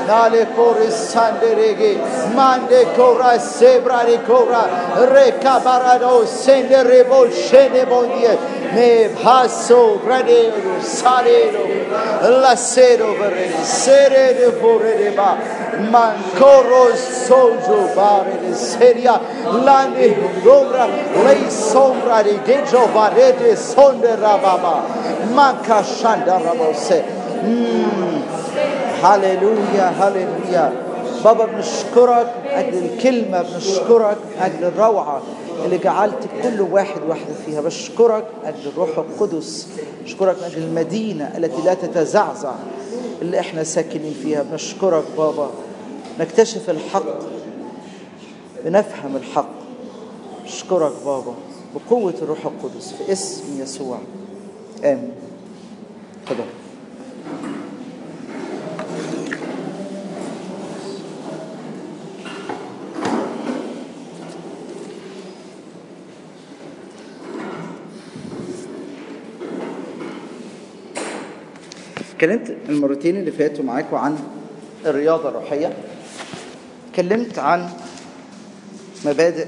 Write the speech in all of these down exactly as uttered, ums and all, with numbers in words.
Nale kore sanderege. Mande kora sebrari kora. Rekabarado senderebo shenebonye. Me paso gradero salero. Lasero verede. Sere de vorede ba. Mancoro sojo bare de seria. Lande dobra. Lei sombra di gejo varede sonde rababa. Manca shanda rabose. هاليلويا هاليلويا. بابا بنشكرك أجل الكلمة، بنشكرك أجل الروعة اللي جعلت كل واحد واحدة فيها. بشكرك أجل الروح القدس، بشكرك أجل المدينة التي لا تتزعزع اللي احنا ساكنين فيها. بنشكرك بابا، نكتشف الحق، بنفهم الحق. بشكرك بابا بقوة الروح القدس في اسم يسوع، آمين. تفضل. اتكلمت المرتين اللي فاتوا معاكم عن الرياضة الروحية. اتكلمت عن مبادئ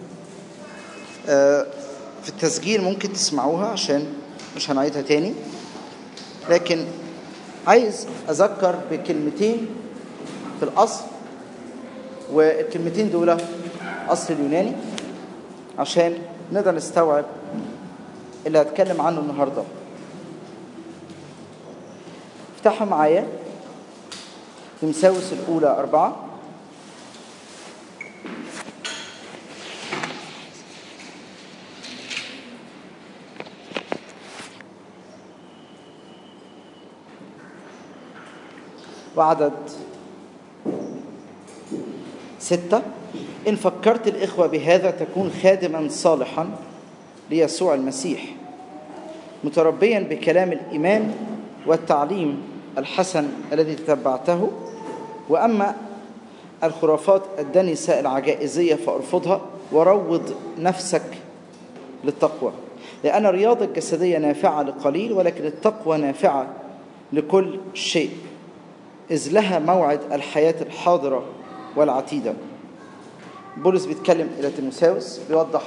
في التسجيل ممكن تسمعوها عشان مش هنعيدها تاني، لكن عايز أذكر بكلمتين في الأصل، والكلمتين دول أصل اليوناني عشان نقدر نستوعب اللي هتكلم عنه النهاردة. افتحوا معايا تيموثاوس الأولى أربعة. وعدد ستة. إن فكرت الإخوة بهذا تكون خادما صالحا ليسوع المسيح، متربيا بكلام الإيمان والتعليم الحسن الذي تتبعته. وأما الخرافات الدنسة العجائزية فارفضها، وروض نفسك للتقوى، لأن الرياضة الجسدية نافعة لقليل، ولكن التقوى نافعة لكل شيء، إذ لها موعد الحياة الحاضرة والعتيدة. بولس بيتكلم إلى تيموثاوس، بيوضح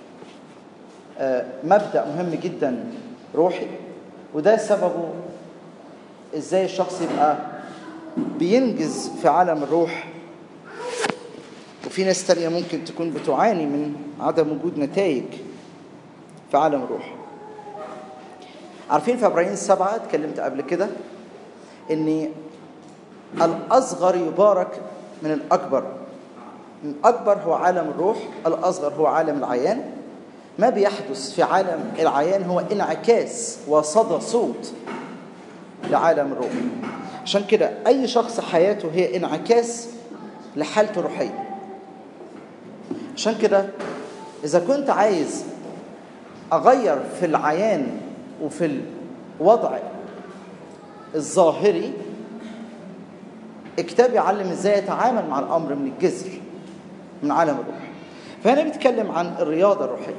مبدأ مهم جدا روحي، وده سببه إزاي الشخص يبقى بينجز في عالم الروح. وفي ناس تانية ممكن تكون بتعاني من عدم وجود نتائج في عالم الروح. عارفين في عبرانيين سبعة اتكلمت قبل كده إن الأصغر يبارك من الأكبر. الأكبر هو عالم الروح، الأصغر هو عالم العيان. ما بيحدث في عالم العيان هو انعكاس وصدى صوت لعالم الروح. عشان كده أي شخص حياته هي انعكاس لحالته الروحية. عشان كده إذا كنت عايز أغير في العيان وفي الوضع الظاهري، الكتاب يعلم إزاي يتعامل مع الأمر من الجذر، من عالم الروح. فهنا بيتكلم عن الرياضة الروحية،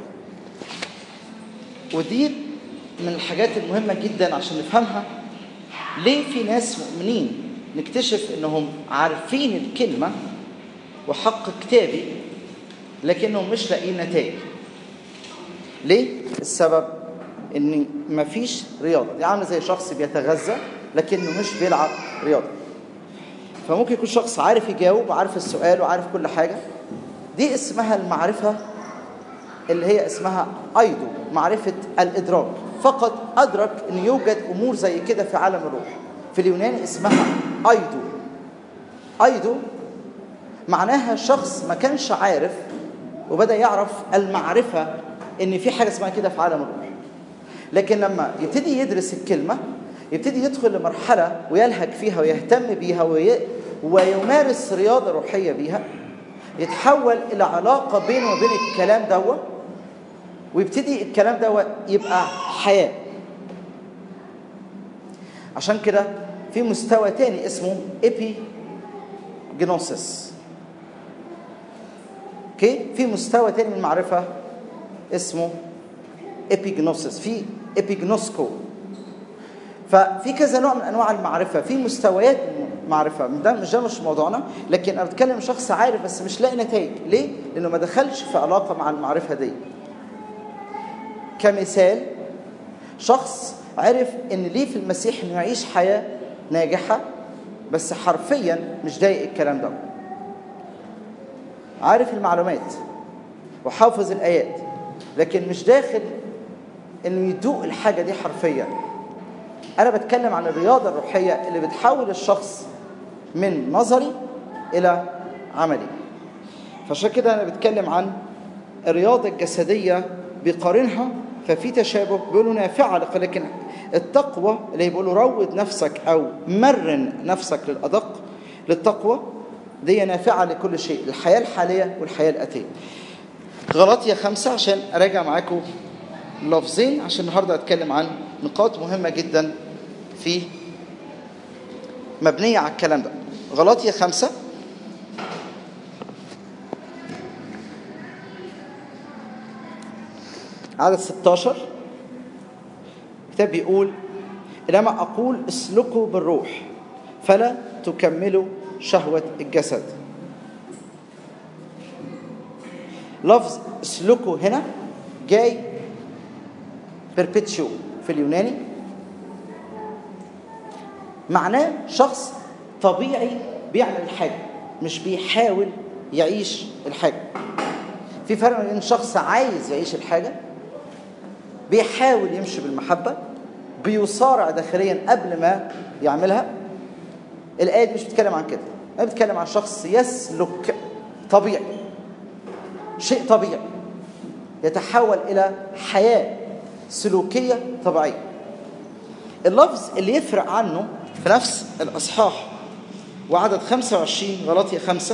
ودي من الحاجات المهمة جدا عشان نفهمها. ليه في ناس مؤمنين نكتشف انهم عارفين الكلمة وحق كتابي لكنهم مش لاقيين نتائج؟ ليه؟ السبب ان مفيش رياضة. دي عامله زي شخص بيتغذى لكنه مش بيلعب رياضة. فممكن يكون شخص عارف يجاوب وعارف السؤال وعارف كل حاجة. دي اسمها المعرفة اللي هي اسمها ايدو، معرفة الادراك. فقط ادرك ان يوجد امور زي كده في عالم الروح. في اليوناني اسمها ايدو. ايدو معناها شخص ما كانش عارف وبدأ يعرف المعرفة ان في حاجة اسمها كده في عالم الروح. لكن لما يبتدي يدرس الكلمة يبتدي يدخل لمرحلة ويلهج فيها ويهتم بيها وي... ويمارس رياضة روحية بيها، يتحول إلى علاقة بينه وبين الكلام دوا، ويبتدي الكلام دوا يبقى حياة. عشان كده في مستوى تاني اسمه إبيجنوسيس. اوكي، في مستوى تاني من المعرفة اسمه إبيجنوسيس، في إبيجنوسكو. ففي كذا نوع من أنواع المعرفة، في مستويات معرفة. ده مش ده مش موضوعنا، لكن أنا بتكلم شخص عارف بس مش لاقي نتائج. ليه؟ لأنه ما دخلش في علاقة مع المعرفة دي. كمثال، شخص عرف إن ليه في المسيح إنه يعيش حياة ناجحة، بس حرفيا مش ضايق الكلام ده. عارف المعلومات وحافظ الآيات، لكن مش داخل إنه يدوق الحاجة دي حرفيا. أنا بتكلم عن الرياضة الروحية اللي بتحول الشخص من نظري إلى عملي. فعشان كده أنا بتكلم عن الرياضة الجسدية بيقارنها، ففي تشابه. بيقولوا نافعة، لكن التقوى اللي بيقولوا روض نفسك أو مرن نفسك للأدق للتقوى دي نافعة لكل شيء، الحياة الحالية والحياة الآتية. غلاطية خمسة، عشان أراجع معاكم لفظين، عشان النهاردة أتكلم عن نقاط مهمة جدا في مبنية على الكلام ده. غلاطية خمسة عدد ستاشر، الكتاب بيقول: إنما أقول اسلكوا بالروح فلا تكملوا شهوة الجسد. لفظ اسلكوا هنا جاي perpetuo في اليوناني، معناه شخص طبيعي بيعمل الحاجة، مش بيحاول يعيش الحاجة. في فرق بين شخص عايز يعيش الحاجة، بيحاول يمشي بالمحبة، بيصارع داخليا قبل ما يعملها. الآية دي مش بتتكلم عن كده، أنا بتكلم عن شخص يسلك طبيعي، شيء طبيعي يتحول إلى حياة سلوكية طبيعية. اللفظ اللي يفرق عنه في نفس الأصحاح وعدد خمسة وعشرين، غلاطية خمسة: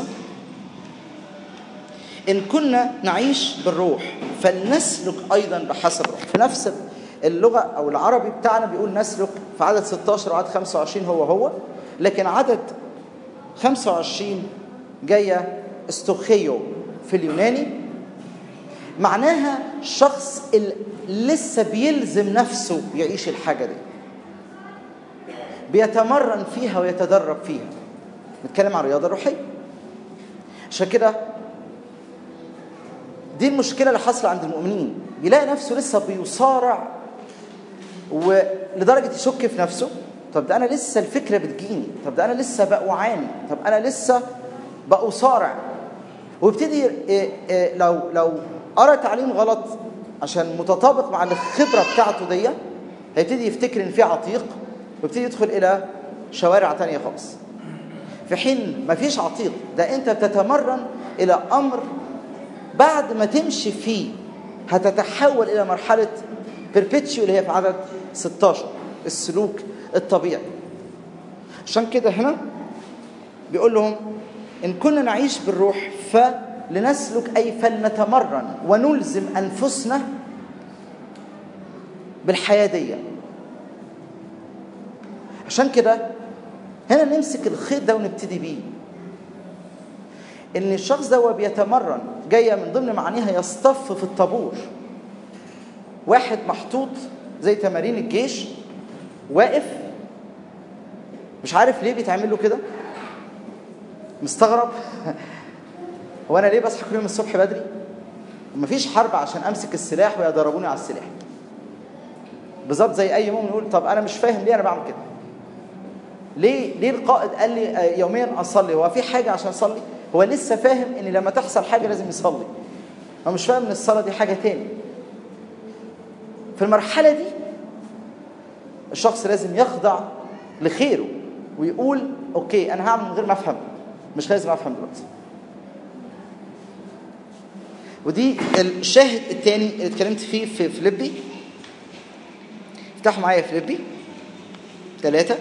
إن كنا نعيش بالروح فلنسلك أيضا بحسب الروح. في نفس اللغة أو العربي بتاعنا بيقول نسلك في عدد ستاشر وعدد خمسة وعشرين هو هو، لكن عدد خمسة وعشرين جاية استوخيو في اليوناني، معناها شخص اللي لسه بيلزم نفسه يعيش الحاجة دي، بيتمرن فيها ويتدرب فيها. نتكلم عن الرياضة الروحية. عشان كده دي المشكلة اللي حصل عند المؤمنين، يلاقي نفسه لسه بيصارع ولدرجة يشك في نفسه. طب ده أنا لسه الفكرة بتجيني، طب ده أنا لسه بأعاني، طب أنا لسه بأصارع. ويبتدي لو لو قرأ تعليم غلط عشان متطابق مع الخبرة بتاعته دي، هيبتدي يفتكر إن في عتيق، ويبتدي يدخل إلى شوارع تانية خالص، في حين ما فيش عتيق. ده أنت بتتمرن إلى أمر بعد ما تمشي فيه هتتحول إلى مرحلة perpetuo اللي هي في عدد ستاشر، السلوك الطبيعي. عشان كده هنا بيقول لهم: إن كنا نعيش بالروح فلنسلك، أي فلنتمرن ونلزم أنفسنا بالحياة دي. عشان كده هنا نمسك الخيط ده ونبتدي بيه، إن الشخص ده بيتمرن، جاية من ضمن معانيها يصطف في الطابور. واحد محطوط زي تمارين الجيش، واقف مش عارف ليه بيتعمل له كده، مستغرب هو أنا ليه بصحى كل يوم الصبح بدري ومفيش حرب عشان أمسك السلاح ويضربوني على السلاح؟ بالظبط زي أي مؤمن يقول: طب أنا مش فاهم ليه أنا بعمل كده، ليه ليه القائد قال لي يوميا أصلي؟ هو في حاجة عشان أصلي؟ هو لسه فاهم إن لما تحصل حاجة لازم يصلي، هو مش فاهم إن الصلاة دي حاجة تاني. في المرحلة دي الشخص لازم يخضع لخيره ويقول: أوكي أنا هعمل من غير ما أفهم، مش لازم أفهم دلوقتي. ودي الشاهد الثاني اللي اتكلمت فيه في فيليبي. افتحوا معايا فيليبي ثلاثة.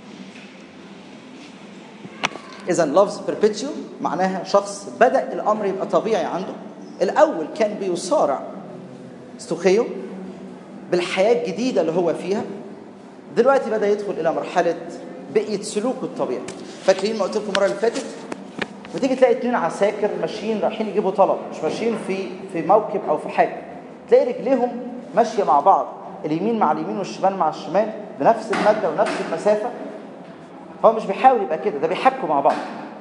إذا لفظ perpetuo معناها شخص بدأ الأمر يبقى طبيعي عنده. الأول كان بيصارع استوخيو بالحياة الجديدة اللي هو فيها، دلوقتي بدأ يدخل إلى مرحلة بقية سلوكه الطبيعي. فاكرين ما قلت لكم المرة اللي فاتت؟ وتيجي تلاقي اتنين عساكر ماشيين رايحين يجيبوا طلب، مش ماشيين في في موكب أو في حاجة، تلاقي رجليهم ماشية مع بعض، اليمين مع اليمين والشمال مع الشمال بنفس المادة ونفس المسافة. هو مش بيحاول يبقى كده، ده بيحكوا مع بعض.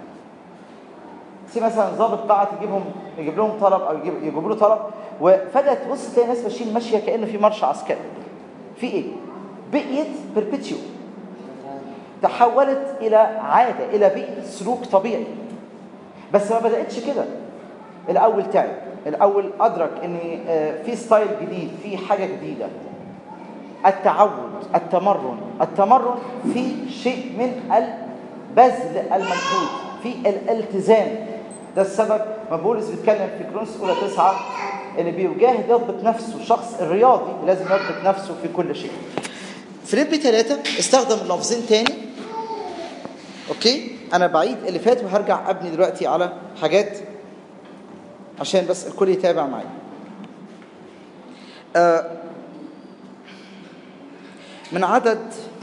سي مثلا ضابط بعت يجيبهم يجيب لهم طلب او يجيب يجيبوا له طلب، وفجاه تبص تلاقي ناس ماشيين ماشيه كانه في مارش عسكري. في ايه؟ بقيت بيربيتيو، تحولت الى عاده، الى بيئه سلوك طبيعي. بس ما بداتش كده. الاول تعب، الاول ادرك ان في ستايل جديد، في حاجه جديده. التعود، التمرن، التمرن في شيء من البذل المجهود، في الالتزام. ده السبب ما بولس بيتكلم في كورنثوس اولى تسعة اللي بيجاهد يضبط نفسه. الشخص الرياضي لازم يضبط نفسه في كل شيء. فيليبي ثلاثة استخدم اللفظين تاني. اوكي، انا بعيد اللي فات وهرجع ابني دلوقتي على حاجات عشان بس الكل يتابع معي. آه من عدد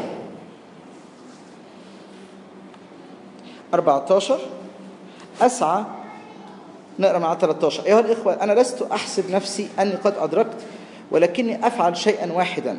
أربعة عشر أسعى، نقرأ مع ثلاثة عشر. أيها الإخوة، أنا لست أحسب نفسي أني قد أدركت، ولكني أفعل شيئا واحدا.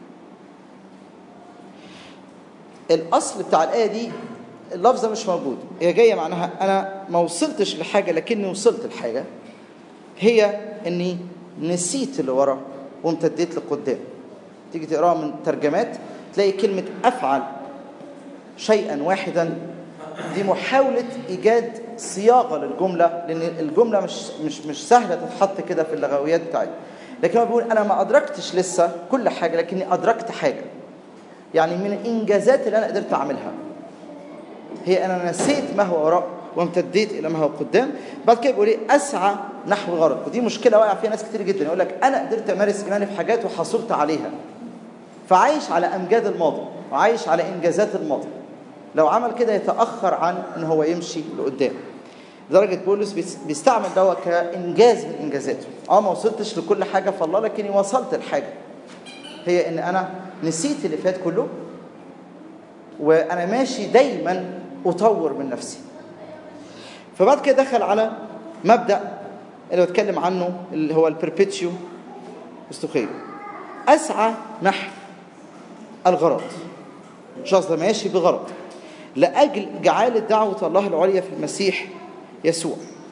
الأصل بتاع الآية دي اللفظة مش موجود، هي جاية معناها أنا ما وصلتش لحاجة لكني وصلت لحاجة، هي أني نسيت اللي ورا وامتديت لقدام. تيجي تقراها من ترجمات تلاقي كلمة أفعل شيئا واحدا دي محاولة إيجاد صياغة للجملة، لأن الجملة مش مش مش سهلة تتحط كده في اللغويات بتاعتي. لكن هو بيقول أنا ما أدركتش لسه كل حاجة لكني أدركت حاجة. يعني من الإنجازات اللي أنا قدرت أعملها هي أنا نسيت ما هو وراء وامتديت إلى ما هو قدام. بعد كده بيقول إيه؟ أسعى نحو الغرض. ودي مشكلة واقع فيها ناس كتير جدا، يقول لك أنا قدرت أمارس إيماني في حاجات وحصلت عليها، فعايش على أمجاد الماضي وعايش على إنجازات الماضي. لو عمل كده يتأخر عن إن هو يمشي لقدام. لدرجة بولس بيستعمل ده كإنجاز من إنجازاته. آه ما وصلتش لكل حاجة في الله، لكني وصلت لحاجة، هي إن أنا نسيت اللي فات كله وأنا ماشي دايما أطور من نفسي. فبعد كده دخل على مبدأ اللي بتكلم عنه اللي هو البربيتيو استوخيو. أسعى نحو الغرض. الشخص ده ماشي بغرض لأجل جعالة دعوة الله العليا في المسيح يسوع.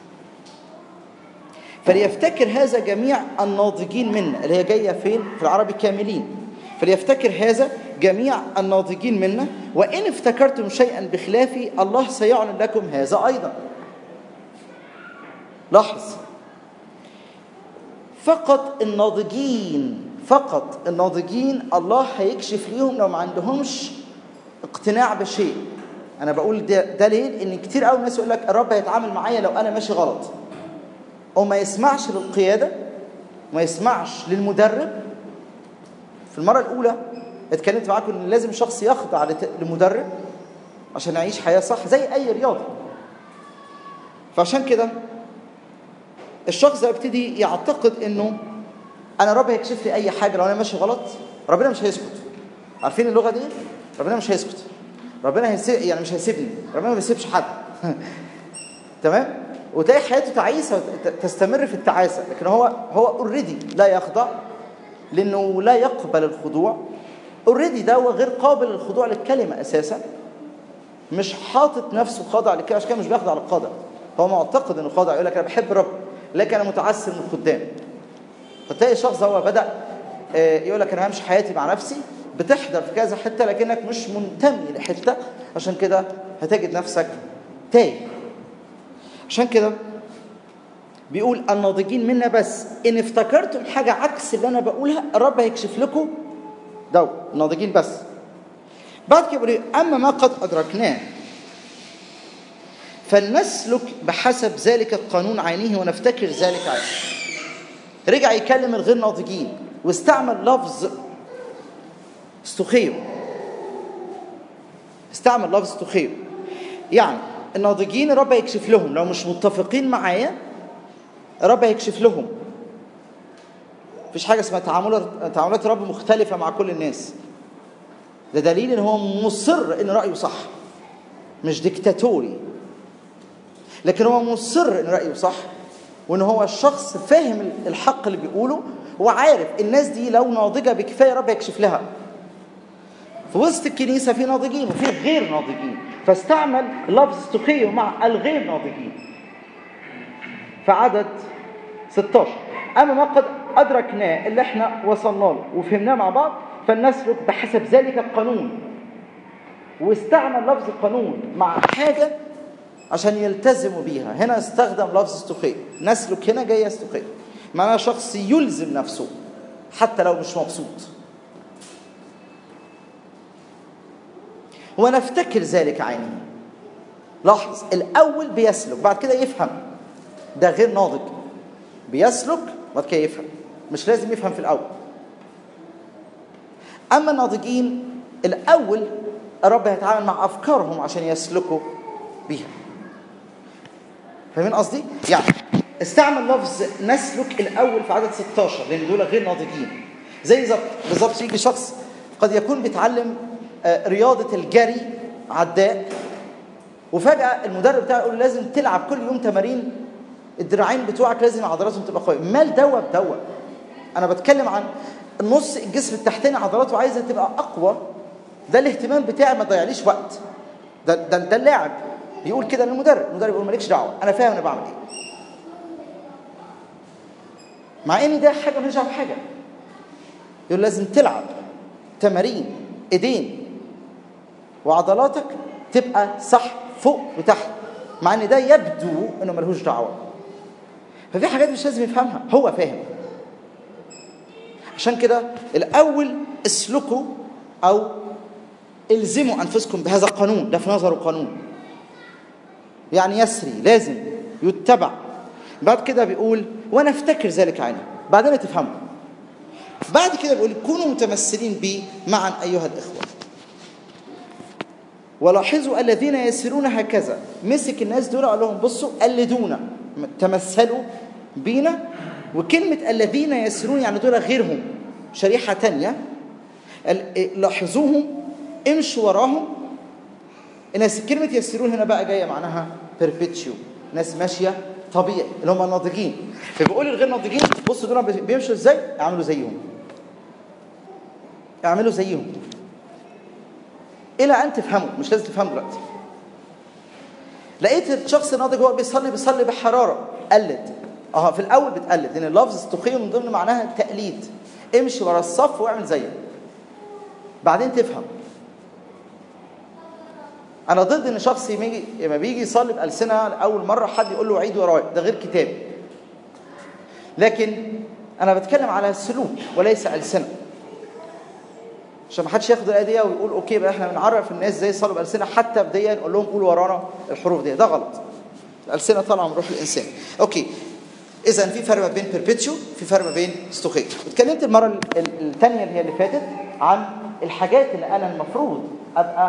فليفتكر هذا جميع الناضجين منا، اللي هي جاية فين؟ في العربي كاملين. فليفتكر هذا جميع الناضجين منا، وإن افتكرتم شيئا بخلافي الله سيعلن لكم هذا أيضا. لاحظ، فقط الناضجين فقط الناضجين الله هيكشف ليهم لو ما عندهمش اقتناع بشيء. أنا بقول ده, ده ليه؟ لأن كتير قوي الناس يقول لك الرب هيتعامل معايا لو أنا ماشي غلط، أو ما يسمعش للقيادة وما يسمعش للمدرب. في المرة الأولى اتكلمت معاكم إن لازم شخص يخضع لمدرب عشان يعيش حياة صح زي أي رياضة. فعشان كده الشخص ده يبتدي يعتقد إنه أنا رب هيكشف لي أي حاجة لو أنا ماشي غلط. ربنا مش هيسكت. عارفين اللغة دي؟ ربنا مش هيسكت. ربنا هيسيب يعني مش هيسيبني. ربنا ما بيسيبش حد. تمام؟ وتلاقي حياته تعيسة تستمر في التعاسة، لكن هو هو اوريدي لا يخضع لأنه لا يقبل الخضوع. اوريدي ده هو غير قابل للخضوع للكلمة أساسا، مش حاطط نفسه خاضع للكلمة، عشان كده مش بيخضع للقادة. هو معتقد إنه خاضع، يقول لك أنا بحب رب لكن أنا متعسر من الخدام. فتلاقي الشخص هو بدأ يقول لك أنا همشي حياتي مع نفسي، بتحضر في كذا حتة لكنك مش منتمي لحتة، عشان كده هتجد نفسك تايه. عشان كده بيقول الناضجين منا، بس إن افتكرتم حاجة عكس اللي أنا بقولها الرب هيكشف لكم ده. الناضجين بس. بعد كده بيقول أما ما قد أدركناه فلنسلك بحسب ذلك القانون عينه ونفتكر ذلك عينه. رجع يكلم الغير ناضجين واستعمل لفظ استوخيو. استعمل لفظ استوخيو يعني الناضجين الرب هيكشف لهم، لو مش متفقين معايا الرب هيكشف لهم. مفيش حاجة اسمها تعاملات تعاملات الرب مختلفة مع كل الناس. ده دليل ان هو مصر ان رأيه صح، مش ديكتاتوري، لكن هو مصر ان رأيه صح، وان هو الشخص فاهم الحق اللي بيقوله وعارف الناس دي لو ناضجة بكفاية رب يكشف لها. في وسط الكنيسة في ناضجين وفي غير ناضجين، فاستعمل لفظ استوخيو مع الغير ناضجين في عدد ستة عشر. أما ما قد أدركناه اللي احنا وصلنا له وفهمناه مع بعض فلنسلك بحسب ذلك القانون. واستعمل لفظ القانون مع حاجة عشان يلتزموا بيها. هنا استخدم لفظ استوخيو، نسلك هنا جاي استوخيو، معناها شخص يلزم نفسه حتى لو مش مبسوط. ونفتكر ذلك عينه. لاحظ الأول بيسلك بعد كده يفهم، ده غير ناضج. بيسلك بعد كده يفهم، مش لازم يفهم في الأول. أما الناضجين الأول الرب هيتعامل مع أفكارهم عشان يسلكوا بيها. فاهمين قصدي؟ يعني استعمل لفظ نسلك الأول في عدد ستة عشر لأن دول غير ناضجين. زي بالظبط يجي شخص قد يكون بيتعلم رياضة الجري عداء، وفجأة المدرب بتاعه يقول لازم تلعب كل يوم تمارين الدراعين بتوعك لازم عضلاتهم تبقى قوية. مال دوا بدوا. أنا بتكلم عن النص الجسم التحتاني عضلاته عايزة تبقى أقوى. ده الاهتمام بتاعي، ما تضيعليش وقت. ده ده ده اللاعب يقول كده للمدرب، المدرب يقول مالكش دعوة، أنا فاهم أنا بعمل إيه. مع إن ده حاجة مالهاش دعوة بحاجة. يقول لازم تلعب تمارين إيدين وعضلاتك تبقى صح فوق وتحت، مع ان ده يبدو انه ملهوش دعوه. ففي حاجات مش لازم يفهمها، هو فاهم. عشان كده الاول اسلكوا او الزموا انفسكم بهذا القانون. ده في نظره قانون يعني يسري، لازم يتبع. بعد كده بيقول ونفتكر ذلك عنه، بعدين تفهموا. بعد كده بيقول كونوا متمثلين بي معا ايها الاخوه. ولاحظوا الذين يسيرون هكذا. مسك الناس دول قال لهم بصوا قلدونا، تمثلوا بينا. وكلمة الذين يسيرون يعني دول غيرهم، شريحة تانية. لاحظوهم، امشوا وراهم. الناس كلمة يسيرون هنا بقى جاية معناها perpetual، ناس ماشية طبيعي اللي هم الناضجين. فبيقول الغير ناضجين بصوا دول بيمشوا ازاي، اعملوا زيهم، اعملوا زيهم إلى أن تفهموا. مش لازم تفهموا دلوقتي. لقيت الشخص الناضج هو بيصلي بيصلي بحرارة، قلد. اه في الأول بتقلد، لأن اللفظ استوخيو من ضمن معناها التقليد. امشي ورا الصف واعمل زيه، بعدين تفهم. أنا ضد إن شخص يجي لما بيجي يصلي بألسنة لأول مرة حد يقول له عيد ورايا، ده غير كتاب. لكن أنا بتكلم على سلوك وليس ألسنة، عشان ما حدش ياخد الآية دي ويقول اوكي بقى احنا بنعرف الناس ازاي يصلوا بألسنة حتى بداية نقول لهم قولوا ورانا الحروف دي. ده غلط. الألسنة طالعه من روح الإنسان. اوكي، إذا في فرق بين بيربيتشو، في فرق بين استوخيو. اتكلمت المرة الثانية اللي هي اللي فاتت عن الحاجات اللي أنا المفروض أبقى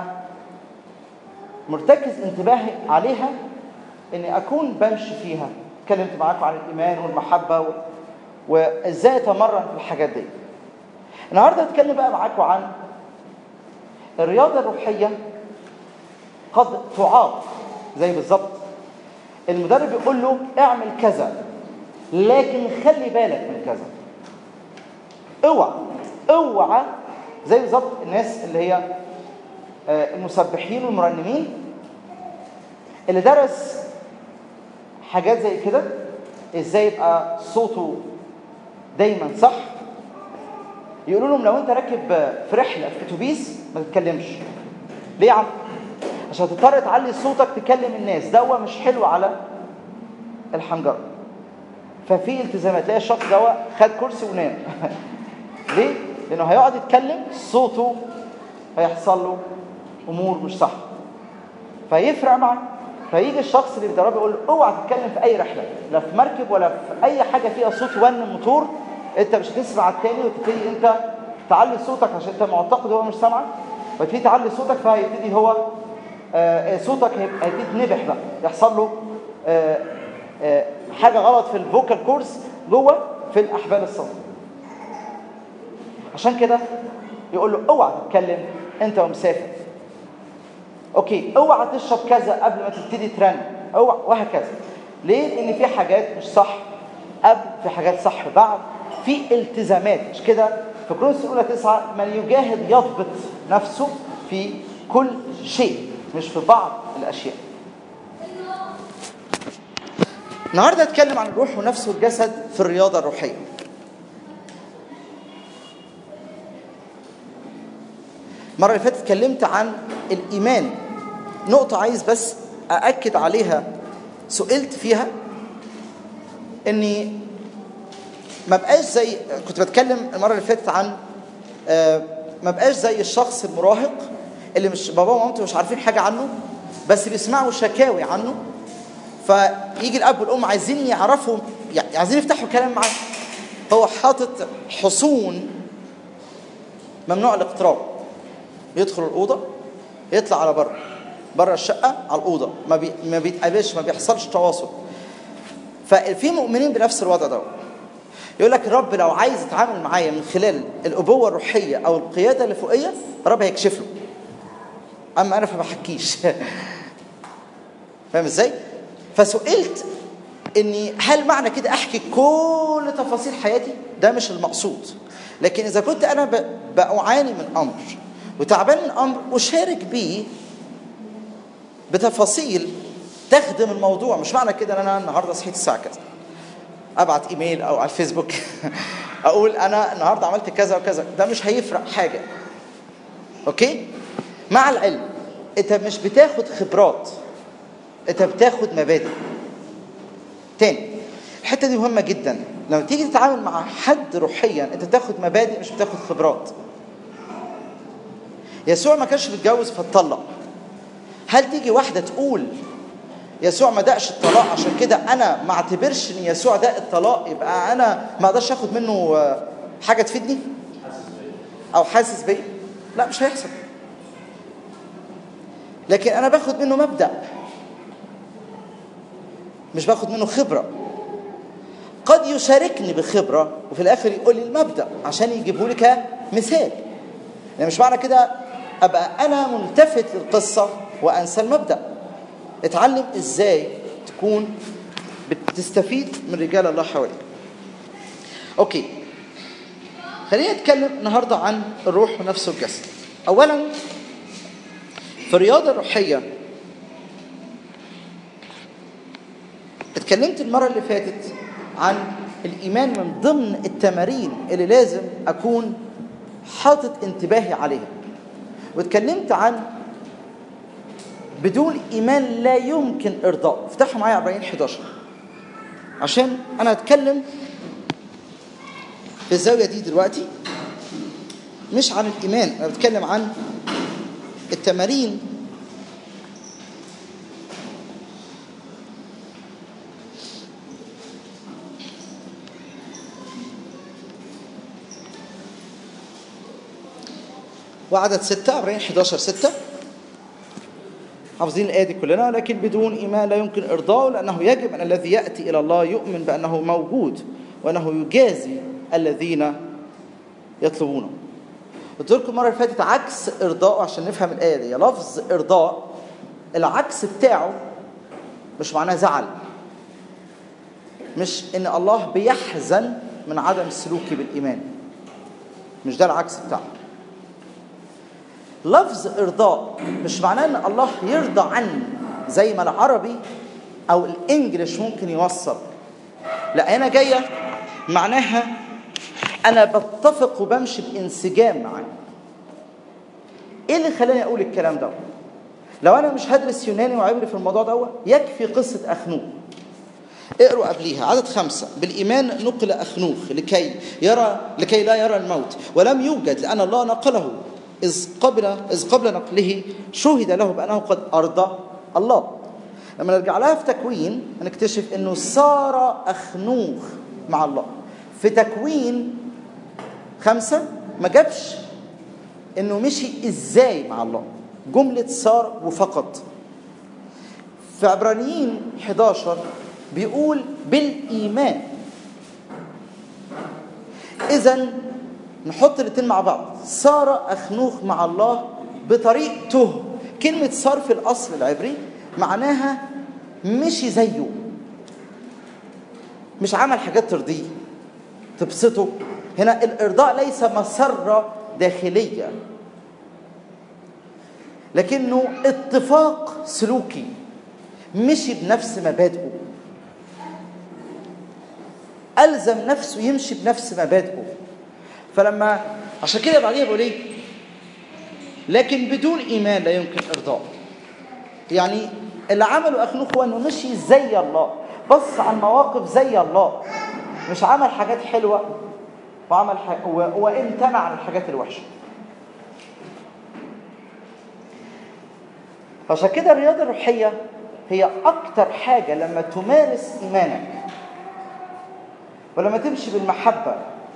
مرتكز انتباهي عليها إني أكون بمشي فيها. اتكلمت معاكم عن الإيمان والمحبة و... وإزاي أتمرن في الحاجات دي. النهارده هتكلم بقى معاكم عن الرياضة الروحية. قد تعاق زي بالظبط المدرب يقول له اعمل كذا لكن خلي بالك من كذا. اوعى اوعى زي بالظبط الناس اللي هي المسبحين والمرنمين اللي درس حاجات زي كده، ازاي يبقى صوته دايما صح. يقولوا لهم لو انت راكب في رحله في اتوبيس ما تتكلمش. ليه يا عم؟ عشان تضطر تعلي صوتك تكلم الناس، ده مش حلو على الحنجره. ففي التزامات. تلاقي الشخص ده خد كرسي ونام. ليه؟ لانه هيقعد يتكلم صوته هيحصل له امور مش صح، فيفرق معك. فيجي الشخص اللي بيدرب يقول له اوعى تتكلم في اي رحله، لا في مركب ولا في اي حاجه فيها صوت ون موتور. انت مش هتسمع التاني وتبتدي انت تعلي صوتك عشان انت معتقد هو مش سامعك، وتبتدي تعلي صوتك فهيبتدي هو آه صوتك هيبتدي نبح بقى، يحصل له آه آه حاجه غلط في الفوكال كورس جوه في الاحبال الصوت. عشان كده يقول له اوعى تتكلم انت ومسافر. اوكي، اوعى تشرب كذا قبل ما تبتدي ترن، اوعى، وهكذا. ليه؟ لان في حاجات مش صح قبل، في حاجات صح بعد، في التزامات. مش كده في كورنثوس الأولى تسعة من يجاهد يضبط نفسه في كل شيء، مش في بعض الأشياء. النهارده هتكلم عن الروح والنفس والجسد في الرياضة الروحية. المرة اللي فاتت اتكلمت عن الإيمان، نقطة عايز بس أأكد عليها، سئلت فيها إني ما بقاش زي، كنت بتكلم المرة اللي فاتت عن آه ما بقاش زي الشخص المراهق اللي مش بابا ومامته مش عارفين حاجة عنه، بس بيسمعوا شكاوي عنه، فيجي الأب والأم عايزين يعرفوا، يعني عايزين يفتحوا كلام معاه، هو حاطط حصون ممنوع الاقتراب، يدخل الأوضة يطلع على بره، بره الشقة على الأوضة، ما, بي... ما بيتقابلش، ما بيحصلش تواصل. ففي مؤمنين بنفس الوضع ده، يقول لك الرب لو عايز يتعامل معايا من خلال الأبوة الروحية أو القيادة اللي فوقية، الرب هيكشف له، أما أنا فما بحكيش. فاهم إزاي؟ فسئلت إني هل معنى كده أحكي كل تفاصيل حياتي؟ ده مش المقصود. لكن إذا كنت أنا ب... بأعاني من أمر وتعبان من أمر، أشارك بيه بتفاصيل تخدم الموضوع. مش معنى كده أن أنا النهاردة صحيت الساعة كذا أبعت إيميل أو على الفيسبوك أقول أنا النهاردة عملت كذا وكذا، ده مش هيفرق حاجة. أوكي؟ مع العلم أنت مش بتاخد خبرات، أنت بتاخد مبادئ. تاني، الحتة دي مهمة جدا. لما تيجي تتعامل مع حد روحيا أنت بتاخد مبادئ مش بتاخد خبرات. يسوع ما كانش بيتجوز فاتطلق. هل تيجي واحدة تقول يسوع ما دقش الطلاق عشان كده أنا ما اعتبرش إن يسوع دق الطلاق يبقى أنا ما اقدرش أخد منه حاجة تفيدني أو حاسس بيه؟ لا، مش هيحصل. لكن أنا باخد منه مبدأ، مش باخد منه خبرة. قد يشاركني بخبرة وفي الآخر يقول لي المبدأ عشان يجيبه لي كمثال. يعني مش معنى كده أبقى أنا ملتفت للقصة وأنسى المبدأ. اتعلم إزاي تكون بتستفيد من رجال الله حواليك. أوكي، خلينا نتكلم النهاردة عن الروح ونفس الجسد. أولا في الرياضة الروحية اتكلمت المرة اللي فاتت عن الإيمان من ضمن التمارين اللي لازم أكون حاطط انتباهي عليها، واتكلمت عن بدون إيمان لا يمكن إرضاء. افتحوا معايا عبرانيين إحدى عشر عشان أنا أتكلم في الزاوية دي دلوقتي مش عن الإيمان، أنا بتكلم عن التمارين وعدد ستة. عبرانيين إحدى عشر ستة، حافظين الآية دي كلنا. لكن بدون إيمان لا يمكن إرضاءه، لأنه يجب أن الذي يأتي إلى الله يؤمن بأنه موجود وأنه يجازي الذين يطلبونه. قلت لكم المرة اللي فاتت عكس إرضاءه عشان نفهم الآية دي. لفظ إرضاء العكس بتاعه مش معناه زعل، مش إن الله بيحزن من عدم سلوكي بالإيمان، مش ده العكس بتاعه. لفظ إرضاء مش معناه أن الله يرضى عني زي ما العربي أو الإنجليش ممكن يوصل. لا، أنا جاية معناها أنا بتفق وبمشي بانسجام معاه. إيه اللي خلاني أقول الكلام ده؟ لو أنا مش هدرس يوناني وعبري في الموضوع ده يكفي قصة أخنوخ. اقروا قبليها عدد خمسة. بالإيمان نقل أخنوخ لكي يرى لكي لا يرى الموت ولم يوجد، لأن الله نقله إذ قبل إذ قبل نقله شهد له بأنه قد أرضى الله. لما نرجع لها في تكوين هنكتشف إنه صار أخنوخ مع الله. في تكوين خمسة ما جابش إنه مشي إزاي مع الله، جملة صار وفقط. في عبرانيين إحدى عشر بيقول بالإيمان. إذن نحط الاثنين مع بعض. صار أخنوخ مع الله بطريقته. كلمة صار في الأصل العبري معناها مشي زيه، مش عمل حاجات ترضيه تبسطه، هنا الإرضاء ليس مسرة داخلية، لكنه اتفاق سلوكي مشي بنفس مبادئه، ألزم نفسه يمشي بنفس مبادئه. فلما عشان كده بعدين بقول ايه؟ لكن بدون إيمان لا يمكن إرضاء. يعني اللي عمله أخنوخ هو أنه مشي زي الله، بص على المواقف زي الله، مش عمل حاجات حلوة وعمل ح... وامتنع عن الحاجات الوحشة. عشان كده الرياضة الروحية هي أكتر حاجة لما تمارس إيمانك ولما تمشي بالمحبة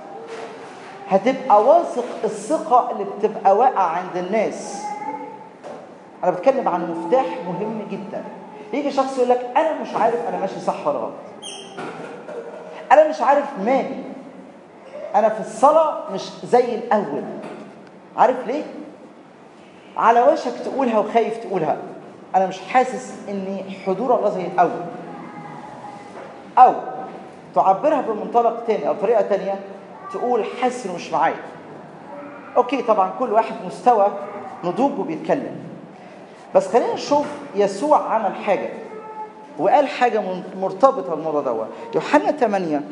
هتبقى واثق الثقة اللي بتبقى واقعة عند الناس. أنا بتكلم عن مفتاح مهم جدا. يجي شخص يقول لك أنا مش عارف أنا ماشي صح ولا غلط، أنا مش عارف مالي، أنا في الصلاة مش زي الأول. عارف ليه؟ على وشك تقولها وخايف تقولها، أنا مش حاسس إن حضور الله زي الأول. أو تعبرها بمنطلق تاني أو طريقة تانية، تقول حاسس إنه مش معايا. أوكي، طبعا كل واحد مستوى نضوجه بيتكلم، بس خلينا نشوف يسوع عمل حاجة وقال حاجة مرتبطة بالموضوع ده. يوحنا ثمانية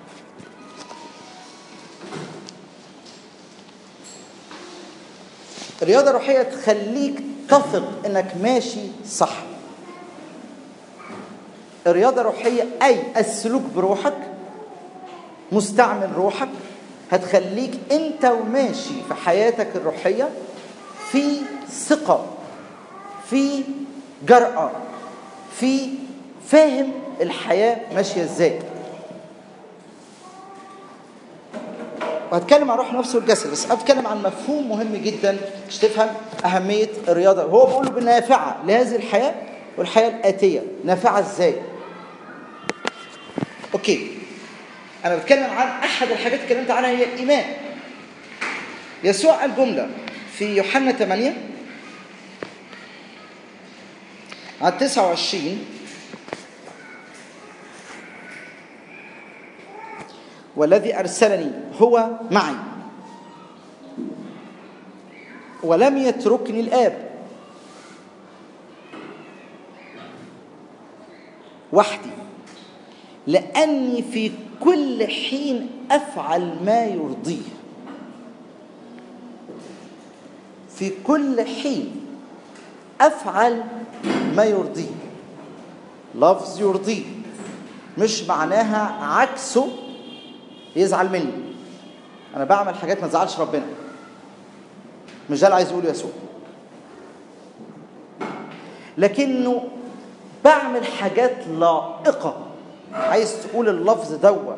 الرياضة الروحية تخليك تثق انك ماشي صح. الرياضة الروحية اي السلوك بروحك، مستعمل روحك، هتخليك انت وماشي في حياتك الروحية في ثقة، في جرأة، في فاهم الحياة ماشية ازاي. وهتكلم عن روح نفسه والجسد، بس أتكلم عن مفهوم مهم جدا مش تفهم أهمية الرياضة. هو بيقوله بالنافعة لهذه الحياة والحياة الآتية. نافعة ازاي؟ اوكي، أنا بتكلم عن أحد الحاجات اللي اتكلمت عنها هي الإيمان. يسوع قال جملة في يوحنا ثمانية على تسعة وعشرين: والذي أرسلني هو معي ولم يتركني الآب وحدي، لأني في كل حين أفعل ما يرضيه. في كل حين أفعل ما يرضيه. لفظ يرضيه مش معناها عكسه يزعل مني. أنا بعمل حاجات ما تزعلش ربنا، مش ده اللي عايز يقوله يسوع، لكنه بعمل حاجات لائقة. عايز تقول اللفظ دوت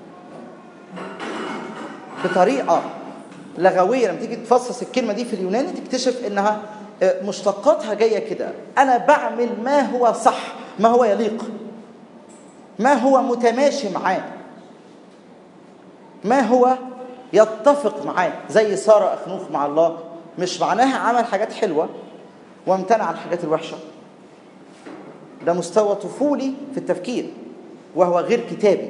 بطريقة لغوية، لما تيجي تفصص الكلمة دي في اليوناني تكتشف إنها مشتقاتها جاية كده: أنا بعمل ما هو صح، ما هو يليق، ما هو متماشي معاه، ما هو يتفق معاه. زي سارة أخنوخ مع الله، مش معناها عمل حاجات حلوة وامتنع عن الحاجات الوحشة. ده مستوى طفولي في التفكير وهو غير كتابي.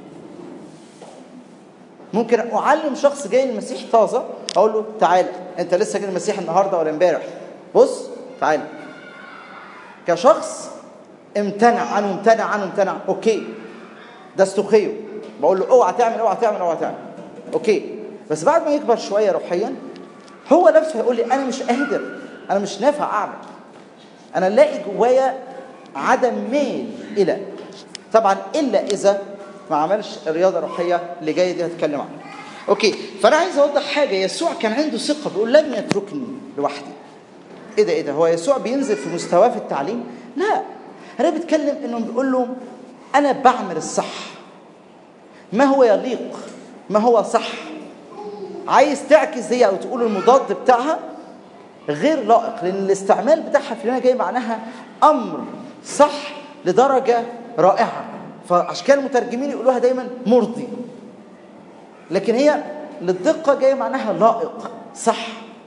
ممكن أعلم شخص جاي المسيح طازة، أقول له تعالى أنت لسه جاي المسيح النهاردة ولا امبارح، بص تعالى. كشخص امتنع عنه امتنع عنه امتنع أوكي، ده استخيو، بقول له اوعى تعمل اوعى تعمل اوعى تعمل اوكي. بس بعد ما يكبر شويه روحيا هو نفسه هيقول لي انا مش قادر، انا مش نافع اعمل، انا الاقي جوايا عدم ميل الى. طبعا الا اذا ما عملش الرياضه الروحيه اللي جايه دي هتكلم عنها. اوكي، فانا عايز اوضح حاجه. يسوع كان عنده ثقه، بيقول لم يتركني لوحدي. ايه ده ايه ده هو يسوع بينزل في مستواه في التعليم؟ لا، انا بتكلم انه بيقول لهم انا بعمل الصح، ما هو يليق، ما هو صح. عايز تعكس دي او تقول المضاد بتاعها غير لائق، لان الاستعمال بتاعها في هنا جاي معناها امر صح لدرجه رائعه. فعشان كده المترجمين يقولوها دايما مرضي، لكن هي للدقه جاي معناها لائق صح.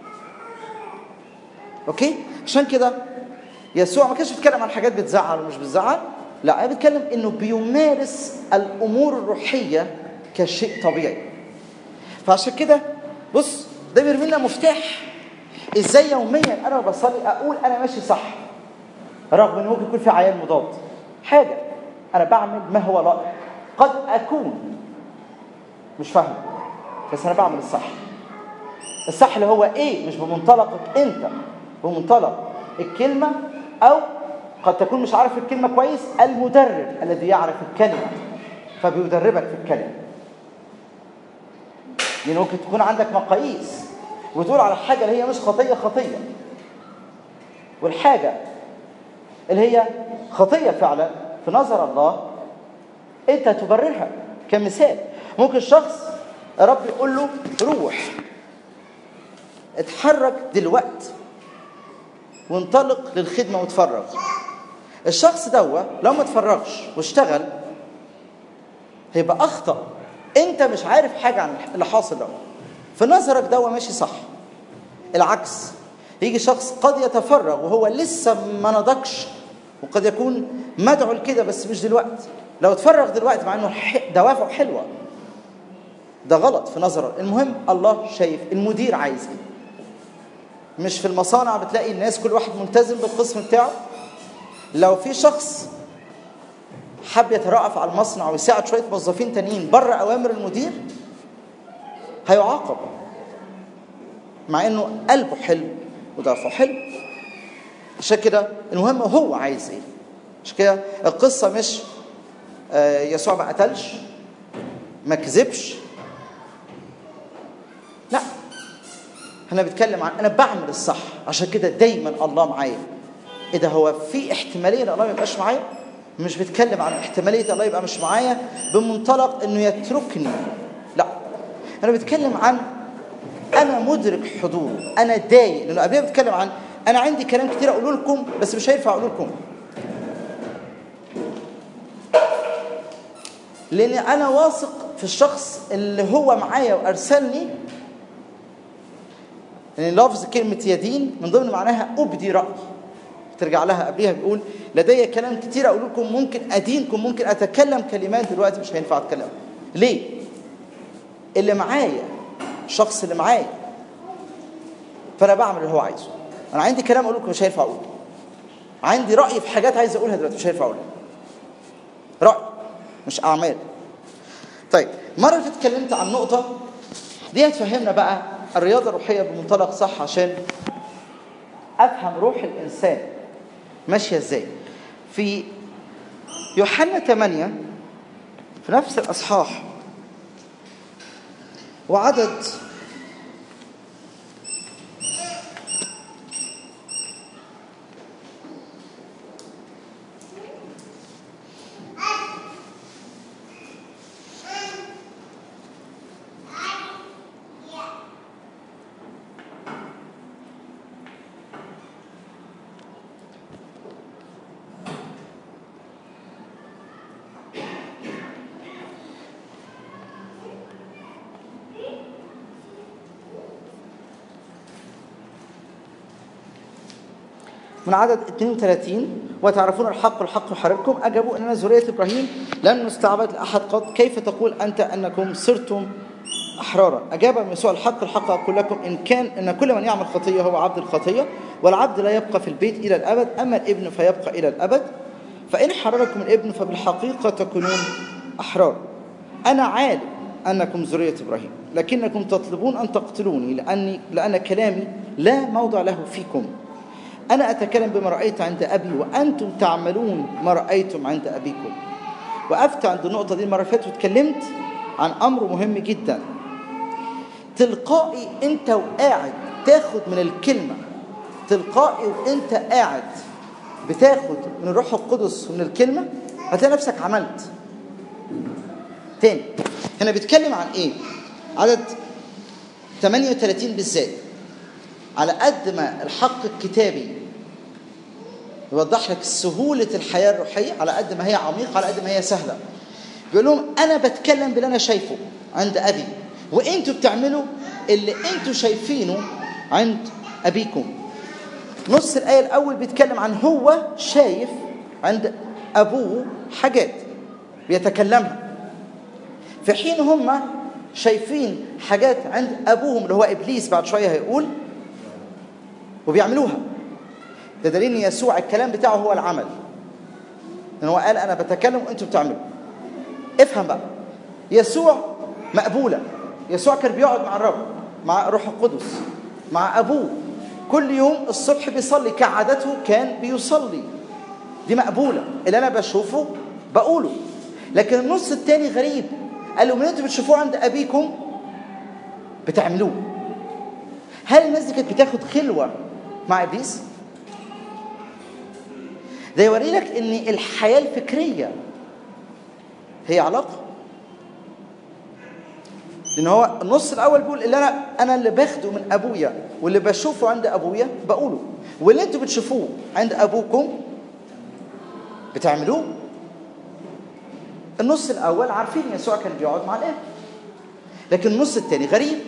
اوكي، عشان كده يسوع ما كانش بيتكلم عن حاجات بتزعل ومش بتزعل، لا، انا بتكلم انه بيمارس الامور الروحيه كشيء طبيعي. فعشان كده بص، ده بيرمي لنا مفتاح ازاي يوميا انا بصلي اقول انا ماشي صح، رغم ان ممكن يكون في عيان مضاد. حاجه انا بعمل ما هو لائق، قد اكون مش فاهم بس انا بعمل الصح. الصح اللي هو ايه؟ مش بمنطلقك انت، بمنطلق الكلمه، او قد تكون مش عارف الكلمه كويس، المدرب الذي يعرف الكلمه فبيدربك في الكلمه. يعني ممكن تكون عندك مقاييس وتقول على حاجه اللي هي مش خطيه خطيه، والحاجه اللي هي خطيه فعلا في نظر الله انت تبررها. كمثال، ممكن شخص رب يقول له روح اتحرك دلوقتي وانطلق للخدمه وتفرغ. الشخص دوا لو ما تفرغش واشتغل هيبقى اخطا. انت مش عارف حاجه عن اللي حاصل ده، في نظرك دوا ماشي صح. العكس، يجي شخص قد يتفرغ وهو لسه ما نضجش، وقد يكون مدعو لكده بس مش دلوقتي. لو اتفرغ دلوقتي مع انه دوافعه حلوه، ده غلط في نظره. المهم الله شايف المدير عايز ايه. مش في المصانع بتلاقي الناس كل واحد ملتزم بالقسم بتاعه. لو في شخص حب يترأف على المصنع ويساعد شويه موظفين تانيين بره اوامر المدير هيعاقب، مع انه قلبه حلو ودافعه حلو. عشان كده المهم هو عايز ايه. عشان كده القصه مش آه يسوع ما قتلش، ما كذبش، لا، انا بتكلم عن انا بعمل الصح. عشان كده دايما الله معايا. ايه ده، هو في احتماليه ان الله ما يبقاش معايا؟ مش بتكلم عن احتماليه الله يبقى مش معايا بمنطلق انه يتركني، لا، انا بتكلم عن انا مدرك حضوره، انا دايق. لانه قبلها بتكلم عن انا عندي كلام كتير اقوله لكم بس مش هينفع اقوله لكم، لان انا واثق في الشخص اللي هو معايا وارسلني. يعني لفظ كلمه يدين من ضمن معناها ابدي راي، ترجع لها قبلها بيقول لدي كلام كتير اقول لكم، ممكن ادينكم، ممكن اتكلم كلمات دلوقتي مش هينفع اتكلم. ليه؟ اللي معايا، الشخص اللي معايا، فانا بعمل اللي هو عايزه. انا عندي كلام اقول لكم مش هينفع اقوله، عندي راي في حاجات عايز اقولها دلوقتي مش هينفع اقولها. راي مش اعمال. طيب، مره اللي اتكلمت عن نقطه دي هتفهمنا بقى الرياضه الروحيه بمنطلق صح، عشان افهم روح الانسان ماشيه ازاي. في يوحنا ثمانية في نفس الاصحاح وعدد من عدد اثنين وثلاثين، وتعرفون الحق والحق يحرركم. أجابوا أننا ذرية إبراهيم لم نستعبد لأحد قط، كيف تقول أنت أنكم صرتم أحرارا؟ أجاب يسوع الحق الحق أقول لكم إن كان إن كل من يعمل خطية هو عبد الخطية، والعبد لا يبقى في البيت إلى الأبد، أما الابن فيبقى إلى الأبد. فإن حرركم الابن فبالحقيقة تكونون أحرار. أنا عالم أنكم ذرية إبراهيم لكنكم تطلبون أن تقتلوني لأني لأن كلامي لا موضع له فيكم. أنا أتكلم بما رأيت عند أبي وأنتم تعملون ما رأيتم عند أبيكم. وقفت عند النقطة دي المرة اللي فاتت واتكلمت عن أمر مهم جدا. تلقائي أنت وقاعد تاخد من الكلمة، تلقائي وأنت قاعد بتاخد من الروح القدس ومن الكلمة، هتلاقي نفسك عملت. تاني، هنا بيتكلم عن إيه؟ عدد ثمانية وثلاثين بالذات. على قد ما الحق الكتابي يوضح لك سهولة الحياة الروحية، على قد ما هي عميقة، على قد ما هي سهلة. بيقول لهم أنا بتكلم باللي أنا شايفه عند أبي، وإنتوا بتعملوا اللي إنتوا شايفينه عند أبيكم. نص الآية الأول بيتكلم عن هو شايف عند أبوه حاجات بيتكلمها، في حين هم شايفين حاجات عند أبوهم اللي هو إبليس بعد شوية هيقول وبيعملوها. ده دليل ان يسوع الكلام بتاعه هو العمل، لأنه هو قال أنا بتكلم وأنتم بتعملوا. افهم بقى، يسوع مقبولة. يسوع كان بيقعد مع الرب، مع روح القدس، مع أبوه كل يوم الصبح بيصلي كعادته، كان بيصلي. دي مقبولة، اللي أنا بشوفه بقوله. لكن النص التاني غريب، قال له من أنتم بتشوفوه عند أبيكم بتعملوه. هل الناس دي كانت بتاخد خلوة مع إبليس؟ ده يوري لك ان الحياة الفكرية هي علاقة. لان هو النص الاول بيقول اللي انا انا اللي باخده من ابويا واللي بشوفه عند ابويا بقوله، واللي انتوا بتشوفوه عند ابوكم بتعملوه. النص الاول عارفين يسوع كان بيقعد مع الاب، لكن النص الثاني غريب.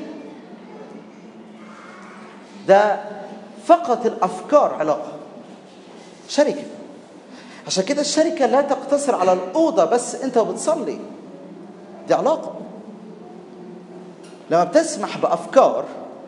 ده فقط الافكار علاقة، شركة. عشان كده الشركة لا تقتصر على الأوضة بس أنت وبتصلي، دي علاقة. لما بتسمح بأفكار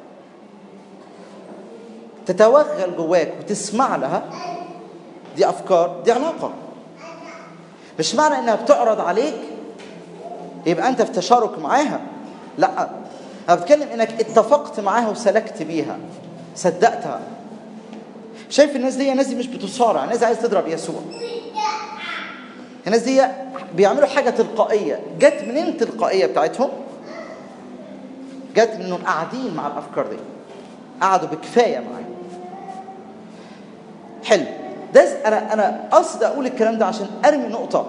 تتوغل جواك وتسمع لها، دي أفكار، دي علاقة. مش معنى أنها بتعرض عليك يبقى أنت في تشارك معاها، لا. أنا بتكلم أنك اتفقت معاها وسلكت بيها، صدقتها. شايف الناس دي الناس دي مش بتصارع، الناس دي عايز تضرب يسوع. الناس دي بيعملوا حاجة تلقائية. جت منين التلقائية بتاعتهم؟ جت من انهم قاعدين مع الافكار دي، قعدوا بكفاية معايا. حلو. ده انا انا قصد اقول الكلام ده عشان ارمي نقطة.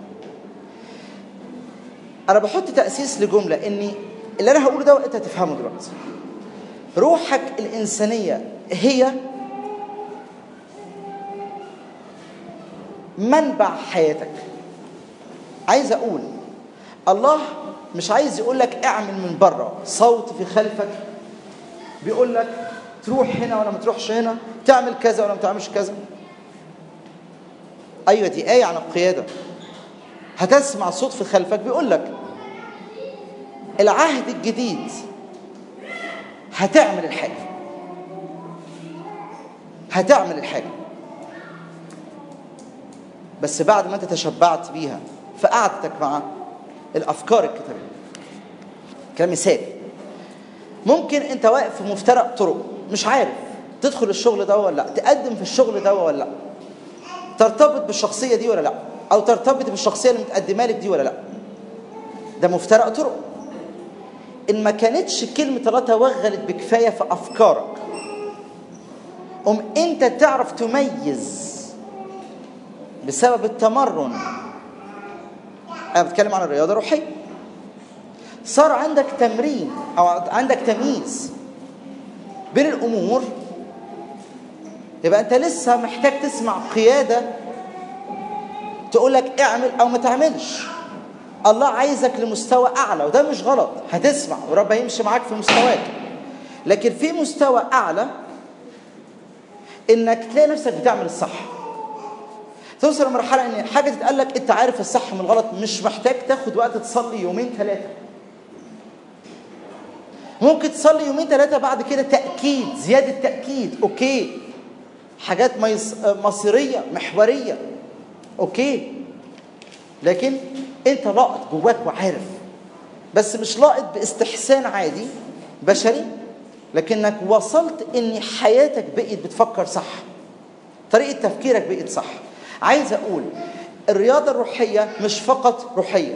انا بحط تأسيس لجملة اني اللي انا هقوله ده وانت هتفهمه دلوقتي. روحك الانسانية هي منبع حياتك. عايز اقول الله مش عايز يقول لك اعمل من بره، صوت في خلفك بيقول لك تروح هنا ولا ما تروحش هنا، تعمل كذا ولا ما تعملش كذا. ايوه دي آية عن القيادة. هتسمع صوت في خلفك بيقول لك العهد الجديد هتعمل الحاجة، هتعمل الحاجة بس بعد ما انت تشبعت بيها في قعدتك مع الافكار الكتابيه. كلام مثال، ممكن انت واقف في مفترق طرق مش عارف تدخل الشغل ده ولا لا، تقدم في الشغل ده ولا لا، ترتبط بالشخصيه دي ولا لا، او ترتبط بالشخصيه اللي متقدمه لك دي ولا لا. ده مفترق طرق. ان ما كانتش كلمه الله توغلت بكفايه في افكارك، ام انت تعرف تميز بسبب التمرن. أنا بتكلم عن الرياضة الروحية. صار عندك تمرين أو عندك تمييز بين الأمور، يبقى أنت لسه محتاج تسمع قيادة تقولك اعمل أو ما تعملش. الله عايزك لمستوى أعلى، وده مش غلط، هتسمع ورب هيمشي معاك في مستواك. لكن في مستوى أعلى إنك تلاقي نفسك بتعمل الصح. توصل لمرحلة ان حاجة تتقالك انت عارف الصح من الغلط، مش محتاج تاخد وقت تصلي يومين ثلاثة. ممكن تصلي يومين ثلاثة بعد كده تأكيد، زيادة تأكيد، اوكي. حاجات مصيرية محورية، اوكي. لكن انت لاقط جواك وعارف، بس مش لاقط باستحسان عادي بشري، لكنك وصلت ان حياتك بقيت بتفكر صح، طريقة تفكيرك بقيت صح. عايز أقول الرياضة الروحية مش فقط روحية،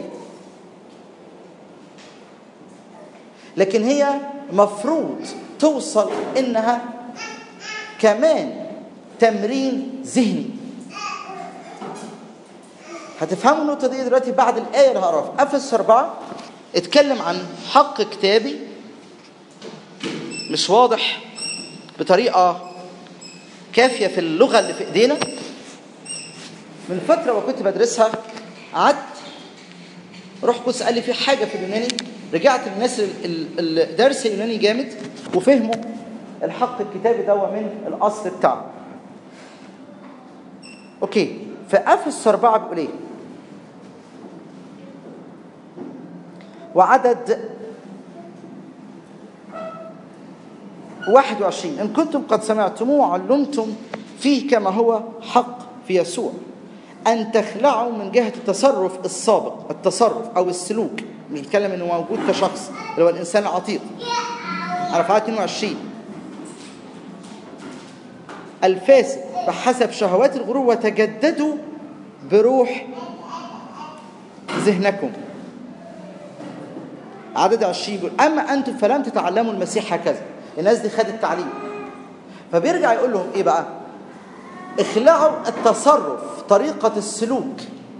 لكن هي مفروض توصل إنها كمان تمرين ذهني. هتفهموا النقطة دي دلوقتي بعد الآية اللي هقراها في أفسس أربعة. اتكلم عن حق كتابي مش واضح بطريقة كافية في اللغة اللي في إيدينا. من فترة وكنت بدرسها قعدت روح قدس قال لي في حاجة في اليوناني، رجعت للناس اللي دارس اليوناني جامد وفهموا الحق الكتابي ده من الأصل بتاعه. أوكي، في أفسس أربعة بيقول إيه؟ وعدد واحد وعشرين إن كنتم قد سمعتموه وعلمتم فيه كما هو حق في يسوع أن تخلعوا من جهة التصرف السابق، التصرف أو السلوك، مش بتكلم إنه موجود كشخص اللي هو الإنسان العتيق. على فعال اثنين وعشرين الفاسد بحسب شهوات الغرور وتجددوا بروح ذهنكم. عدد عشرين يقول أما أنتم فلم تتعلموا المسيح هكذا. الناس دي خدت التعليم، فبيرجع يقول لهم إيه بقى؟ اخلعوا التصرف، طريقة السلوك،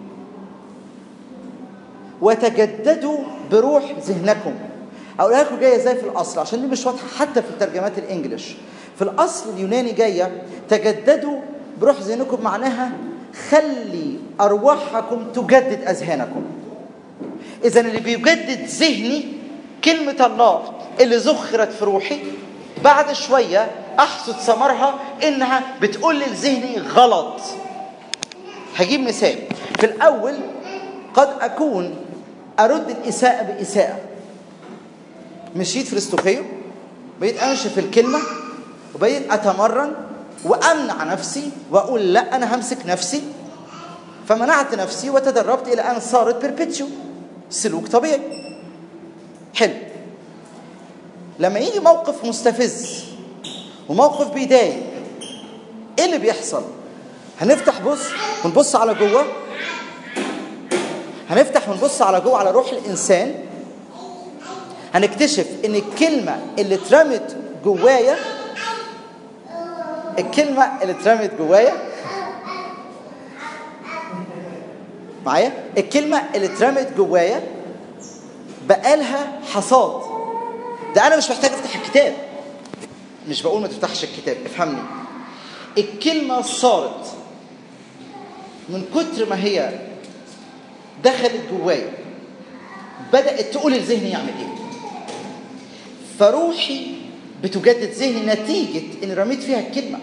وتجددوا بروح ذهنكم. أقولها لكم جاية زي في الأصل عشان دي مش واضحة حتى في الترجمات الإنجليش. في الأصل اليوناني جاية تجددوا بروح ذهنكم، معناها خلي أرواحكم تجدد أذهانكم. إذن اللي بيجدد ذهني كلمة الله اللي زخرت في روحي، بعد شوية أحصد ثمرها إنها بتقول لي لذهني غلط. هجيب مثال. في الأول قد أكون أرد الإساءة بإساءة. مشيت في الاستوخيو، بقيت أمشي في الكلمة، وبقيت أتمرن وأمنع نفسي وأقول لا أنا همسك نفسي، فمنعت نفسي وتدربت إلى أن صارت بيربيتشو، سلوك طبيعي. حلو. لما يجي موقف مستفز وموقف بيضايق، ايه اللي بيحصل؟ هنفتح بص ونبص على جوه، هنفتح ونبص على جوه على روح الانسان، هنكتشف ان الكلمه اللي اترمت جوايا الكلمه اللي اترمت جوايا معايا الكلمه اللي اترمت جوايا بقالها حصاد. ده انا مش محتاج افتح الكتاب، مش بقول ما تفتحش الكتاب، افهمني. الكلمة صارت من كتر ما هي دخلت جوايا بدأت تقول الذهن يعمل ايه، فروحي بتجدد ذهني نتيجة ان رميت فيها الكلمة.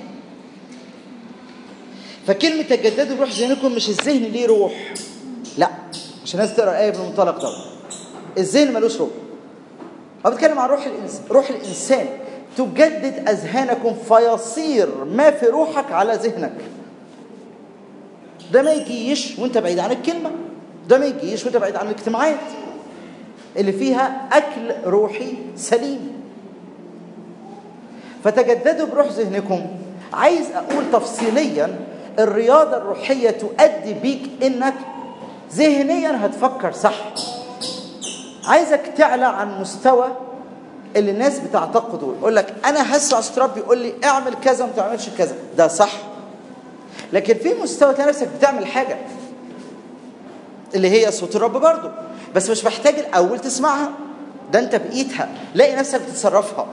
فكلمة تجددوا بروح ذهنكم مش الذهن ليه روح، لا، عشان الناس تقرأ الآية بالمنطلق ده. الذهن ملوش روح. أنا بتكلم عن روح الإنسان. روح الإنسان تجدد أذهانكم فيصير ما في روحك على ذهنك. ده ما يجيش وانت بعيد عن الكلمة، ده ما يجيش وانت بعيد عن الاجتماعات اللي فيها أكل روحي سليم. فتجددوا بروح ذهنكم. عايز أقول تفصيليا الرياضة الروحية تؤدي بيك إنك ذهنيا هتفكر صح. عايزك تعلى عن مستوى اللي الناس بتعتقده، يقول لك انا هسمع صوت ربي يقول لي اعمل كذا وما تعملش كذا، ده صح. لكن في مستوى تلاقي نفسك بتعمل حاجه اللي هي صوت الرب برضو، بس مش محتاج الاول تسمعها، ده انت بايدها لاقي نفسك بتتصرفها.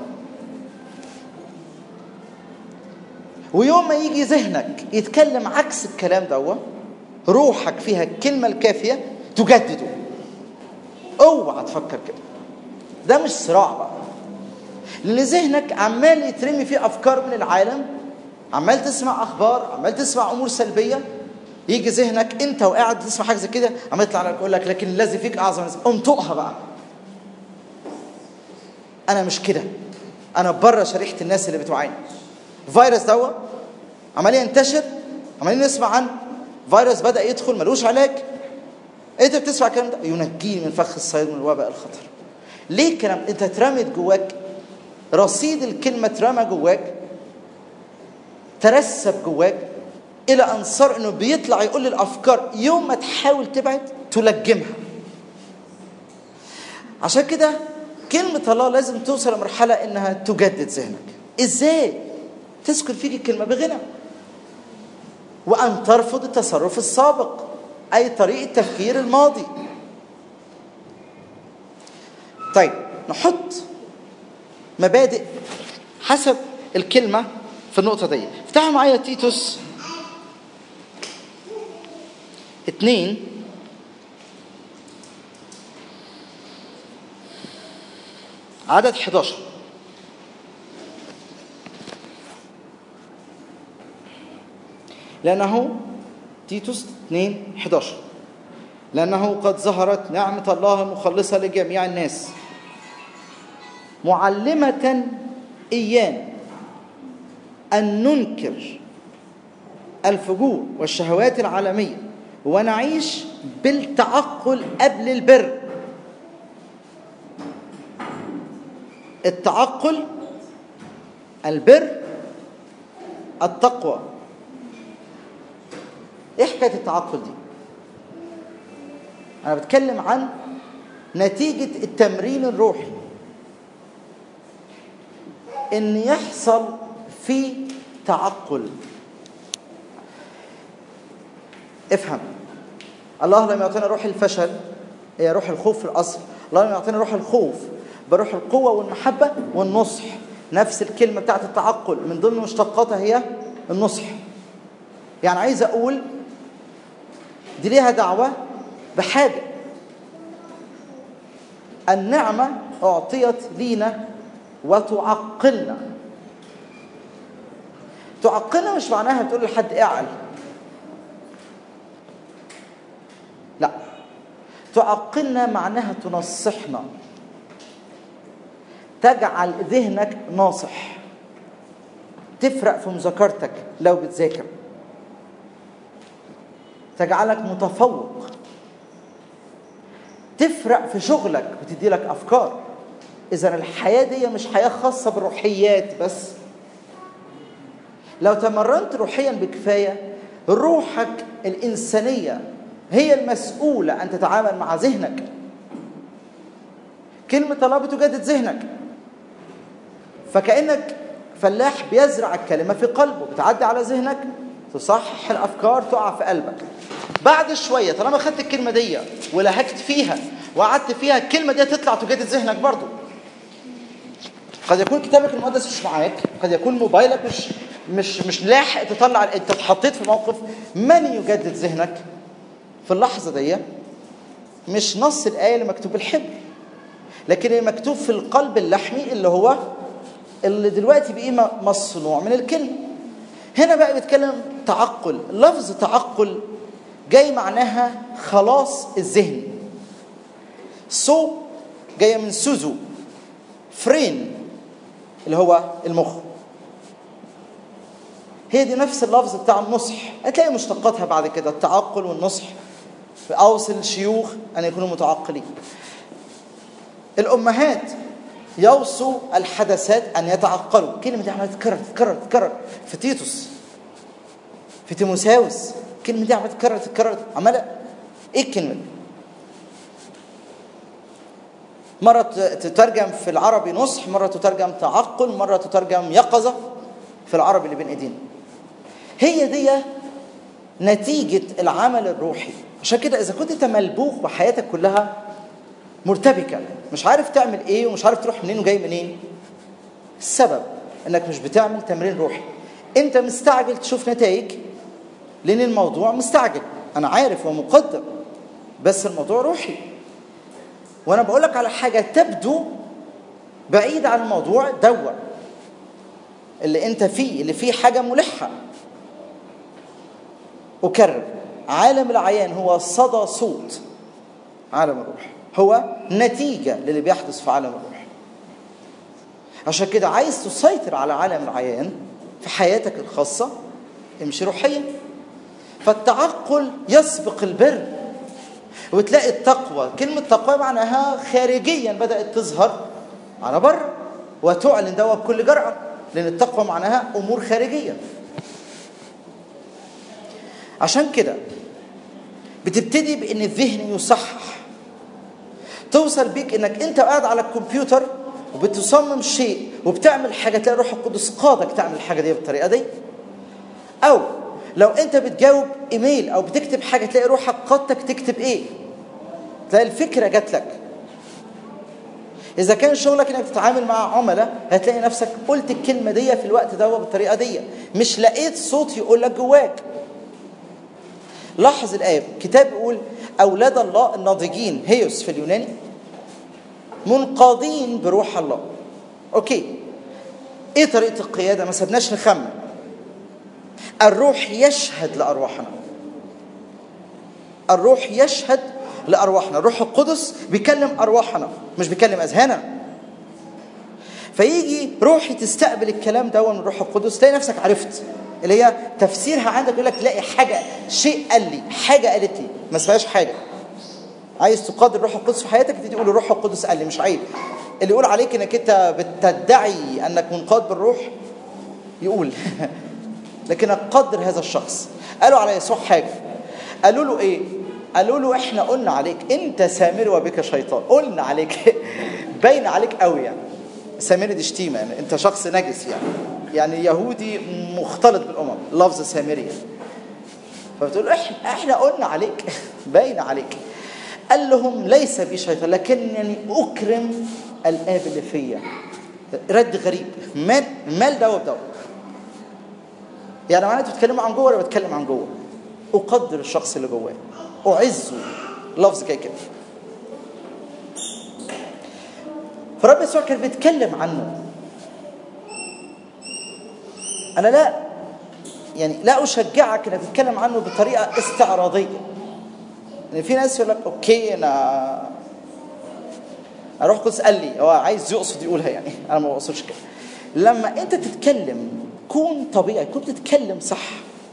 ويوم ما يجي ذهنك يتكلم عكس الكلام ده، روحك فيها الكلمه الكافيه تجدده. اوعى تفكر كده، ده مش صراع بقى، لأن ذهنك عمال يترمي فيه أفكار من العالم، عمال تسمع أخبار، عمال تسمع أمور سلبية. يجي ذهنك أنت وقاعد تسمع حاجة زي كده عمال يطلع لك يقول لك لكن الذي فيك أعظم. انطقها بقى، أنا مش كده، أنا بره شريحة الناس اللي بتوعاني. فيروس دوا عمال ينتشر، عمالين نسمع عن فيروس بدأ يدخل ملوش علاج. أنت بتسمع الكلام ده ينجيني من فخ الصياد من الوباء الخطر. ليه كلام أنت اترمت جواك، رصيد الكلمة اترمى جواك، ترسب جواك إلى أن صار إنه بيطلع يقول الأفكار يوم ما تحاول تبعد تلجمها. عشان كده كلمة الله لازم توصل لمرحلة إنها تجدد ذهنك. إزاي؟ تسكن فيك الكلمة بغنى، وأن ترفض التصرف السابق، أي طريقة التفكير الماضي. طيب نحط مبادئ حسب الكلمة في النقطة دي. افتحوا معايا تيتوس اتنين عدد حداشر. لأنه تيتوس اتنين حداشر لأنه قد ظهرت نعمة الله المخلصة لجميع الناس، معلمة إيانا أن ننكر الفجور والشهوات العالمية ونعيش بالتعقل قبل البر. التعقل، البر، التقوى. ايه حكاية التعقل دي؟ أنا بتكلم عن نتيجة التمرين الروحي، إن يحصل في تعقل. افهم، الله لم يعطينا روح الفشل، هي روح الخوف في الأصل. الله لم يعطينا روح الخوف، بروح القوة والمحبة والنصح. نفس الكلمة بتاعت التعقل من ضمن مشتقاتها هي النصح. يعني عايز أقول دي ليها دعوة بحاجة. النعمة أعطيت لينا وتعقلنا. تعقلنا مش معناها تقول لحد اعقل، لا، تعقلنا معناها تنصحنا، تجعل ذهنك ناصح، تفرق في مذاكرتك لو بتذاكر، تجعلك متفوق، تفرق في شغلك وتدي لك أفكار. إذن الحياة دي مش حياة خاصة بالروحيات بس. لو تمرنت روحيا بكفاية، روحك الإنسانية هي المسؤولة أن تتعامل مع ذهنك. كلمة الله بتجدد ذهنك، فكأنك فلاح بيزرع الكلمة في قلبه، بتعدي على ذهنك، تصحح الأفكار، تقع في قلبك. بعد شوية طالما خدت الكلمة دي ولهجت فيها وقعدت فيها، الكلمة دي تطلع تجدد ذهنك برضو. قد يكون كتابك المقدس مش معاك، قد يكون موبايلك مش مش مش لاحق تطلع. انت اتحطيت في موقف، من يجدد ذهنك في اللحظة دي مش نص الآية اللي مكتوب بالحبر، لكن اللي مكتوب في القلب اللحمي اللي هو اللي دلوقتي بقى مصنوع من الكلمة. هنا بقى بيتكلم تعقل. لفظ تعقل جاي معناها خلاص الذهن. سو جاية من سوزو، فرين اللي هو المخ. هي دي نفس اللفظ بتاع النصح، هتلاقي مشتقاتها بعد كده، التعقل والنصح. في أوصل الشيوخ أن يكونوا متعقلين. الأمهات يوصوا الحدثات أن يتعقلوا. كلمة دي عمالة تتكرر تتكرر تتكرر في تيتوس، في تيموساوس. كلمة دي عمالة تتكرر تتكرر عمالة. إيه الكلمة دي؟ مرة تترجم في العربي نصح، مرة تترجم تعقل، مرة تترجم يقظة في العربي اللي بين ايدينا. هي دي نتيجة العمل الروحي. عشان كده إذا كنت أنت ملبوخ وحياتك كلها مرتبكة، مش عارف تعمل إيه ومش عارف تروح منين وجاي منين، السبب إنك مش بتعمل تمرين روحي. أنت مستعجل تشوف نتائج لأن الموضوع مستعجل. أنا عارف ومقدر، بس الموضوع روحي. وأنا بقولك على حاجة تبدو بعيد عن الموضوع دوا اللي أنت فيه، اللي فيه حاجة ملحة. أكرر، عالم العيان هو صدى صوت عالم الروح، هو نتيجة للي بيحدث في عالم الروح. عشان كده عايز تسيطر على عالم العيان في حياتك الخاصة، امشي روحيا. فالتعقل يسبق البر. وتلاقي التقوى، كلمة تقوى معناها خارجيا بدأت تظهر على بر وتعلن دوا بكل جرأة، لأن التقوى معناها أمور خارجية. عشان كده بتبتدي بأن الذهن يصحح، توصل بيك أنك أنت قاعد على الكمبيوتر وبتصمم شيء وبتعمل حاجة، تلاقي روح القدس قادك تعمل الحاجة دي بالطريقة دي. أو لو أنت بتجاوب إيميل أو بتكتب حاجة، تلاقي روحك قادتك تكتب إيه، تلاقي الفكرة جات لك. إذا كان شغلك إنك تتعامل مع عملاء، هتلاقي نفسك قلت الكلمة دي في الوقت ده بالطريقة دي، مش لقيت صوت يقول لك جواك. لاحظ الآية، كتاب يقول أولاد الله الناضجين، هيوس في اليوناني، منقادين بروح الله. أوكي، إيه طريقة القيادة؟ ما سبناش نخمن. الروح يشهد لأرواحنا، الروح يشهد لأرواحنا. الروح القدس بيكلم أرواحنا مش بيكلم أذهاننا. فيجي روحي تستقبل الكلام ده من الروح القدس، تلاقي نفسك عرفت اللي هي تفسيرها عندك، يقول لك تلاقي حاجه، شيء قال لي، حاجه قالت لي، ما اسمهاش حاجه. عايز تقادر الروح القدس في حياتك، تيجي تقول الروح القدس قال لي، مش عيب. اللي يقول عليك انك انت بتدعي انك منقاد بالروح يقول لكن قدر هذا الشخص. قالوا على يسوع حاجه، قالوا له ايه؟ قالوا له احنا قلنا عليك انت سامري وبك شيطان، قلنا عليك باين عليك قوي يعني. سامري دي شتيمه يعني، انت شخص نجس يعني، يعني يهودي مختلط بالامم، لفظ سامري يعني. فبتقول احنا احنا قلنا عليك باين عليك. قال لهم ليس بي شيطان لكنني اكرم الاب اللي فيا. رد غريب، مال مال ده وده يعني. معناته بتتكلموا عن جوه ولا بتكلم عن جوه؟ اقدر الشخص اللي جواه، اعزه، لفظ كده كده. فرب يسوع كان بيتكلم عنه. انا لا يعني لا اشجعك انك تتكلم عنه بطريقه استعراضيه. يعني في ناس يقول لك اوكي انا اروح قدس قال لي، هو عايز يقصد يقولها يعني، انا ما بقصدش كده. لما انت تتكلم كون طبيعي، كون تتكلم صح.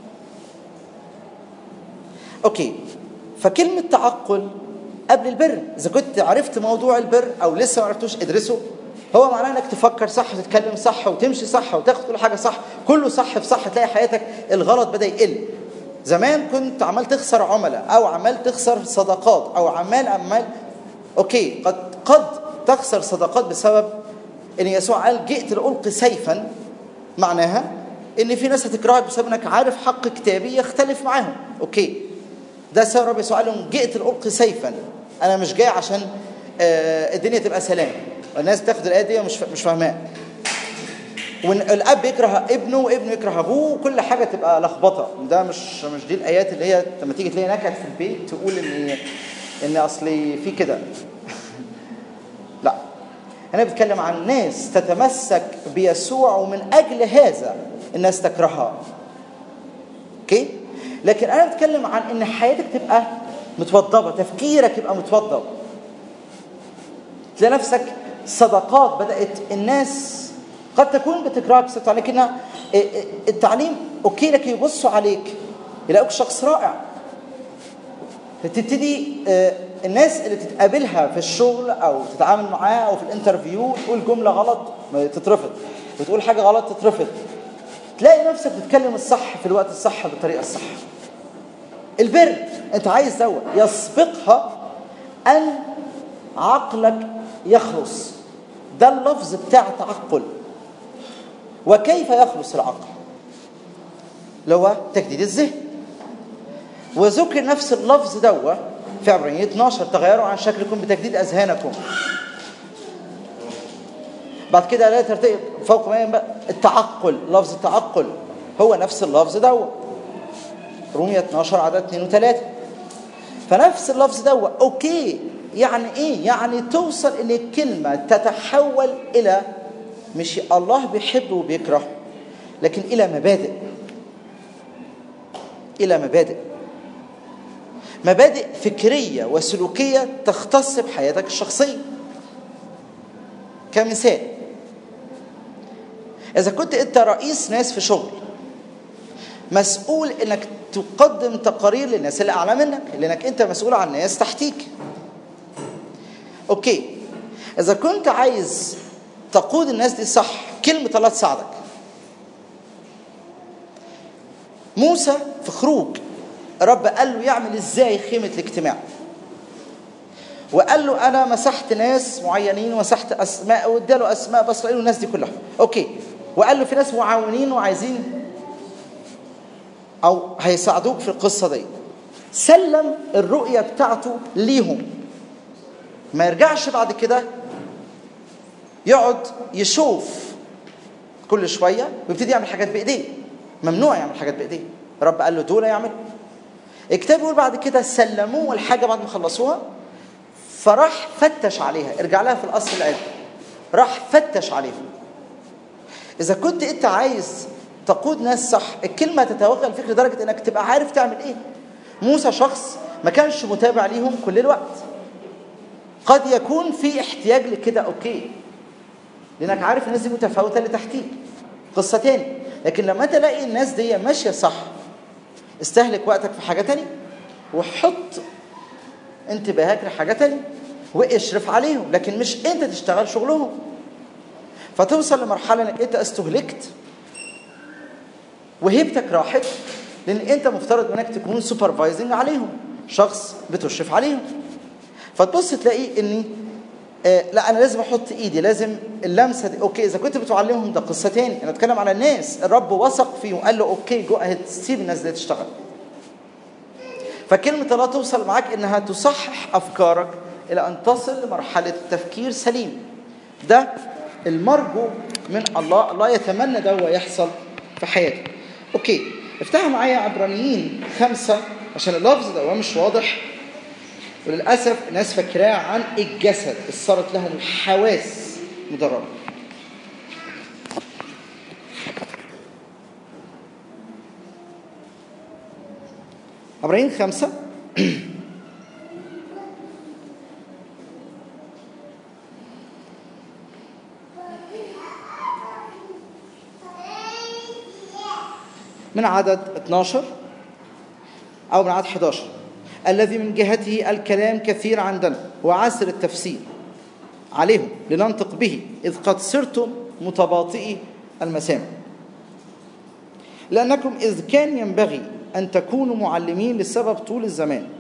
اوكي، فكلمه تعقل قبل البر، اذا كنت عرفت موضوع البر او لسه ما عرفتوش ادرسه، هو معناه انك تفكر صح وتتكلم صح وتمشي صح وتاخد كل حاجه صح، كله صح في صح، تلاقي حياتك الغلط بدا يقل. زمان كنت عمال تخسر عملاء او عمال تخسر صداقات او عمال عمال اوكي، قد قد تخسر صداقات بسبب ان يسوع قال جئت لألقي سيفا، معناها ان في ناس هتكرهك بسبب انك عارف حق كتابي يختلف معاهم. اوكي، ده سبب رب يسوع قال لهم جئت لألقي سيفا، انا مش جاي عشان آه الدنيا تبقى سلام. الناس تاخد الايه دي مش مش فاهماها، وان الاب يكره ابنه وابنه يكره ابوه وكل حاجه تبقى لخبطه. ده مش مش دي الايات اللي هي لما تيجي تلاقي نكد في البيت تقول ان ان اصلي في كده لا، انا بتكلم عن ناس تتمسك بيسوع ومن اجل هذا الناس تكرهها. اوكي، لكن انا بتكلم عن ان حياتك تبقى متوضبه، تفكيرك يبقى متوضب، تلاقي نفسك صداقات بدات الناس قد تكون بتكرهك بس لكن التعليم اوكي لك، يبصوا عليك يلاقوك شخص رائع، فتبتدي الناس اللي تتقابلها في الشغل او تتعامل معاه او في الانترفيو تقول جمله غلط تترفض، وتقول حاجه غلط تترفض، تلاقي نفسك بتتكلم الصح في الوقت الصح بالطريقه الصح. البر انت عايز دوت يسبقها ان عقلك يخلص، ده اللفظ بتاع تعقل. وكيف يخلص العقل؟ اللي هو تجديد الذهن. وذكر نفس اللفظ دوا في عبرانيين اثناشر، تغيروا عن شكلكم بتجديد اذهانكم. بعد كده لا ترتقي فوق ما التعقل، لفظ التعقل هو نفس اللفظ دوا، رومية اثناشر عدد اثنين وثلاثة. فنفس اللفظ دوا اوكي، يعني ايه؟ يعني توصل ان الكلمه تتحول الى مش الله بيحبه وبيكره، لكن الى مبادئ، الى مبادئ مبادئ فكريه وسلوكيه تختص بحياتك الشخصيه. كمثال، اذا كنت انت رئيس ناس في شغل، مسؤول انك تقدم تقارير للناس اللي اعلى منك، لانك انت مسؤول عن ناس تحتيك. اوكي، اذا كنت عايز تقود الناس دي صح، كلمه الله تساعدك. موسى في خروج رب قال له يعمل ازاي خيمه الاجتماع، وقال له انا مسحت ناس معينين ومسحت اسماء واداله اسماء باسرائيل والناس دي كلها. اوكي، وقال له في ناس معاونين وعايزين او هيساعدوك في القصه دي. سلم الرؤيه بتاعته ليهم، ما يرجعش بعد كده يقعد يشوف كل شويه ويبتدي يعمل حاجات بايديه. ممنوع يعمل حاجات بايديه، رب قال له دول يعمل. الكتاب يقول بعد كده سلموه الحاجه بعد ما خلصوها، فراح فتش عليها. ارجع لها في الاصل العلمي، راح فتش عليها. اذا كنت انت عايز تقود ناس صح، الكلمه تتوغل فيك لدرجه انك تبقى عارف تعمل ايه. موسى شخص ما كانش متابع ليهم كل الوقت، قد يكون في احتياج لكده. اوكي، لانك عارف الناس دي متفاوته اللي تحتيك، قصه تاني. لكن لما تلاقي الناس دي ماشيه صح، استهلك وقتك في حاجه تانية، وحط انتباهك لحاجه تانية، واشرف عليهم، لكن مش انت تشتغل شغلهم. فتوصل لمرحله انك انت استهلكت وهيبتك راحت، لان انت مفترض انك تكون سوبرفايزنج عليهم، شخص بتشرف عليهم. فتبص تلاقي اني آه لا انا لازم احط ايدي، لازم اللمسه دي. اوكي اذا كنت بتعلمهم ده قصه تاني، انا اتكلم على الناس الرب وثق فيه وقال له اوكي جو اهيد، سيب الناس دي تشتغل. فكلمه الله توصل معاك انها تصحح افكارك الى ان تصل لمرحله تفكير سليم. ده المرجو من الله، الله يتمنى ده ويحصل في حياتك. اوكي افتحوا معايا عبرانيين خمسة عشان اللفظ ده مش واضح، وللأسف الناس فاكراه عن الجسد، صارت لهم الحواس مدربة. عبرانيين خمسة من عدد اثناشر أو من عدد احد عشر. الذي من جهته الكلام كثير عندنا وعسر التفسير عليهم لننطق به، إذ قد صرتم متباطئي المسامع. لأنكم إذ كان ينبغي أن تكونوا معلمين لسبب طول الزمان،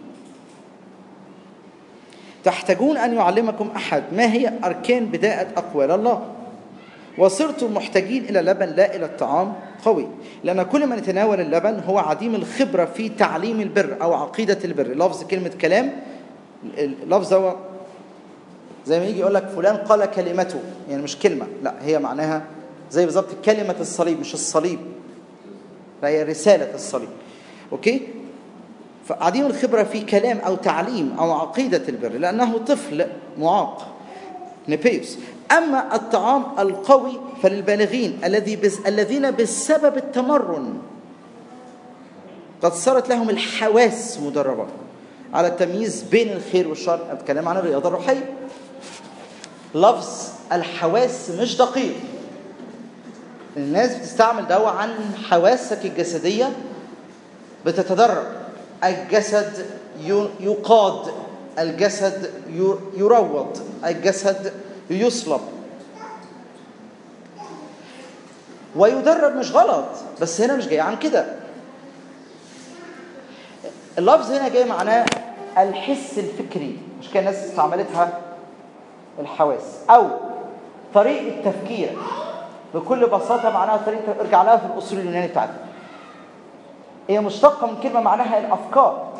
تحتاجون أن يعلمكم أحد ما هي أركان بداءة أقوال الله، وصرتم محتاجين إلى لبن لا إلى الطعام قوي، لأن كل من يتناول اللبن هو عديم الخبرة في تعليم البر أو عقيدة البر. لفظ كلمة كلام، اللفظ هو زي ما يجي يقول لك فلان قال كلمته، يعني مش كلمة، لا هي معناها زي بالظبط كلمة الصليب، مش الصليب، لا هي رسالة الصليب. أوكي، فعديم الخبرة في كلام أو تعليم أو عقيدة البر، لأنه طفل معاق نبيوس. أما الطعام القوي فللبالغين الذي بس الذين بسبب التمرن قد صارت لهم الحواس مدربة على التمييز بين الخير والشر. أتكلم عن الرياضة الروحية. لفظ الحواس مش دقيق، الناس بتستعمل ده عن حواسك الجسدية بتتدرب. الجسد يقاد، الجسد يروض، الجسد يصلب ويدرب. مش غلط، بس هنا مش جاي عن كده. اللفظ هنا جاي معناه الحس الفكري، مش كان الناس استعملتها الحواس أو طريقة تفكير. بكل بساطة معناها طريقة، ارجع لها في الأصول اليوناني بتاعتها، هي مشتقة من كلمة معناها الأفكار.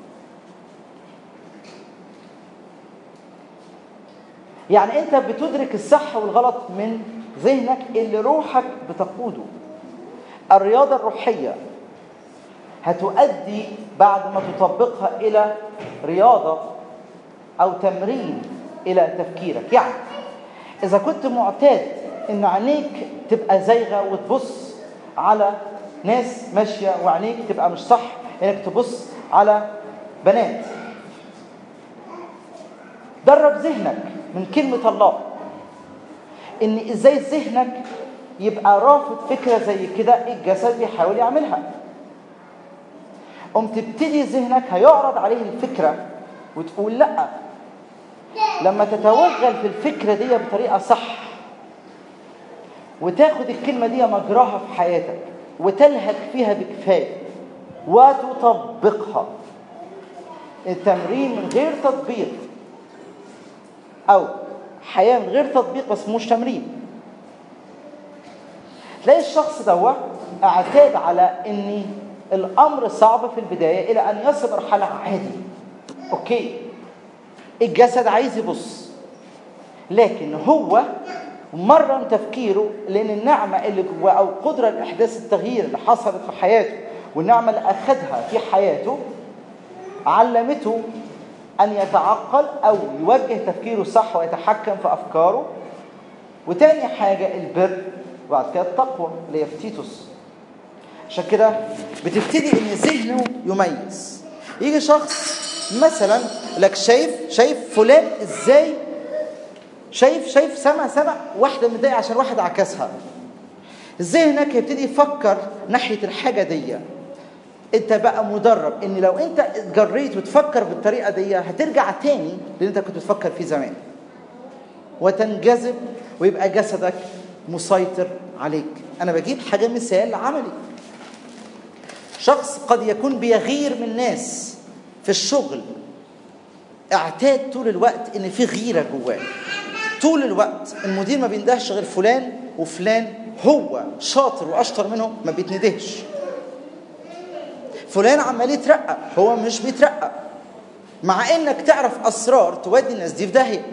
يعني أنت بتدرك الصح والغلط من ذهنك اللي روحك بتقوده. الرياضة الروحية هتؤدي بعد ما تطبقها إلى رياضة أو تمرين إلى تفكيرك. يعني إذا كنت معتاد إن عينيك تبقى زايغة وتبص على ناس ماشية، وعينيك تبقى مش صح إنك تبص على بنات، درب ذهنك من كلمة الله إن إزاي ذهنك يبقى رافض فكرة زي كده الجسد بيحاول يعملها. قم تبتدي ذهنك هيعرض عليه الفكرة وتقول لأ. لما تتوغل في الفكرة دي بطريقة صح وتاخد الكلمة دي مجراها في حياتك وتلهج فيها بكفاية وتطبقها، التمرين من غير تطبيق أو حياة من غير تطبيق بس مش تمرين. تلاقي الشخص ده اعتاد على ان الامر صعب في البداية الى ان يصل مرحلة عادي. اوكي الجسد عايز يبص، لكن هو مرن تفكيره، لان النعمة اللي جواه او قدرة لاحداث التغيير اللي حصلت في حياته والنعمة اللي اخذها في حياته علمته أن يتعقل أو يوجه تفكيره صح ويتحكم في أفكاره. وتاني حاجة البر، وبعد كده التقوى اللي هي في تيتوس. عشان كده بتبتدي إن ذهنه يميز. يجي شخص مثلا لك شايف شايف فلان إزاي شايف شايف سمع سمع واحدة متضايقة عشان واحد عكسها، ذهنك هيبتدي يفكر ناحية الحاجة دي. انت بقى مدرب ان لو انت اتجريت وتفكر بالطريقة دي هترجع تاني لان انت كنت بتفكر فيه زمان، وتنجذب ويبقى جسدك مسيطر عليك. انا بجيب حاجة مثال عملي. شخص قد يكون بيغير من ناس في الشغل، اعتاد طول الوقت ان في غيرة جواه، طول الوقت المدير ما بيندهش غير فلان وفلان، هو شاطر واشطر منهم ما بيتندهش. فلان عمال يترقى هو مش بيترقى، مع انك تعرف اسرار تودي الناس دي في داهيه.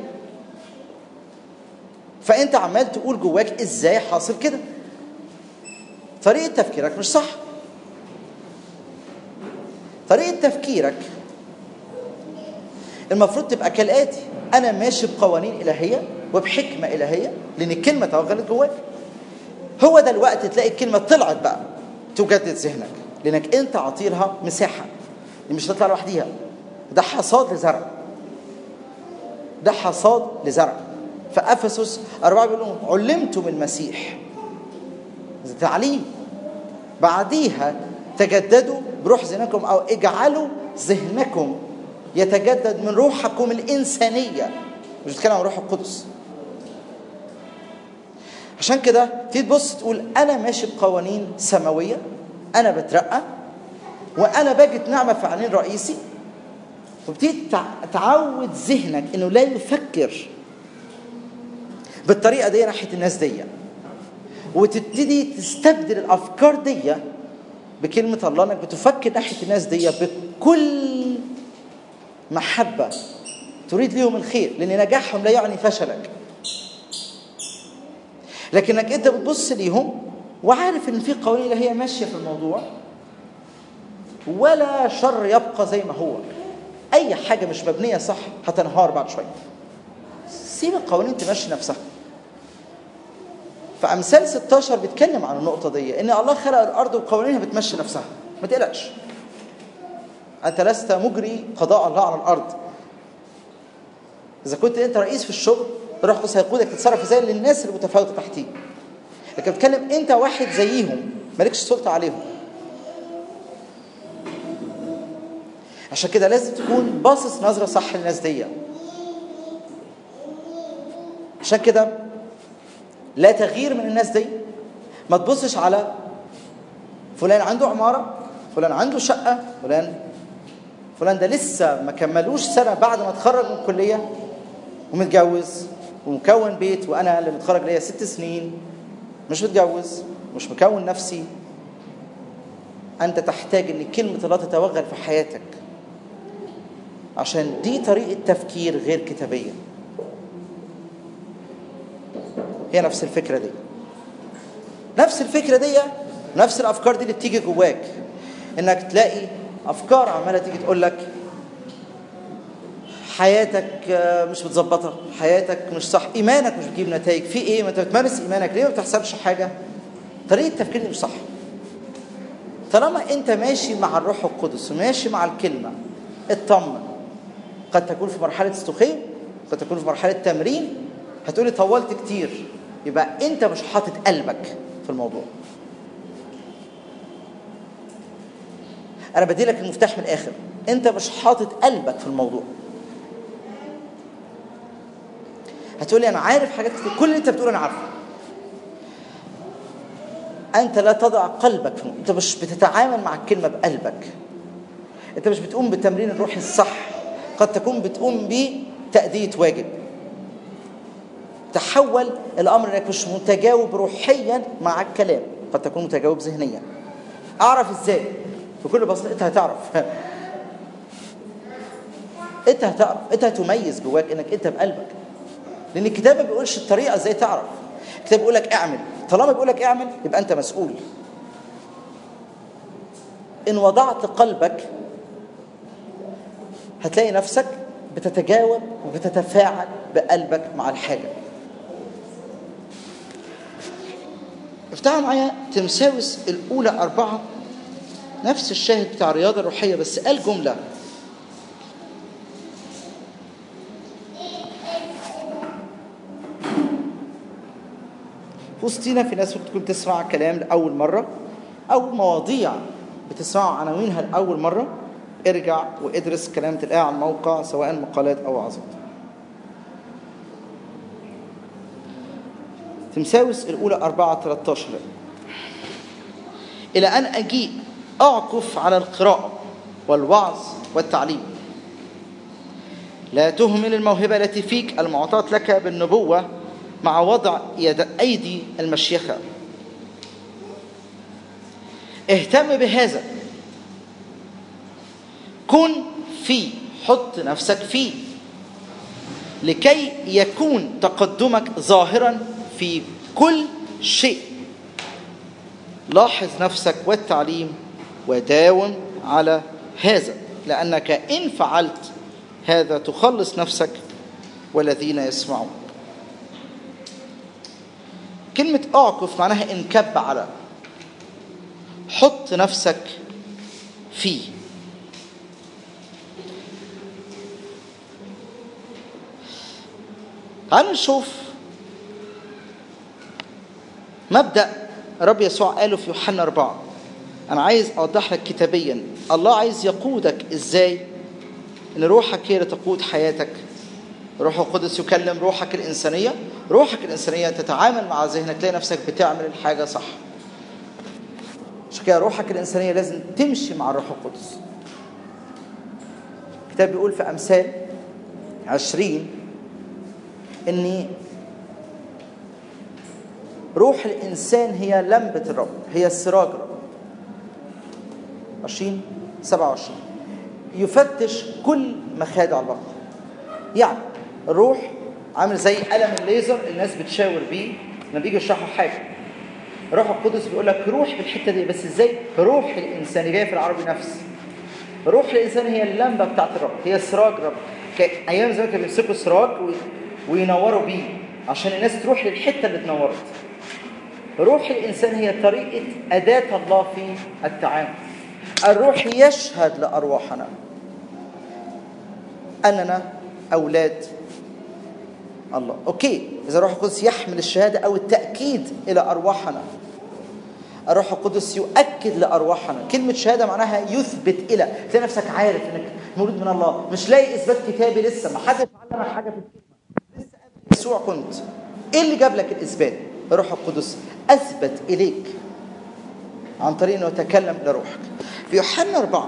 فانت عمال تقول جواك ازاي حاصل كده؟ طريقه تفكيرك مش صح. طريقه تفكيرك المفروض تبقى كالاتي: انا ماشي بقوانين الهيه وبحكمه الهيه، لان الكلمه توغلت جواك. هو ده الوقت تلاقي الكلمه طلعت بقى تجدد ذهنك، لانك انت عطيلها مساحه، دي مش هتطلع لوحديها. ده حصاد لزرع، ده حصاد لزرع. فأفسس أربعة بيقولوا علمتم المسيح، تعليم. بعديها تجددوا بروح ذهنكم، أو اجعلوا ذهنكم يتجدد من روحكم الإنسانية، مش بتكلم عن روح القدس. عشان كده تبص تقول أنا ماشي بقوانين سماوية، أنا بترقى وأنا بجد نعمة في عينين رئيسي، وبتدي تعود ذهنك إنه لا يفكر بالطريقة دي ناحية الناس دي، وتبتدي تستبدل الأفكار دي بكلمة الله، إنك بتفكر ناحية الناس دي بكل محبة، تريد ليهم الخير، لأن نجاحهم لا يعني فشلك. لكنك أنت بتبص ليهم وعارف إن في قوانين اللي هي ماشية في الموضوع، ولا شر يبقى زي ما هو. أي حاجة مش مبنية صح هتنهار بعد شوية. سيب القوانين تمشي نفسها. فأمثال ستاشر بيتكلم عن النقطة دي، إن الله خلق الأرض وقوانينها بتمشي نفسها، ما تقلقش. أنت لست مجري قضاء الله على الأرض. إذا كنت أنت رئيس في الشغل، الروح القدس هيقودك تتصرف إزاي للناس اللي متفاوتة تحتيك. لكن بتكلم أنت واحد زيهم مالكش سلطة عليهم. عشان كده لازم تكون باصص نظرة صح للناس دي. عشان كده لا تغيير من الناس دي. ما تبصش على فلان عنده عمارة، فلان عنده شقة، فلان فلان ده لسه ما كملوش سنة بعد ما اتخرج من الكلية ومتجوز ومكون بيت، وأنا اللي متخرج ليا ست سنين مش متجوز مش مكون نفسي. أنت تحتاج أن كلمة الله تتوغل في حياتك، عشان دي طريقة تفكير غير كتابية. هي نفس الفكرة دي، نفس الفكرة دي، نفس الأفكار دي اللي بتيجي جواك، إنك تلاقي أفكار عمالة تيجي تقول لك حياتك مش متظبطة، حياتك مش صح، إيمانك مش بتجيب نتائج، في إيه؟ ما أنت بتمارس إيمانك ليه ما بتحسبش حاجة؟ طريقة تفكير مش صح. طالما أنت ماشي مع الروح القدس وماشي مع الكلمة، اطمن. قد تكون في مرحلة استخيم، قد تكون في مرحلة تمرين، هتقولي طولت كتير، يبقى أنت مش حاطط قلبك في الموضوع. أنا بدي لك المفتاح من الآخر، أنت مش حاطط قلبك في الموضوع. هتقولي أنا عارف حاجات كتير، كل اللي أنت بتقول أنا عارفه. أنت لا تضع قلبك في الموضوع. أنت مش بتتعامل مع الكلمة بقلبك، أنت مش بتقوم بتمرين الروح الصح. قد تكون بتقوم بتأدية واجب. تحول الأمر أنك مش متجاوب روحيا مع الكلام، قد تكون متجاوب ذهنيا. أعرف إزاي؟ بكل بساطة أنت هتعرف. أنت هتعرف، أنت هتميز جواك أنك أنت بقلبك، لأن الكتاب ما بيقولش الطريقة إزاي تعرف. الكتاب بيقول لك اعمل. طالما بيقول لك اعمل يبقى أنت مسؤول. إن وضعت قلبك هتلاقي نفسك بتتجاوب وبتتفاعل بقلبك مع الحاجة. افتحوا معايا تمساوس الأولى أربعة، نفس الشاهد بتاع الرياضة الروحية، بس قال جملة وسطينا في ناس بتكون تسمع كلام لأول مرة أو مواضيع بتسمعوا عناوينها لأول مرة. ارجع وادرس كلام تلاقيه على الموقع سواء مقالات أو وعظات. تمساوس الأولى أربعة ثلاثة عشر: إلى أن أجيء أعكف على القراءة والوعظ والتعليم. لا تهمل الموهبة التي فيك المعطاة لك بالنبوة مع وضع يد أيدي المشيخة. اهتم بهذا، كن فيه، حط نفسك فيه، لكي يكون تقدمك ظاهرا في كل شيء. لاحظ نفسك والتعليم وداوم على هذا، لأنك إن فعلت هذا تخلص نفسك والذين يسمعون. كلمة أعكف معناها انكب على، حط نفسك فيه. تعالوا نشوف مبدأ رب يسوع قاله في يوحنا أربعة. أنا عايز أوضح لك كتابيا الله عايز يقودك إزاي، إن روحك هي اللي تقود حياتك. روح القدس يكلم روحك الإنسانية، روحك الإنسانية تتعامل مع ذهنك، تلاقي نفسك بتعمل الحاجة صح. عشان كده روحك الإنسانية لازم تمشي مع الروح القدس. الكتاب بيقول في أمثال عشرين إن روح الإنسان هي لمبة الرب، هي السراج الرب. عشرين سبعة وعشرين يفتش كل مخادع البقر. يعني الروح عامل زي قلم الليزر الناس بتشاور بيه لما بيجي يشرحوا حاجة. الروح القدس بيقول لك روح بالحتة دي، بس ازاي؟ روح الإنسان جاي في العربي نفس. روح الإنسان هي اللمبة بتاعت الرب، هي سراج الرب. أيام زمان كانوا بيمسكوا سراج وينوروا بيه عشان الناس تروح للحتة اللي اتنورت. روح الإنسان هي طريقة أداة الله في التعامل. الروح يشهد لأرواحنا أننا أولاد الله. أوكي، إذا الروح القدس يحمل الشهادة أو التأكيد إلى أرواحنا. الروح القدس يؤكد لأرواحنا. كلمة شهادة معناها يثبت إلى، تلاقي نفسك عارف إنك مولود من الله، مش لاقي إثبات كتابي لسه، ما حدش علمك حاجة في الكلمة، لسه قبل يسوع كنت. إيه اللي جاب لك الإثبات؟ الروح القدس أثبت إليك عن طريق أنه يتكلم لروحك. في يوحنا أربعة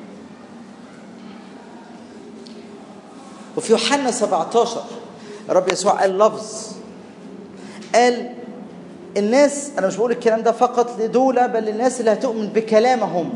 وفي يوحنا سبعة عشر الرب يسوع قال لفظ، قال الناس، أنا مش بقول الكلام ده فقط لدولة بل للناس اللي هتؤمن بكلامهم.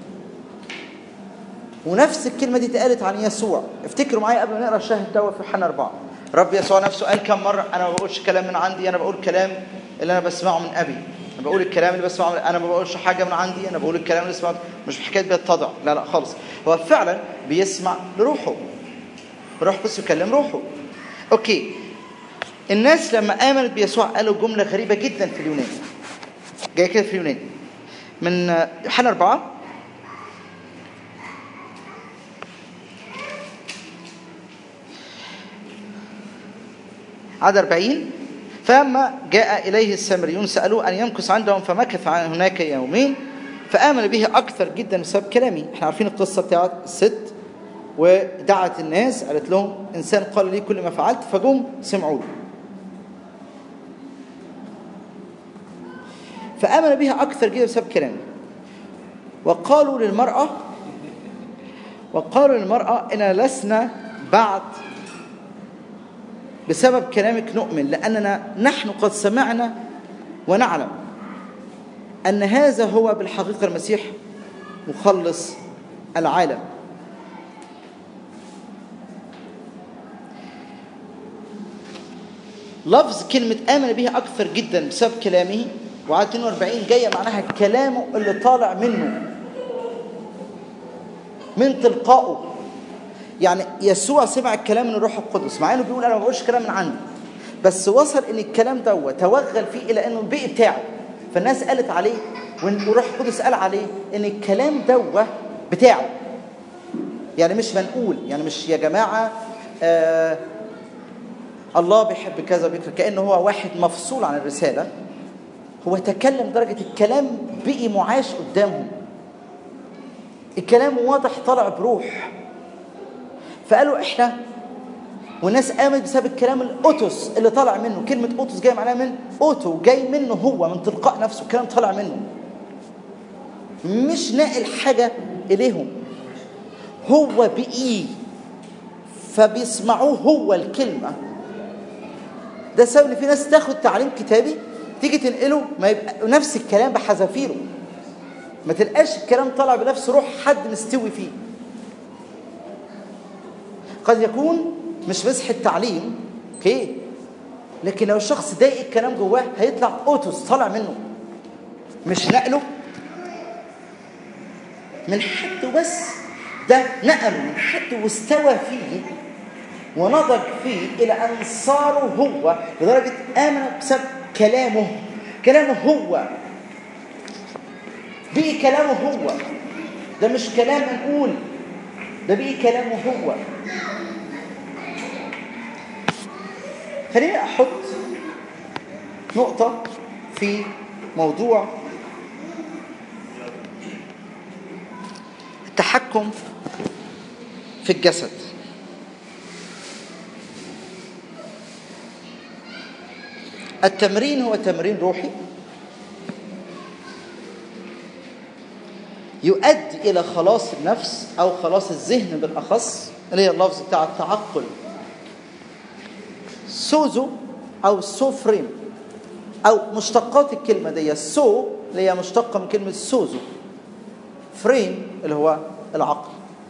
ونفس الكلمة دي اتقالت عن يسوع. افتكروا معايا قبل ما نقرأ الشاهد ده في يوحنا أربعة. رب يسوع نفسه قال كم مرة أنا ما بقولش كلام من عندي، أنا بقول كلام اللي أنا بسمعه من أبي. أنا بقول الكلام اللي بسمعه، أنا ما بقولش حاجة من عندي، أنا بقول الكلام اللي بسمعه. مش بحكاية بيتضع، لا لا خالص. هو فعلا بيسمع لروحه، روح بس يكلم روحه. أوكي، الناس لما آمنت بيسوع قالوا جملة غريبة جدا في اليونان، جاي كده في اليونان من يوحنا أربعة. عدد أربعين: فلما جاء إليه السامريون سألوه أن يمكث عندهم فمكث هناك يومين، فآمن به أكثر جدا بسبب كلامي. احنا عارفين القصة بتاعت الست ودعت الناس، قالت لهم إنسان قال لي كل ما فعلت، فجم سمعوا له. فآمن بها أكثر جدا بسبب كلامي. وقالوا للمرأة وقالوا للمرأة إن لسنا بعد بسبب كلامك نؤمن، لأننا نحن قد سمعنا ونعلم أن هذا هو بالحقيقة المسيح مخلص العالم. لفظ كلمة آمن بها أكثر جدا بسبب كلامه، وعدد اثنين وأربعين جاية معناها كلامه اللي طالع منه من تلقائه. يعني يسوع سمع الكلام من الروح القدس، مع انه بيقول انا ما بقولش كلام من عندي، بس وصل ان الكلام ده توغل فيه الى انه البيئة بتاعه. فالناس قالت عليه والروح القدس قال عليه ان الكلام ده بتاعه. يعني مش منقول، يعني مش يا جماعة آه الله بيحب كذا بيكره، كأنه هو واحد مفصول عن الرسالة، هو تكلم درجة الكلام بقي معاش قدامهم، الكلام واضح طالع بروح. فقالوا احنا، والناس قامت بسبب الكلام الأوتوس اللي طالع منه. كلمة أوتوس جاي معناها من أوتو، جاي منه هو، من تلقاء نفسه، الكلام طالع منه، مش ناقل حاجة إليهم، هو بقي فبيسمعوه هو الكلمة. ده سبب ان في ناس تاخد تعليم كتابي تيجي تنقله ما يبقى نفس الكلام بحذافيره، ما تلقاش الكلام طالع بنفس روح حد مستوي فيه. قد يكون مش مسح التعليم اوكي، لكن لو الشخص ضايق الكلام جواه هيطلع اوتوس طالع منه، مش نقله من حد بس، ده نقله من حد واستوى فيه ونضج فيه إلى أن صاروا هو، لدرجة آمن بسبب كلامه. كلامه هو بقي كلامه هو، ده مش كلام نقول، ده بقي كلامه هو. خليني أحط نقطة في موضوع التحكم في الجسد. التمرين هو تمرين روحي يؤدي إلى خلاص النفس أو خلاص الذهن بالأخص، اللي هي اللفظ بتاع التعقل، سوزو أو سوفرين، أو مشتقات الكلمة دي. سو اللي هي مشتقة من كلمة سوزو، فرين اللي هو العقل.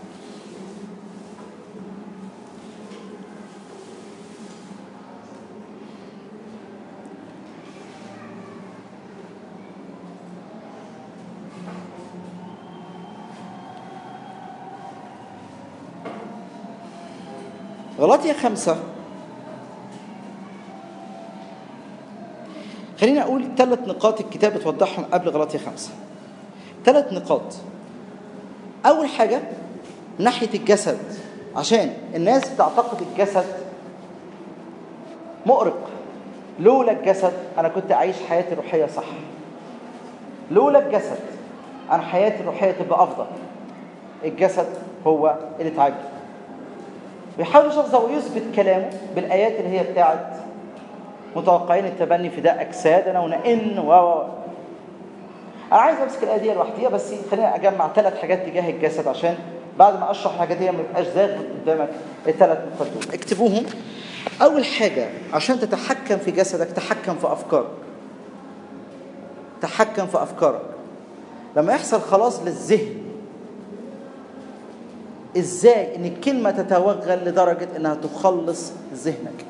غلاطية خمسة، خلينا أقول ثلاث نقاط الكتاب بتوضحهم قبل غلاطية خمسة. ثلاث نقاط. أول حاجة من ناحية الجسد، عشان الناس بتعتقد الجسد مؤرق. لولا الجسد أنا كنت أعيش حياتي الروحية صح، لولا الجسد أنا حياتي الروحية تبقى أفضل. الجسد هو اللي تعجب. بيحاول الشخص ده ويثبت كلامه بالآيات اللي هي بتاعت متوقعين التبني فداء أجسادنا ونئن و أنا عايز أمسك الآية دي لوحديها، بس خلينا أجمع ثلاث حاجات تجاه الجسد عشان بعد ما أشرح الحاجات دي ما يبقاش زاغ قدامك الثلاث نقاط دول. اكتبوهم. أول حاجة، عشان تتحكم في جسدك تحكم في أفكارك. تحكم في أفكارك. لما يحصل خلاص للذهن، إزاي إن الكلمة تتوغل لدرجة إنها تخلص ذهنك.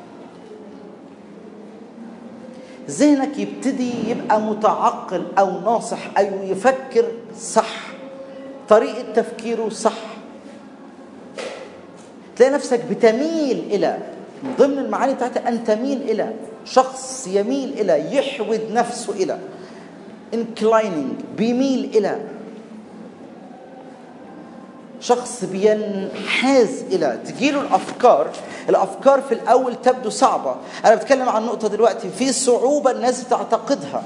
ذهنك يبتدي يبقى متعقل أو ناصح أو يفكر صح، طريقة تفكيره صح. تلاقي نفسك بتميل إلى، من ضمن المعاني بتاعتها أن تميل إلى، شخص يميل إلى، يحود نفسه إلى، inclining، بيميل إلى، شخص بينحاز إلى، تجيله الأفكار. الأفكار في الأول تبدو صعبة. أنا بتكلم عن نقطة دلوقتي في صعوبة الناس بتعتقدها،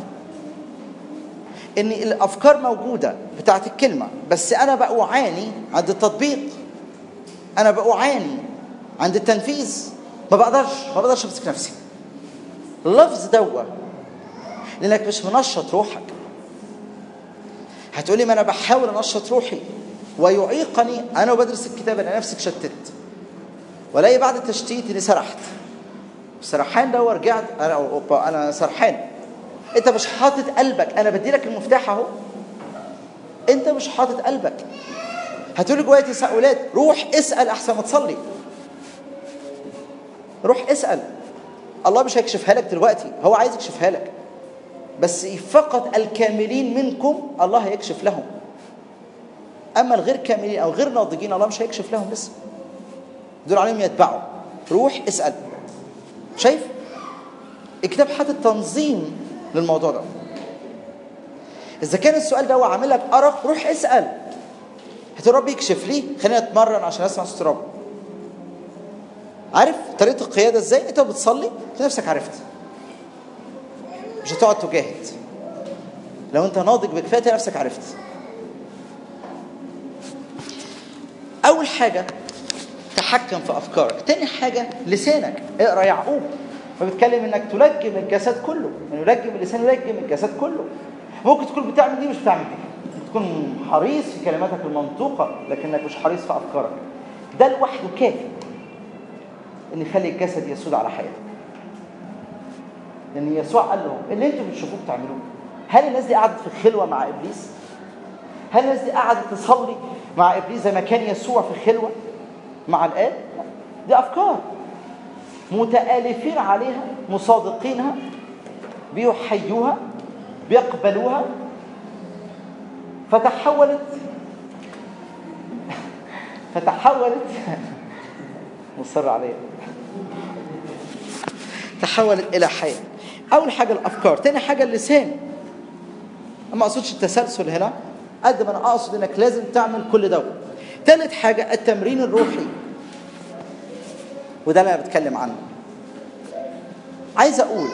إن الأفكار موجودة بتاعت الكلمة، بس أنا بقى أعاني عند التطبيق، أنا بقى أعاني عند التنفيذ، ما بقدرش ما بقدرش أمسك نفسي. اللفظ دوا لأنك مش منشط روحك. هتقولي ما أنا بحاول أنشط روحي ويعيقني أنا وبدرس الكتاب، أنا نفسي شتت، ولاقي بعد التشتيت إني سرحت. سرحان ده ورجعت أنا أوبا أنا سرحان. أنت مش حاطط قلبك، أنا بدي لك المفتاح أهو، أنت مش حاطط قلبك. هتقولي جوايا تساؤلات، روح اسأل أحسن ما تصلي. روح اسأل، الله مش هيكشفها لك دلوقتي، هو عايز يكشفها لك، بس فقط الكاملين منكم الله هيكشف لهم. أما الغير كاملين أو غير ناضجين الله مش هيكشف لهم لسه، دول عليهم يتبعوا. روح اسأل. شايف الكتاب حاطط تنظيم للموضوع ده. إذا كان السؤال ده هو عامل لك أرق، روح اسأل. هتقول ربي يكشف لي، خلينا اتمرن عشان اسمع صوت رب. عارف طريقة القيادة ازاي؟ انت بتصلي تلاقي نفسك عرفت، مش هتقعد تجاهد. لو انت ناضج بكفايه تلاقي نفسك عرفت. اول حاجه تحكم في افكارك. تاني حاجه لسانك. اقرا يعقوب فبيتكلم انك تلجم الجسد كله، يعني يلجم اللسان يلجم الجسد كله. ممكن تكون بتعمل دي مش بتعمل دي، تكون حريص في كلماتك المنطوقه لكنك مش حريص في افكارك. ده لوحده كافي ان يخلي الجسد يسود على حياتك. لان يسوع قال لهم اللي انتم بتشوفوه بتعملوه. هل الناس دي قعدت في خلوه مع ابليس؟ هل الناس دي قعدت تصلي مع ابليس زي ما كان يسوع في خلوه مع الآب؟ دي افكار متآلفين عليها، مصادقينها، بيحيوها، بيقبلوها، فتحولت فتحولت مصر عليها تحولت الى حياه. اول حاجه الافكار. تاني حاجه اللسان. ما اقصدش التسلسل هنا قد ما انا اقصد انك لازم تعمل كل ده. ثالث حاجه التمرين الروحي، وده اللي انا بتكلم عنه. عايز اقول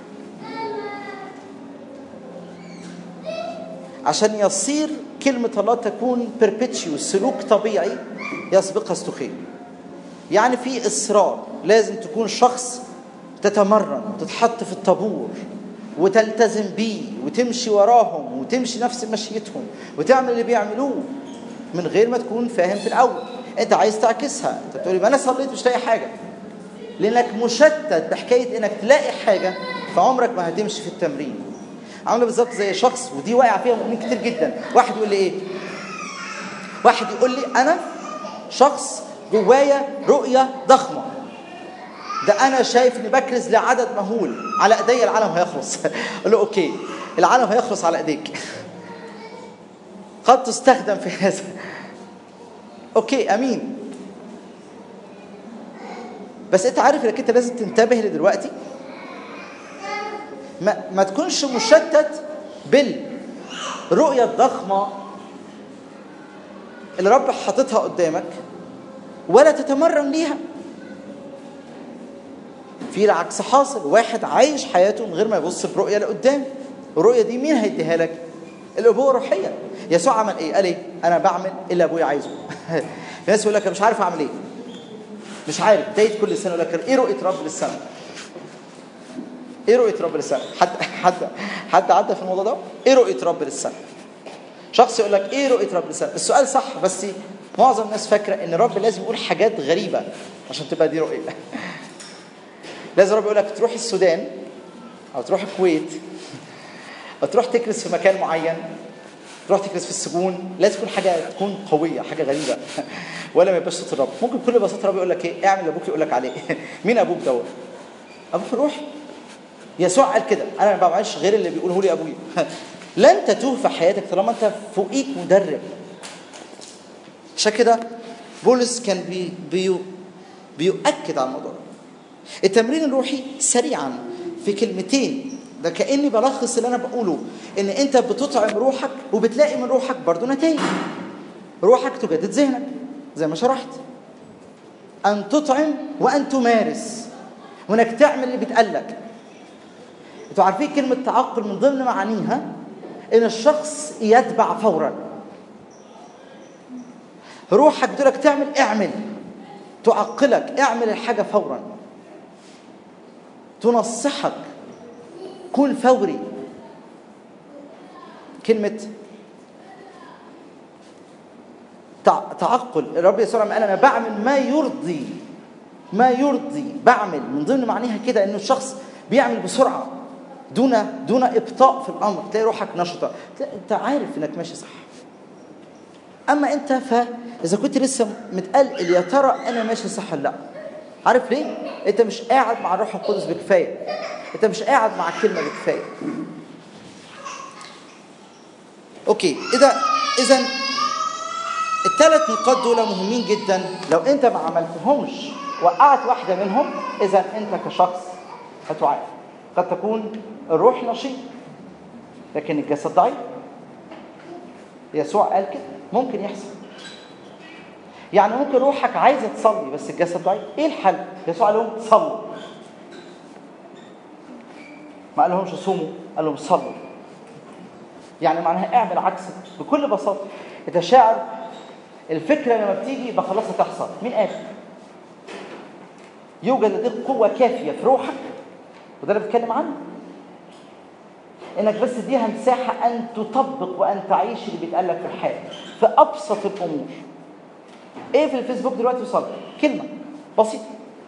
عشان يصير كلمه الله تكون بيربيتشيوس، سلوك طبيعي، يسبقها استخيل. يعني في اصرار، لازم تكون شخص تتمرن وتتحط في الطابور وتلتزم بيه وتمشي وراهم وتمشي نفس مشيتهم وتعمل اللي بيعملوه من غير ما تكون فاهم في الاول. انت عايز تعكسها، انت بتقولي ما انا صليت مش لاقي حاجه، لانك مشتت بحكايه انك تلاقي حاجه، فعمرك ما هتمشي في التمرين. عامله بالظبط زي شخص، ودي واقع فيها مؤمنين كتير جدا. واحد يقول لي ايه؟ واحد يقول لي انا شخص جوايا رؤيه ضخمه، ده انا شايف اني بكرز لعدد مهول، على ايديا العالم هيخلص. اقول له اوكي، العالم هيخلص على ايديك، قد تستخدم في هذا. اوكي امين، بس انت عارف انك انت لازم تنتبه لدلوقتي، ما, ما تكونش مشتت بالرؤيه الضخمه اللي رب حاططها قدامك ولا تتمرن ليها. في العكس حاصل، واحد عايش حياته من غير ما يبص برؤيه لقدام. الرؤيه دي مين هيديها لك؟ الابوه الروحيه. يسوع عمل ايه؟ قال ايه؟ انا بعمل اللي ابويا عايزه. في ناس يقول لك مش عارف اعمل ايه، مش عارف، دايت كل سنه يقول لك ايه رؤيه رب للسنه؟ ايه رؤيه رب للسنه؟ حد حد حد عدى في الموضوع ده؟ ايه رؤيه رب للسنه؟ شخص يقول لك ايه رؤيه رب للسنه؟ السؤال صح، بس معظم الناس فاكره ان رب لازم يقول حاجات غريبه عشان تبقى دي رؤيه. لازم رب يقول لك تروح السودان او تروح الكويت او تروح تكرس في مكان معين، تروح تكرس في السجون، لازم تكون حاجه تكون قويه، حاجه غريبه، ولا ما يبقاش صوت الرب. ممكن بكل بساطه رب يقول لك ايه؟ اعمل اللي ابوك يقول لك عليه. مين ابوك دوت؟ ابوك روحي. يسوع قال كده، انا ما بعملش غير اللي بيقوله لي ابويا. لن تتوه في حياتك طالما انت فوقيك مدرب. عشان كده بولس كان بي بي بيؤكد على الموضوع. التمرين الروحي سريعا في كلمتين، ده كأني بلخص اللي انا بقوله، ان انت بتطعم روحك وبتلاقي من روحك برضو نتائج. روحك تجدد ذهنك زي ما شرحت، ان تطعم وان تمارس، وانك تعمل اللي بيتقالك. انتوا عارفين كلمة تعقل من ضمن معانيها ان الشخص يتبع فورا. روحك بتقولك تعمل، اعمل، تعقلك اعمل الحاجة فورا، تنصحك كن فوري. كلمة تعقل، الرب يسوع قال انا بعمل ما يرضي، ما يرضي، بعمل من ضمن معانيها كده انه الشخص بيعمل بسرعة دون دون ابطاء في الامر. تلاقي روحك نشطة، انت عارف انك ماشي صح. اما انت فاذا كنت لسه متقلق يا ترى انا ماشي صح ولا لا، عارف ليه؟ انت مش قاعد مع الروح القدس بكفايه، انت مش قاعد مع الكلمه بكفايه. اوكي، اذا اذا الثلاث نقاط دول مهمين جدا. لو انت ما عملتهمش، وقعت واحده منهم، اذا انت كشخص هتعاني. قد تكون الروح نشيط لكن الجسد ضعيف. يسوع قال كده ممكن يحصل. يعني ممكن روحك عايزه تصلي بس الجسد ضعيف. ايه الحل؟ يسوع قال لهم صلوا، ما قال لهمش صوموا، قال لهم صلوا. يعني معناها اعمل عكسك بكل بساطه. انت شاعر الفكره لما بتيجي يبقى خلاص هتحصل. مين قال؟ يوجد لديك قوه كافيه في روحك، وده اللي بتكلم عنه، انك بس اديها مساحه ان تطبق وان تعيش اللي بيتقال لك في الحياه في ابسط الامور. ايه في الفيسبوك دلوقتي وصل كلمه بسيطه،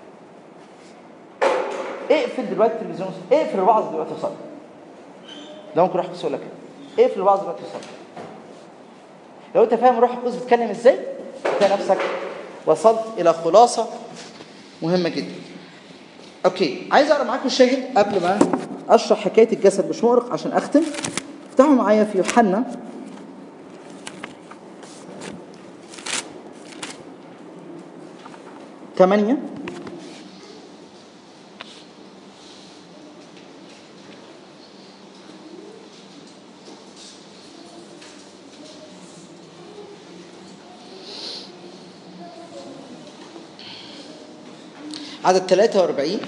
اقفل دلوقتي التلفزيون، اقفل الوعظ دلوقتي وصل. ده ممكن روح القدس يقول لك كده، اقفل الوعظ دلوقتي وصل. لو انت فاهم روح القدس بتتكلم ازاي، تلاقي نفسك وصلت الى خلاصه مهمه جدا. اوكي، عايز اقرا معاكم الشاهد قبل ما اشرح حكايه الجسد مش مؤرق عشان اختم. افتحوا معايا في يوحنا ثمانية عدد ثلاثة وأربعين.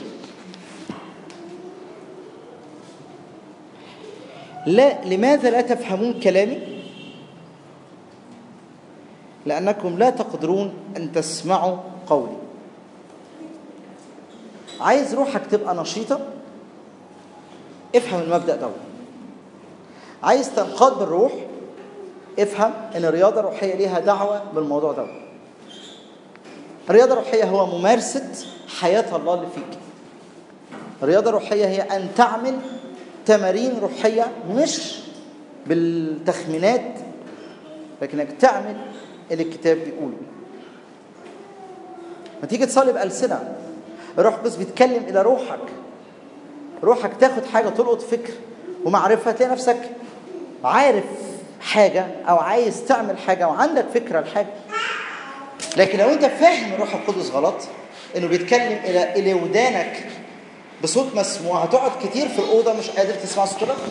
لا لماذا لا تفهمون كلامي؟ لأنكم لا تقدرون أن تسمعوا قولي. عايز روحك تبقى نشيطة، افهم المبدأ ده. عايز تنقاد بالروح، افهم ان الرياضة الروحية ليها دعوة بالموضوع ده. الرياضة الروحية هو ممارسة حياة الله اللي فيك. الرياضة الروحية هي أن تعمل تمارين روحية مش بالتخمينات، لكنك تعمل اللي الكتاب بيقوله. ما تيجي تصلي بألسنة، الروح القدس بيتكلم إلى روحك، روحك تاخد حاجة تلقط فكر ومعرفة، تلاقي نفسك عارف حاجة أو عايز تعمل حاجة وعندك فكرة الحاجة. لكن لو أنت فاهم الروح القدس غلط، إنه بيتكلم إلى إلى ودانك بصوت مسموع، هتقعد كتير في الأوضة مش قادر تسمع صوت الرب.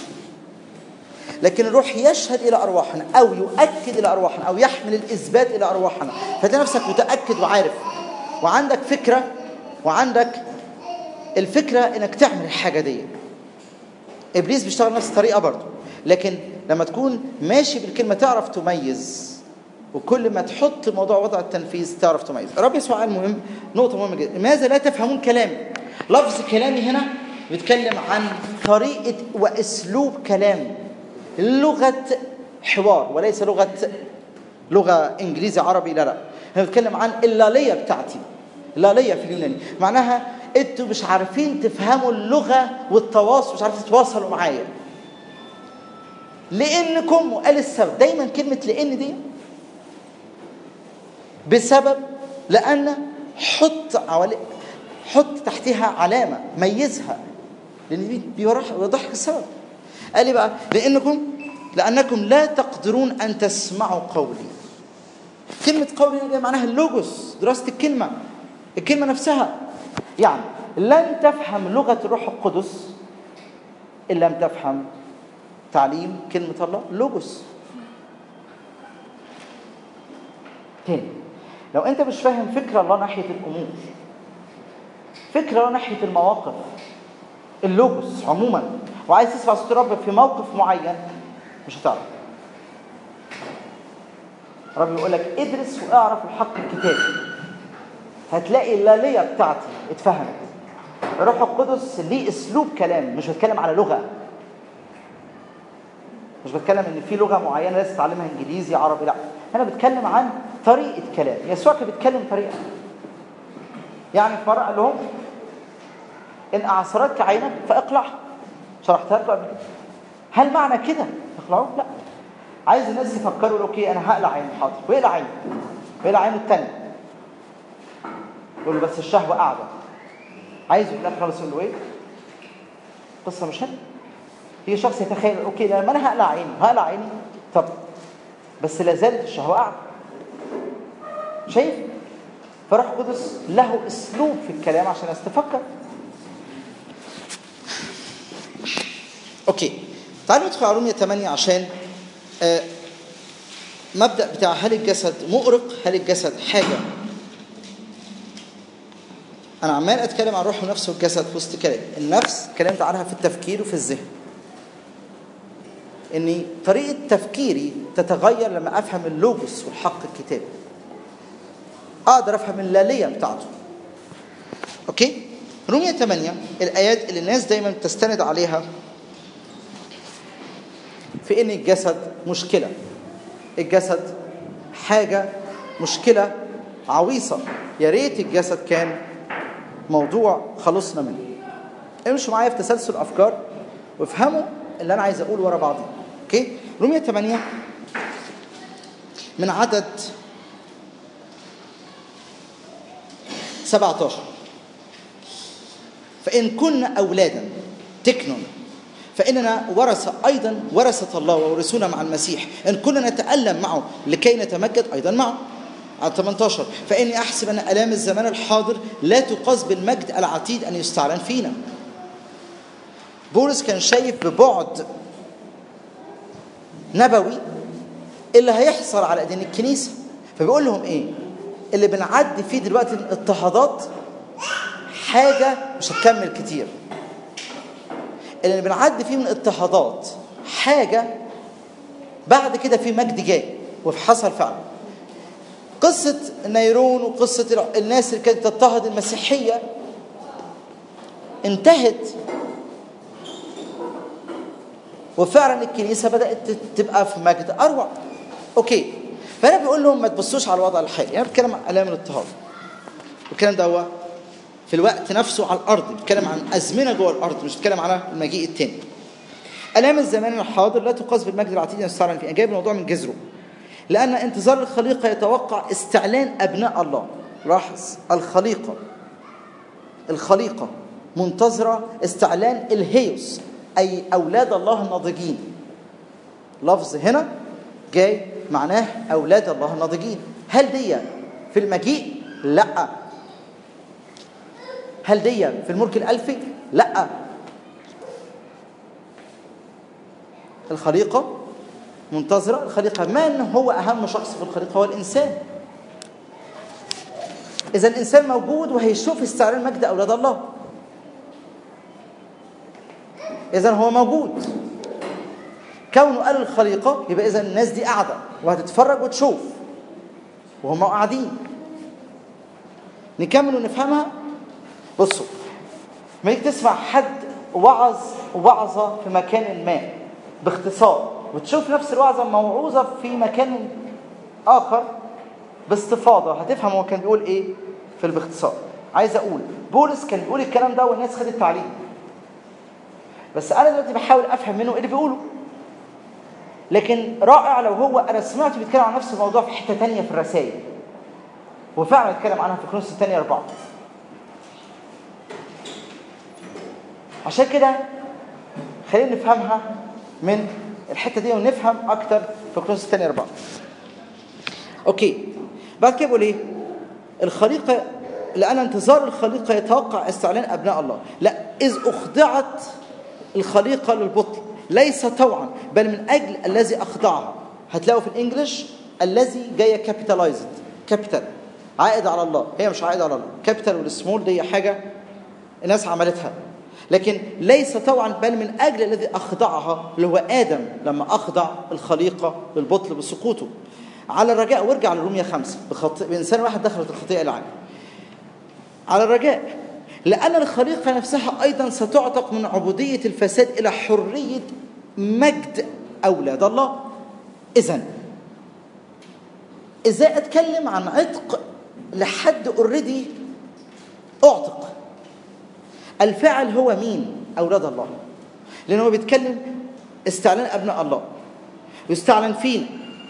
لكن الروح يشهد إلى أرواحنا أو يؤكد إلى أرواحنا أو يحمل الإثبات إلى أرواحنا، فتلاقي نفسك متأكد وعارف وعندك فكرة، وعندك الفكرة إنك تعمل الحاجة دي. إبليس بيشتغل نفس الطريقة برضو، لكن لما تكون ماشي بالكلمة تعرف تميز، وكل ما تحط موضوع وضع التنفيذ تعرف تميز. الرب يسوع قال مهم، نقطة مهمة جدا، لماذا لا تفهمون كلامي؟ لفظ كلامي هنا بيتكلم عن طريقة وأسلوب كلام، لغة حوار وليس لغة لغة إنجليزي عربي، لا لا، هنا بيتكلم عن اللالية بتاعتي. اللالية في اليوناني معناها انتوا مش عارفين تفهموا اللغة والتواصل، مش عارفين تتواصلوا معايا لأنكم، وقال السبب دايما كلمة لأن دي بسبب، لأن حط عوالي حط تحتها علامة ميزها، لأن بيوضح السبب. قال لي بقى لأنكم لأنكم لا تقدرون أن تسمعوا قولي. كلمة قولي دي معناها اللوجوس، دراسة الكلمة، الكلمة نفسها. يعني لن تفهم لغة الروح القدس إن لم تفهم تعليم كلمة الله، لوجوس. تاني، لو أنت مش فاهم فكرة الله ناحية الأمور، فكرة الله ناحية المواقف، اللوجوس عموما، وعايز تسمع صوت الرب في موقف معين، مش هتعرف. الرب يقول لك ادرس واعرف الحق الكتابي، هتلاقي اللالية بتاعتي اتفهمت. الروح القدس ليه اسلوب كلام، مش بتكلم على لغة، مش بتكلم ان في لغة معينة لازم تتعلمها انجليزي عربي، لا، انا بتكلم عن طريقة كلام. يسوع كان بيتكلم طريقة، يعني في مرة قال لهم ان اعصرتك عينك فاقلعها، شرحتها لكم قبل كده. هل معنى كده اقلعوه؟ لا، عايز الناس يفكروا اوكي انا هقلع عيني، حاضر، ويقلع عينه، ويقلع عينه الثانيه، يقول له بس الشهوه قاعده، عايز في الاخر خالص يقول له ايه؟ قصه مش حلوه. في شخص يتخيل اوكي لما انا هقلع عيني هقلع عيني طب بس لا زالت الشهوه قاعده. شايف؟ فروح القدس له اسلوب في الكلام عشان استفكر. اوكي، تعالوا ندخل على رومية ثمانية عشان آه مبدأ بتاع هل الجسد مؤرق، هل الجسد حاجة. أنا عمال أتكلم عن روح ونفس والجسد في وسط كلام. النفس كلمت عنها في التفكير وفي الذهن، ان طريقه تفكيري تتغير لما افهم اللوجوس والحق الكتابي. اقدر افهم اللاليه بتاعته. اوكي؟ رومية ثمانية الايات اللي الناس دايما تستند عليها في ان الجسد مشكله. الجسد حاجه مشكله عويصه، يا ريت الجسد كان موضوع خلصنا منه. امشوا معايا في تسلسل افكار وافهموا اللي انا عايز اقوله ورا بعضي. اوكي؟ رومية ثمانية من عدد سبعة عشر. فإن كنا أولادا تكنون فإننا ورثة أيضا ورثة الله وورثونا مع المسيح، إن كنا نتألم معه لكي نتمجد أيضا معه. على ثمانية عشر فإني أحسب أن آلام الزمان الحاضر لا تقاس بالمجد العتيد أن يستعلن فينا. بولس كان شايف ببعد نبوي اللي هيحصل على ايدين الكنيسه، فبيقول لهم ايه؟ اللي بنعدي فيه دلوقتي الاضطهادات حاجه مش هتكمل كتير. اللي بنعدي فيه من اضطهادات حاجه بعد كده في مجد جاي، وحصل فعلا. قصه نيرون وقصه الناس اللي كانت تضطهد المسيحيه انتهت، وفعلا الكنيسه بدات تبقى في مجد اروع. اوكي، فانا بقول لهم ما تبصوش على الوضع الحالي. انا يعني بتكلم عن الام الاضطهاد، والكلام ده هو في الوقت نفسه على الارض، بتكلم عن ازمنه جوه الارض، مش بتكلم على المجيء الثاني. الام الزمان الحاضر لا تقاس بالمجد العتيد يستعلن فيه. جايب الموضوع من جذره، لان انتظار الخليقه يتوقع استعلان ابناء الله. لاحظ، الخليقه الخليقه منتظره استعلان الهيوس، أي أولاد الله الناضجين. لفظ هنا جاي معناه أولاد الله الناضجين. هل دي في المجيء؟ لا. هل دي في الملك الألفي؟ لا. الخليقة منتظرة. الخليقة، من هو أهم شخص في الخليقة؟ هو الإنسان. إذا الإنسان موجود وهيشوف استعلان مجد أولاد الله. إذن هو موجود. كونه قال الخليقة يبقى إذن الناس دي قاعدة وهتتفرج وتشوف وهم قاعدين. نكمل ونفهمها. بصوا، ما يجي تسمع حد وعظ وعظة في مكان ما باختصار، وتشوف نفس الوعظة موعوظة في مكان آخر باستفاضة، هتفهم هو كان بيقول إيه في باختصار. عايز أقول بولس كان بيقول الكلام ده والناس خدت تعليم، بس أنا دلوقتي بحاول أفهم منه إيه اللي بيقوله. لكن رائع لو هو أنا سمعته بيتكلم عن نفس الموضوع في حتة تانية في الرسائل، وفعلا اتكلم عنها في كورنثوس الثانية أربعة. عشان كده خلينا نفهمها من الحتة دي ونفهم أكتر في كورنثوس الثانية أربعة. أوكي، بعد كده بقول إيه؟ الخليقة، لأن انتظار الخليقة يتوقع استعلان أبناء الله. لا، إذ أخضعت الخليقة للبطل ليس طوعا بل من أجل الذي أخضعها. هتلاقوا في الإنجليش الذي جاية كابيتالايزد، كابيتال عائد على الله، هي مش عائد على الله. كابيتال والسمول دي حاجة الناس عملتها، لكن ليس طوعا بل من أجل الذي أخضعها، اللي هو آدم لما أخضع الخليقة للبطل بسقوطه. على الرجاء، وارجع لرومية خمسة، بخط... بإنسان واحد دخلت الخطيئة العالم. على الرجاء، لأن الخليقة نفسها أيضا ستعتق من عبودية الفساد إلى حرية مجد أولاد الله. إذن إزاي أتكلم عن عتق لحد أوريدي أعتق؟ الفاعل هو مين؟ أولاد الله، لأنه بيتكلم استعلان أبناء الله، ويستعلن فينا.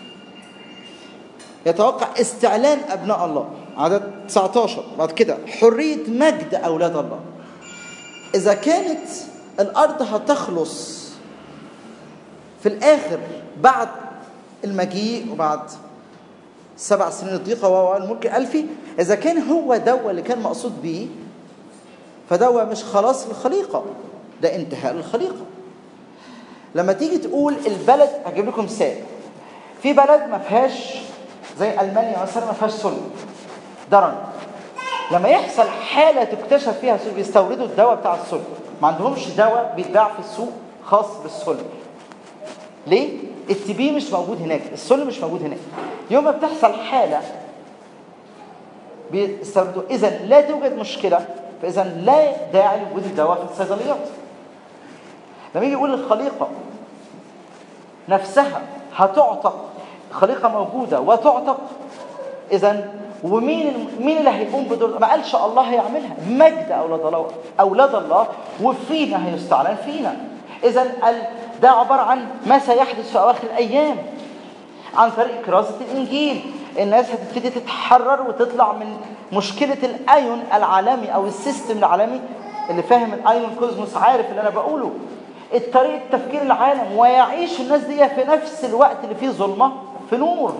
يتوقع استعلان أبناء الله. عدد تسعة عشر بعد كده حرية مجد أولاد الله. إذا كانت الأرض هتخلص في الآخر بعد المجيء وبعد سبع سنين الضيقة والملك الألفي، إذا كان هو دوا اللي كان مقصود به، فدوا مش خلاص الخليقة، ده انتهاء الخليقة. لما تيجي تقول البلد، هجيب لكم مثال. في بلد ما فيهاش زي ألمانيا مثلا ما فيهاش صلب درن، لما يحصل حالة تكتشف فيها صلب بيستوردوا الدواء بتاع الصلب. ما عندهمش دواء بيتباع في السوق خاص بالصلب، ليه؟ التي بي مش موجود هناك، السل مش موجود هناك. يوم ما بتحصل حالة بيستوردوا، إذا لا توجد مشكلة، فإذا لا داعي لوجود الدواء في الصيدليات. لما يجي يقول الخليقة نفسها هتعتق، خليقة موجودة وتعتق، إذا ومين مين اللي هيقوم بدور؟ ما قالش الله هيعملها، مجد أولاد الله، أولاد الله وفينا هيستعلن فينا. إذا ده عبارة عن ما سيحدث في أواخر الأيام عن طريق كراسة الإنجيل. الناس هتبتدي تتحرر وتطلع من مشكلة الأيون العالمي أو السيستم العالمي. اللي فاهم الأيون كوزموس عارف اللي أنا بقوله، الطريقة تفكير العالم، ويعيش الناس دي في نفس الوقت اللي فيه ظلمة في نور.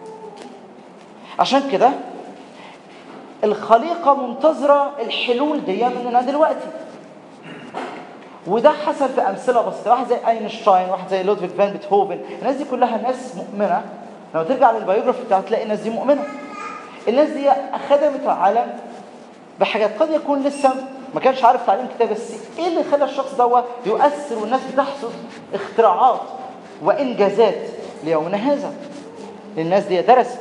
عشان كده الخليقة منتظرة الحلول دي مننا دلوقتي. وده حصل في أمثلة بسيطة، واحد زي أينشتاين، واحد زي لودفيج فان بيتهوفن. الناس دي كلها ناس مؤمنة. لما ترجع للبيوجرافي بتاعت تلاقي الناس دي مؤمنة. الناس دي خدمت العالم بحاجات قد يكون لسه ما كانش عارف تعليم كتاب، بس ايه اللي خلى الشخص ده يؤثر والناس بتحصد اختراعات وانجازات ليومنا هذا؟ الناس دي درست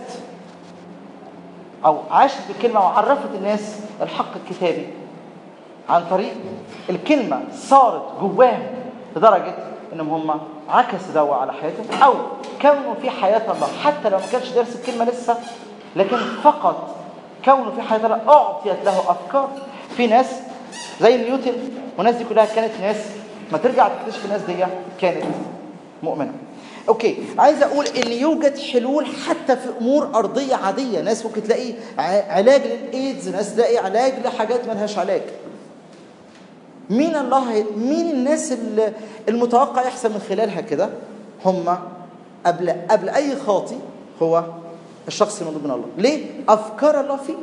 او عاشت بالكلمه وعرفت الناس الحق الكتابي عن طريق الكلمه، صارت جواهم لدرجه انهم هم عكسوا دوا على حياتهم او كونوا في حياه الله، حتى لو ما كانش دارس الكلمه لسه، لكن فقط كونه في حياه الله اعطيت له افكار. في ناس زي نيوتن والناس دي كلها كانت ناس ما ترجع تكتشف الناس دي كانت مؤمنه. اوكي، عايز اقول ان يوجد حلول حتى في امور ارضيه عاديه. ناس ممكن تلاقي علاج للايدز، ناس تلاقي علاج لحاجات ما لهاش علاج. مين الله مين الناس المتوقع يحصل من خلالها كده؟ هم قبل قبل اي خاطي هو الشخص المطلوب من الله. ليه؟ افكار الله فيه.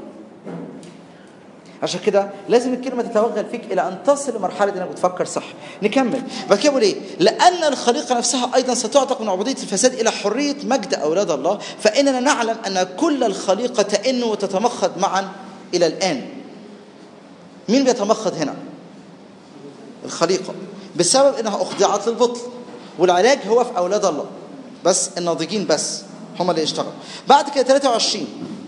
عشان كده لازم الكلمه تتوغل فيك الى ان تصل لمرحله انك بتفكر صح. نكمل بعد كده. ايه؟ لان الخليقه نفسها ايضا ستعتق من عبوديه الفساد الى حريه مجد اولاد الله، فاننا نعلم ان كل الخليقه تئن وتتمخض معا الى الان. مين بيتمخض هنا؟ الخليقه، بسبب انها اخضعت للبطل، والعلاج هو في اولاد الله بس، الناضجين بس هم اللي يشتغلوا. بعد كده ثلاثة وعشرين،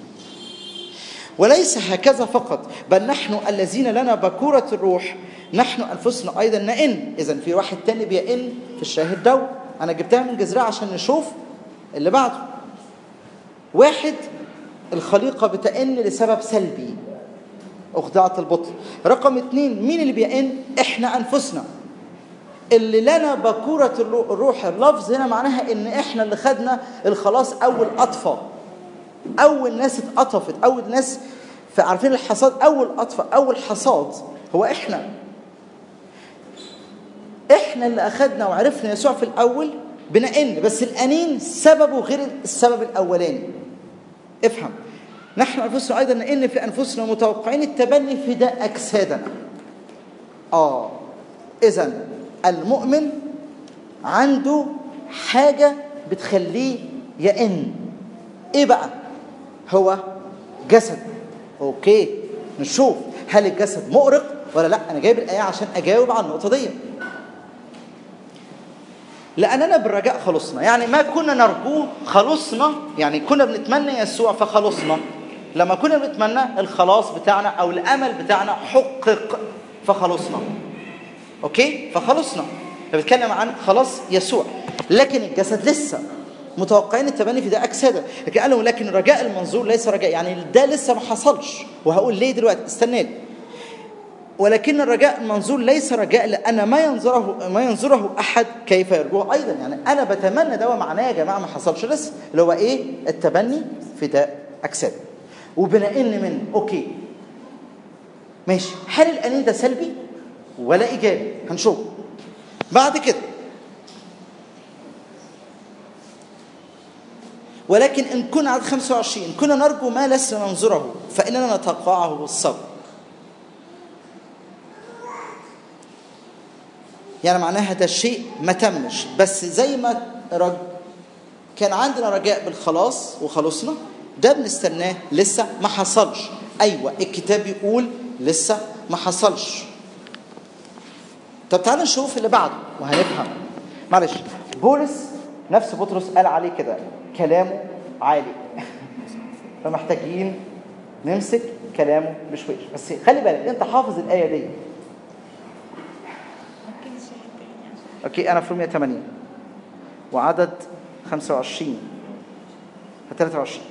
وليس هكذا فقط، بل نحن الذين لنا بكورة الروح نحن أنفسنا أيضا نئن. إذن في واحد تاني بيئن في الشاهد دو. أنا جبتها من جذرها عشان نشوف اللي بعده. واحد، الخليقة بتئن لسبب سلبي، أخضعت البطل. رقم اتنين، مين اللي بيئن؟ إحنا أنفسنا اللي لنا بكورة الروح. اللفظ هنا معناها إن إحنا اللي خدنا الخلاص أول أطفى، أول ناس اتقطفت، أول ناس عارفين الحصاد، أول أطفى، أول حصاد هو إحنا. إحنا اللي أخدنا وعرفنا يسوع في الأول بنئن، بس الأنين سببه غير السبب الأولاني. افهم، نحن أنفسنا أيضا نئن في أنفسنا متوقعين التبني فداء أجسادنا. آه إذن المؤمن عنده حاجة بتخليه يئن. إيه بقى؟ هو جسد. اوكي، نشوف هل الجسد مؤرق ولا لا. انا جايب الايه عشان اجاوب على النقطه دي. لاننا بالرجاء خلصنا، يعني ما كنا نرجوه خلصنا، يعني كنا بنتمنى يسوع فخلصنا. لما كنا بنتمنى الخلاص بتاعنا او الامل بتاعنا حقق فخلصنا. اوكي، فخلصنا. بنتكلم عن خلاص يسوع، لكن الجسد لسه متوقعين التبني في ده أجساده. لكن قالوا لكن الرجاء المنظور ليس رجاء، يعني ده لسه ما حصلش. وهقول ليه دلوقتي، استناني. ولكن الرجاء المنظور ليس رجاء لأن ما ينظره ما ينظره أحد كيف يرجوه أيضا. يعني أنا بتمنى ده، معناه يا جماعة ما حصلش لسه، اللي هو إيه؟ التبني في ده أجساده وبنئن منه. أوكي ماشي، هل الأنين ده سلبي ولا إيجابي؟ هنشوف بعد كده. ولكن إن كنا عدد خمسة وعشرين كنا نرجو ما لسنا ننظره فإننا نتوقعه بالصبر. يعني معناها ده الشيء ما تمش، بس زي ما رج... كان عندنا رجاء بالخلاص وخلصنا، ده بنستناه لسه ما حصلش. أيوة الكتاب يقول لسه ما حصلش. طب تعالوا نشوف اللي بعده وهنفهم. معلش، بولس نفس بطرس قال عليه كده كلامه عالي. فمحتاجين نمسك كلامه مش وحش. بس خلي بالك انت حافظ الايه دي. اوكي انا في رومية ثمانية وعدد خمسة وعشرين ثلاثة وعشرين.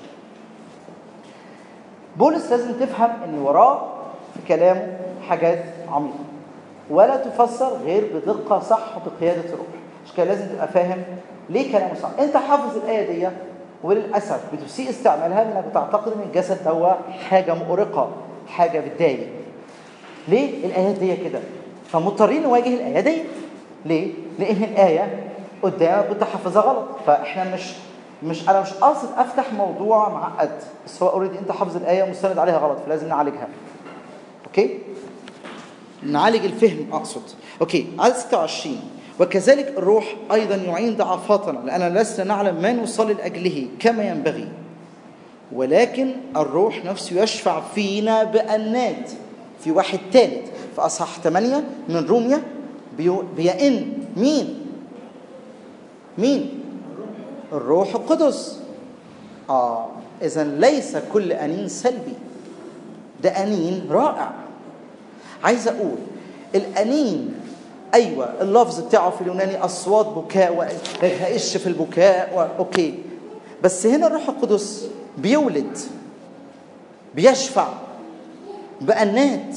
بولس لازم تفهم ان وراه في كلامه حاجات عميقه ولا تفسر غير بدقه صح بقياده الروح. مش كده لازم تبقى فاهم ليه كلامه صح. انت حافظ الايه دي وللاسف بتسيء استعمالها لانك بتعتقد ان الجسد هو حاجه مؤرقه، حاجه بتضايق. ليه الايات دي كده؟ فمضطرين نواجه الايه دي. ليه؟ لان الايه قدامك كنت حافظها غلط. فاحنا مش مش انا مش قاصد افتح موضوع معقد، بس هو اوريدي انت حافظ الايه ومستند عليها غلط، فلازم نعالجها. اوكي؟ نعالج الفهم اقصد. اوكي عدد ستة وعشرين. وكذلك الروح ايضا يعين ضعفاتنا لاننا لسنا نعلم ما نصلي لاجله كما ينبغي، ولكن الروح نفسه يشفع فينا بأنات. في واحد ثالث في اصحاح ثمانية من رومية بيئن مين؟ مين؟ الروح القدس. اه اذا ليس كل انين سلبي، ده انين رائع. عايز اقول الانين ايوه اللفظ بتاعه في اليوناني اصوات بكاء وهقش في البكاء و... اوكي، بس هنا الروح القدس بيولد، بيشفع بأنات.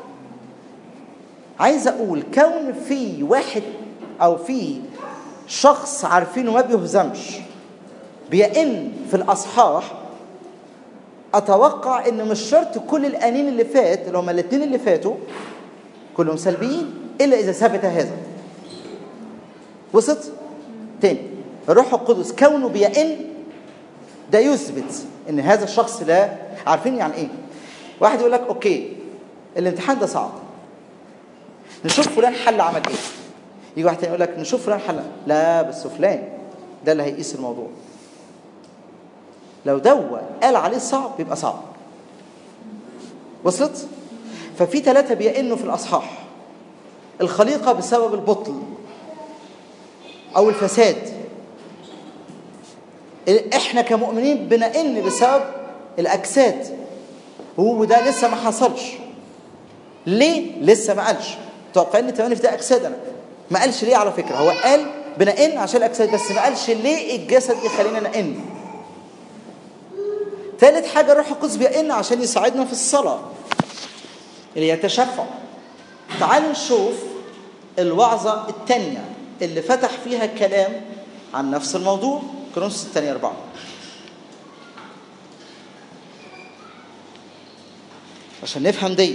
عايز اقول كون في واحد او في شخص عارفينه ما بيهزمش بيئن في الاصحاح، اتوقع ان مش شرط كل الانين اللي فات اللي هم الاثنين اللي فاتوا كلهم سلبيين الا اذا ثبت هذا. وصلت؟ تاني الروح القدس كونه بيئن ده يثبت ان هذا الشخص لا. عارفين يعني ايه؟ واحد يقول لك اوكي الامتحان ده صعب، نشوف فلان حل عمل ايه. يجي واحد تاني يقول لك نشوف فلان حل، لا بس فلان ده اللي هيقيس الموضوع. لو دوا قال عليه صعب يبقى صعب. وصلت؟ ففي ثلاثة بيئنوا في الأصحاح. الخليقة بسبب البطل أو الفساد. إحنا كمؤمنين بنئن بسبب الأجساد، وده لسه ما حصلش. ليه؟ لسه ما قالش. توقعين ان تمانية في ده أجسادنا. ما قالش ليه على فكرة. هو قال بنئن عشان الأجساد بس ما قالش ليه الجسد يخلينا نئن. ثالث حاجة الروح القدس بيئن عشان يساعدنا في الصلاة اللي يتشفع. تعالوا نشوف الوعظة الثانية اللي فتح فيها كلام عن نفس الموضوع. كورنثوس الثانية أربعة. عشان نفهم دي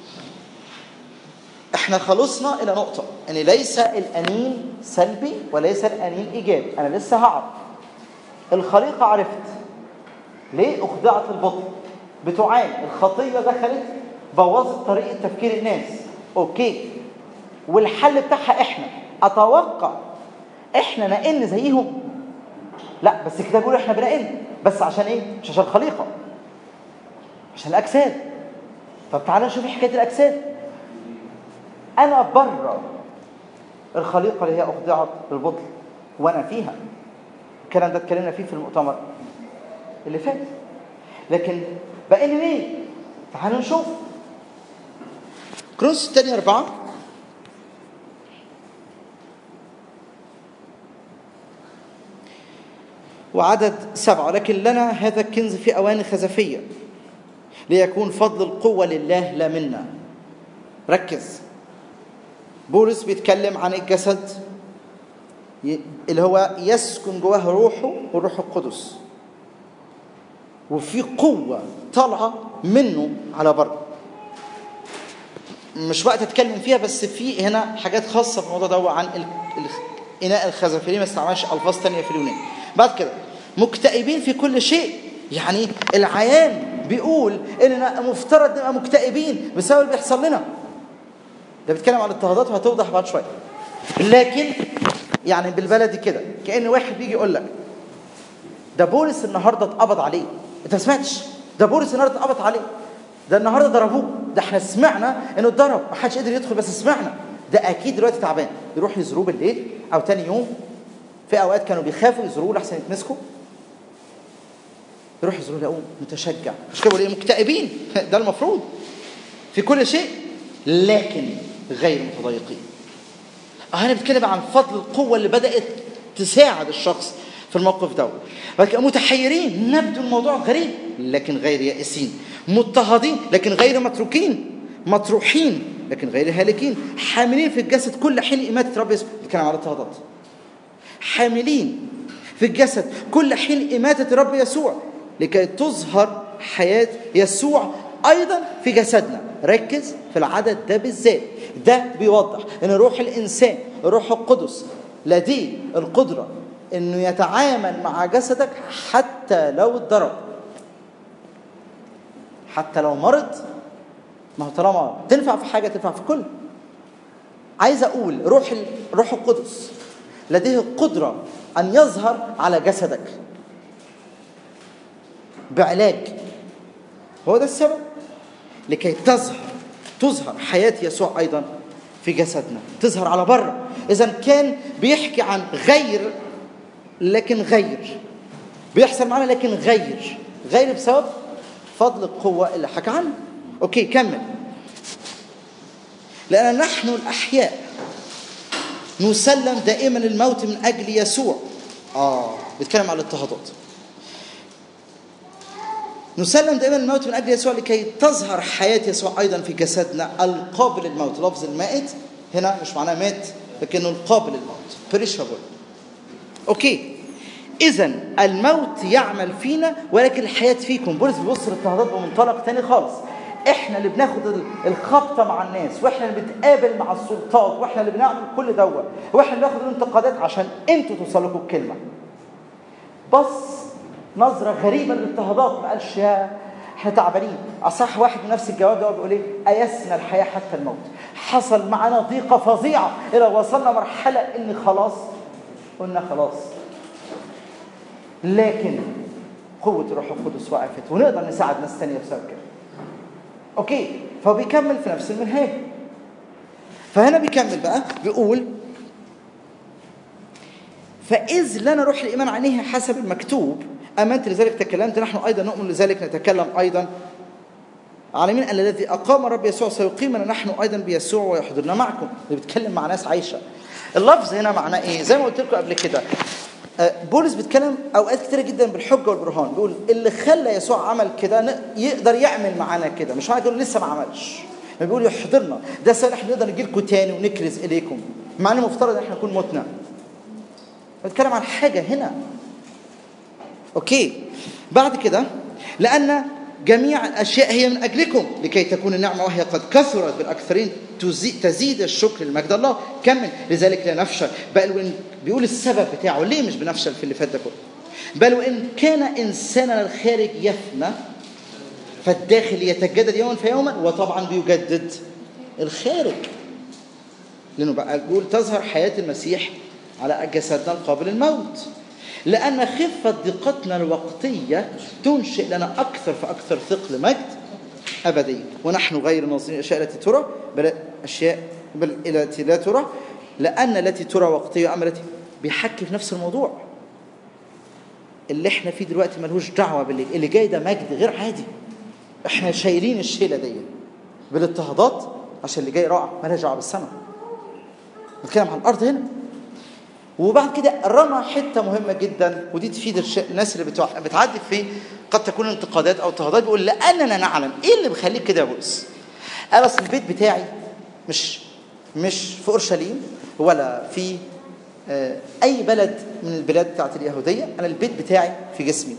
احنا خلصنا الى نقطة ان ليس الانين سلبي وليس الانين ايجابي. انا لسه هعرف الخليقة. عرفت ليه اخضعت البطن؟ بتعاني الخطية دخلت بوظت طريقة تفكير الناس. اوكي، والحل بتاعها احنا اتوقع احنا نئن زيهم؟ لا، بس كده بيقول احنا بنئن بس عشان ايه؟ مش عشان الخليقة، عشان الاجساد. طب تعالى نشوف حكاية الاجساد. انا بره الخليقة اللي هي اخضعت بالبطل وانا فيها. الكلام ده اتكلمنا فيه في المؤتمر اللي فات. لكن بقيني ليه؟ تعالوا نشوف كورنثوس الثانية أربعة. وعدد سبعة. ولكن لنا هذا الكنز في أواني خزفية ليكون فضل القوة لله لا منا. ركز، بولس بيتكلم عن الجسد اللي هو يسكن جواه روحه والروح القدس، وفي قوة طالعة منه على بره. مش وقت اتكلم فيها، بس في هنا حاجات خاصة في الموضوع ده عن الإناء الخزفي. ليه ما استعملش ألفاظ تانية في اليونان؟ بعد كده مكتئبين في كل شيء. يعني العيان بيقول إننا مفترض نبقى مكتئبين بسبب اللي بيحصل لنا. ده بيتكلم عن الاضطهادات وهتوضح بعد شوية. لكن يعني بالبلدي كده كأن واحد بيجي يقول لك ده بولس النهاردة اتقبض عليه. انت ما سمعتش؟ ده بولس النهاردة اتقبض عليه، ده النهاردة ضربوه، ده احنا سمعنا انه اتضرب، ما حدش قدر يدخل بس سمعنا. ده اكيد دلوقتي تعبان، يروح يزوروه بالليل او تاني يوم في اوقات كانوا بيخافوا يزوروه لحسن يتمسكوا، يروحوا يزوروه يلاقوه متشجع، مش كده ايه، مكتئبين ده المفروض في كل شيء لكن غير متضايقين. انا بتكلم عن فضل القوه اللي بدات تساعد الشخص في الموقف ده. متحيرين، نبدو الموضوع غريب لكن غير يائسين، مضطهدين لكن غير متروكين، مطروحين لكن غير هالكين، حاملين في الجسد كل حين إماتة رب يسوع. بيتكلم على الاضطهادات. حاملين في الجسد كل حين إماتة رب يسوع لكي تظهر حياة يسوع أيضا في جسدنا. ركز في العدد ده بالذات، ده بيوضح أن روح الإنسان روح القدس لديه القدرة أنه يتعامل مع جسدك حتى لو اتضرب، حتى لو مرض. ما هو طالما تنفع في حاجة تنفع في كل. عايز أقول روح روح القدس لديه القدرة أن يظهر على جسدك بعلاج. هو ده السبب لكي تظهر تظهر حياة يسوع أيضا في جسدنا، تظهر على بره. إذن كان بيحكي عن غير لكن غير بيحصل معنا، لكن غير غير بسبب فضل القوة اللي حكى عنه. أوكي كمل. لأن نحن الأحياء نسلم دائما الموت من أجل يسوع. آه بيتكلم على الاضطهادات. نسلم دائما الموت من أجل يسوع لكي تظهر حياة يسوع أيضا في جسدنا القابل للموت. لفظ المائت هنا مش معناه مات، لكنه القابل للموت، perishable. أوكي إذن الموت يعمل فينا ولكن الحياة فيكم. بولس بيبص للاضطهادات بمنطلق تاني خالص. احنا اللي بناخد الخبطه مع الناس، واحنا اللي بنتقابل مع السلطات، واحنا اللي بنعمل كل دوت، واحنا اللي بناخد الانتقادات عشان انتوا توصلوا لكم الكلمه. بص نظره غريبه للاضطهادات، ما قالش يا احنا تعبانين. اصح واحد من نفس الجواب ده بيقول ايه؟ ايسنا الحياه حتى الموت. حصل معنا ضيقه فظيعه الى وصلنا مرحله ان خلاص قلنا خلاص، لكن قوه الروح القدس وقفت ونقدر نساعد ناس ثانيه بسبب كده. اوكي فهو بيكمل في نفس المنهاج. فهنا بيكمل بقى بيقول فإذ لنا روح الإيمان عنه حسب المكتوب آمنت لذلك تكلمت، نحن أيضا نؤمن لذلك نتكلم أيضا، عالمين أن الذي أقام الرب يسوع سيقيمنا نحن أيضا بيسوع ويحضرنا معكم. اللي بيتكلم مع ناس عايشة. اللفظ هنا معناه إيه؟ زي ما قلت لكم قبل كده، بولس بيتكلم أوقات كتيرة جدا بالحجة والبرهان. بيقول اللي خلى يسوع عمل كده يقدر يعمل معانا كده، مش معنى يقول لسه ما عملش. بيقول يحضرنا، ده سنة احنا نقدر نجي لكم تاني ونكرز إليكم، مع أنه مفترض ان احنا نكون متنا. بيتكلم عن حاجة هنا. أوكي بعد كده لأن جميع الأشياء هي من أجلكم لكي تكون النعمة وهي قد كثرت بالأكثرين تزيد الشكر لمجد الله. كمل لذلك لا نفشل، بل وإن بيقول السبب بتاعه ليه مش بنفشل في اللي فات ده كله. بل وإن كان إنساننا الخارج يفنى فالداخل يتجدد يوما فيوما. وطبعا بيجدد الخارج، لأنه بقى يقول تظهر حياة المسيح على جسدنا القابل الموت. لأن خفة ضيقتنا الوقتية تنشئ لنا أكثر فأكثر ثقل مجد أبدي، ونحن غير ناظرين الأشياء التي ترى بل أشياء بل التي لا ترى، لأن التي ترى وقتية أما التي بيحكي في نفس الموضوع. اللي احنا فيه دلوقتي ملهوش دعوة باللي اللي جاي ده مجد غير عادي. احنا شايلين الشيلة دي بالاضطهادات عشان اللي جاي رائع، ملهاش دعوة بالسماء. نتكلم عن الأرض هنا. وبعد كده رمى حتة مهمة جدا، ودي تفيد الناس اللي بتعدي فيه قد تكون انتقادات أو اضطهادات. بيقول لأننا نعلم. إيه اللي بيخليك كده يا بولس؟ قال أصل البيت بتاعي مش مش في أورشليم ولا في أي بلد من البلاد بتاعت اليهودية. أنا البيت بتاعي في جسمي،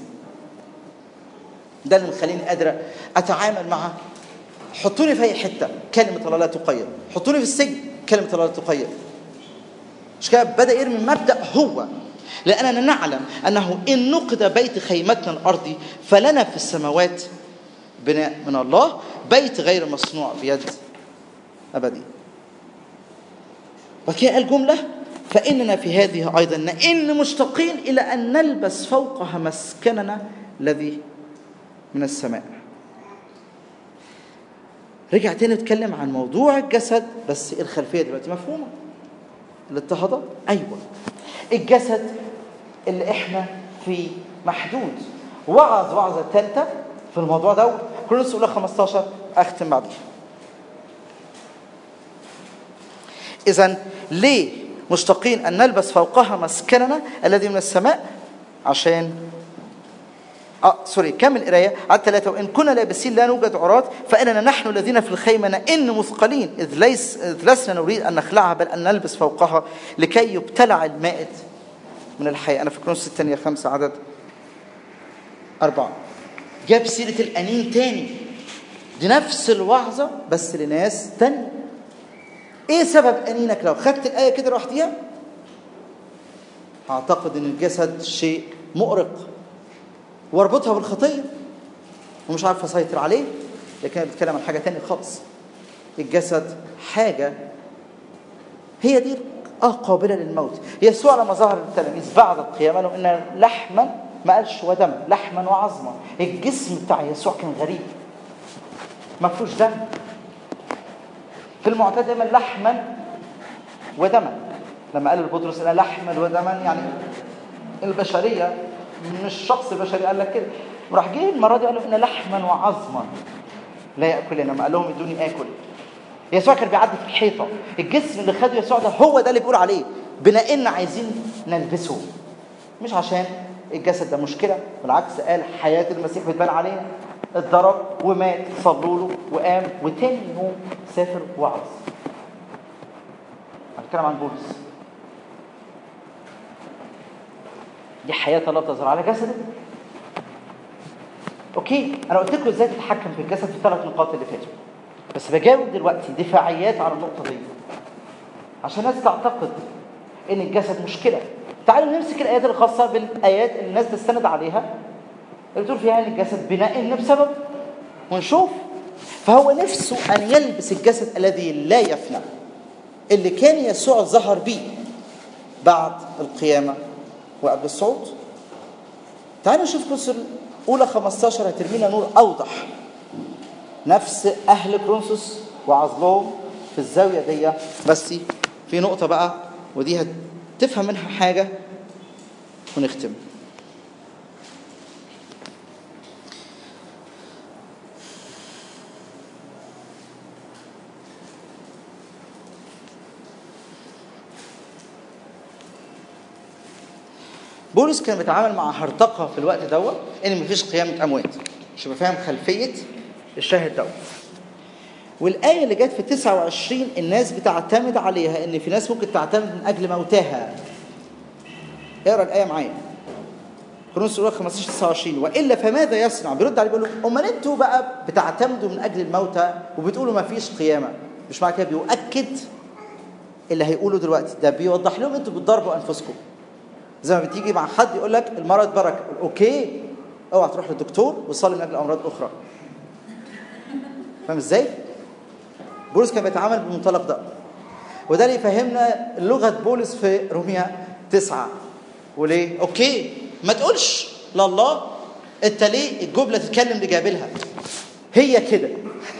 ده اللي مخليني قادرة أتعامل معه. حطوني في أي حتة كلمة الله لا تقيد، حطوني في السجن كلمة الله لا تقيد. مش كده بدأ يرمي مبدأ هو لأننا نعلم أنه إن نقد بيت خيمتنا الأرضي فلنا في السماوات بناء من الله، بيت غير مصنوع بيد أبدي. وكي الجملة فإننا في هذه أيضا إن مشتاقين إلى أن نلبس فوقها مسكننا الذي من السماء. رجع تاني نتكلم عن موضوع الجسد، بس الخلفية دلوقتي مفهومة. الاضطهادات أيوة، الجسد اللي احنا فيه محدود. وعظ وعظة الثالثة في الموضوع ده كورنثوس الأولى خمستاشر أختم بعديها. إذن ليه مشتاقين أن نلبس فوقها مسكننا الذي من السماء؟ عشان آه سوري كمل قراية عدد ثلاثة. وإن كنا لابسين لا نوجد عراة فإننا نحن الذين في الخيمة نئن مثقلين إذ, ليس إذ لسنا نريد أن نخلعها بل أن نلبس فوقها لكي يبتلع المائت من الحياة. أنا في كورنثوس الثانية خمسة عدد أربعة جاب سيرة الأنين تاني. دي نفس الوعظة بس لناس تانية. إيه سبب أنينك؟ لو خدت الآية كده لوحديها أعتقد أن الجسد شيء مؤرق واربطها بالخطية ومش عارف أسيطر عليه، لكن أنا بتكلم عن حاجة تانية خالص. الجسد حاجة هي دي آه قابلة للموت. يسوع لما ظهر للتلاميذ بعد القيامة قالوا إن لحما ما قالش ودم، لحما وعظما. الجسم بتاع يسوع كان غريب ما فيهوش دم. في المعتاد دايما لحما ودما. لما قال لبطرس إن لحما ودما يعني البشرية مش شخص بشري قال لك كده. راح جه المرة دي قالوا إن لحما وعظما لا يأكلنا. لما قال لهم ادوني آكل. يسوع كان بيعدي في الحيطة. الجسم اللي خده يسوع ده هو ده اللي بيقول عليه بنائنا عايزين نلبسه، مش عشان الجسد ده مشكلة. بالعكس قال حياة المسيح بتبان علينا. اتضرب ومات صلوا له وقام وتاني يوم سافر وعظ. هنتكلم عن بولس. دي حياة الله تظهر على جسدك. اوكي انا قلت لكم ازاي تتحكم في الجسد في الثلاث نقاط اللي فاتوا، بس بجاوب دلوقتي دفاعيات على النقطة دي عشان الناس تعتقد ان الجسد مشكلة. تعالوا نمسك الآيات الخاصة بالآيات اللي الناس تستند عليها اللي بتقول فيها ان الجسد بناء بسبب ونشوف. فهو نفسه ان يلبس الجسد الذي لا يفنى اللي كان يسوع ظهر به بعد القيامة وقبل الصعود. تعالوا نشوف كورنثوس الأولى خمستاشر هترمينا نور أوضح. نفس أهل كورنثوس وعظلهم في الزاوية دي، بس في نقطة بقى ودي هتفهم منها حاجة ونختم. بولس كان بيتعامل مع هرطقة في الوقت دوت ان مفيش قيامة اموات. مش فاهم خلفية الشاهد دوت. والآية اللي جت في تسعة وعشرين الناس بتعتمد عليها ان في ناس ممكن تعتمد من اجل موتاها. اقرا الآية معايا. كورنثوس الأولى خمستاشر تسعة وعشرين. والا فماذا يصنع؟ بيرد عليه بيقول له امال انتوا بقى بتعتمدوا من اجل الموتى وبتقولوا ما فيش قيامة. مش معنى كده بيؤكد اللي هيقوله دلوقتي ده، بيوضح لهم انتوا بتضربوا انفسكم. زي ما بتيجي مع حد يقول لك المرض بركه، اوكي اوعى تروح للدكتور وصلي من اجل امراض اخرى. فاهم ازاي؟ بولس كان بيتعامل بالمنطلق ده، وده اللي يفهمنا لغه بولس في رومية تسعة. وليه؟ اوكي ما تقولش لله انت ليه الجمله تتكلم لجابلها هي كده.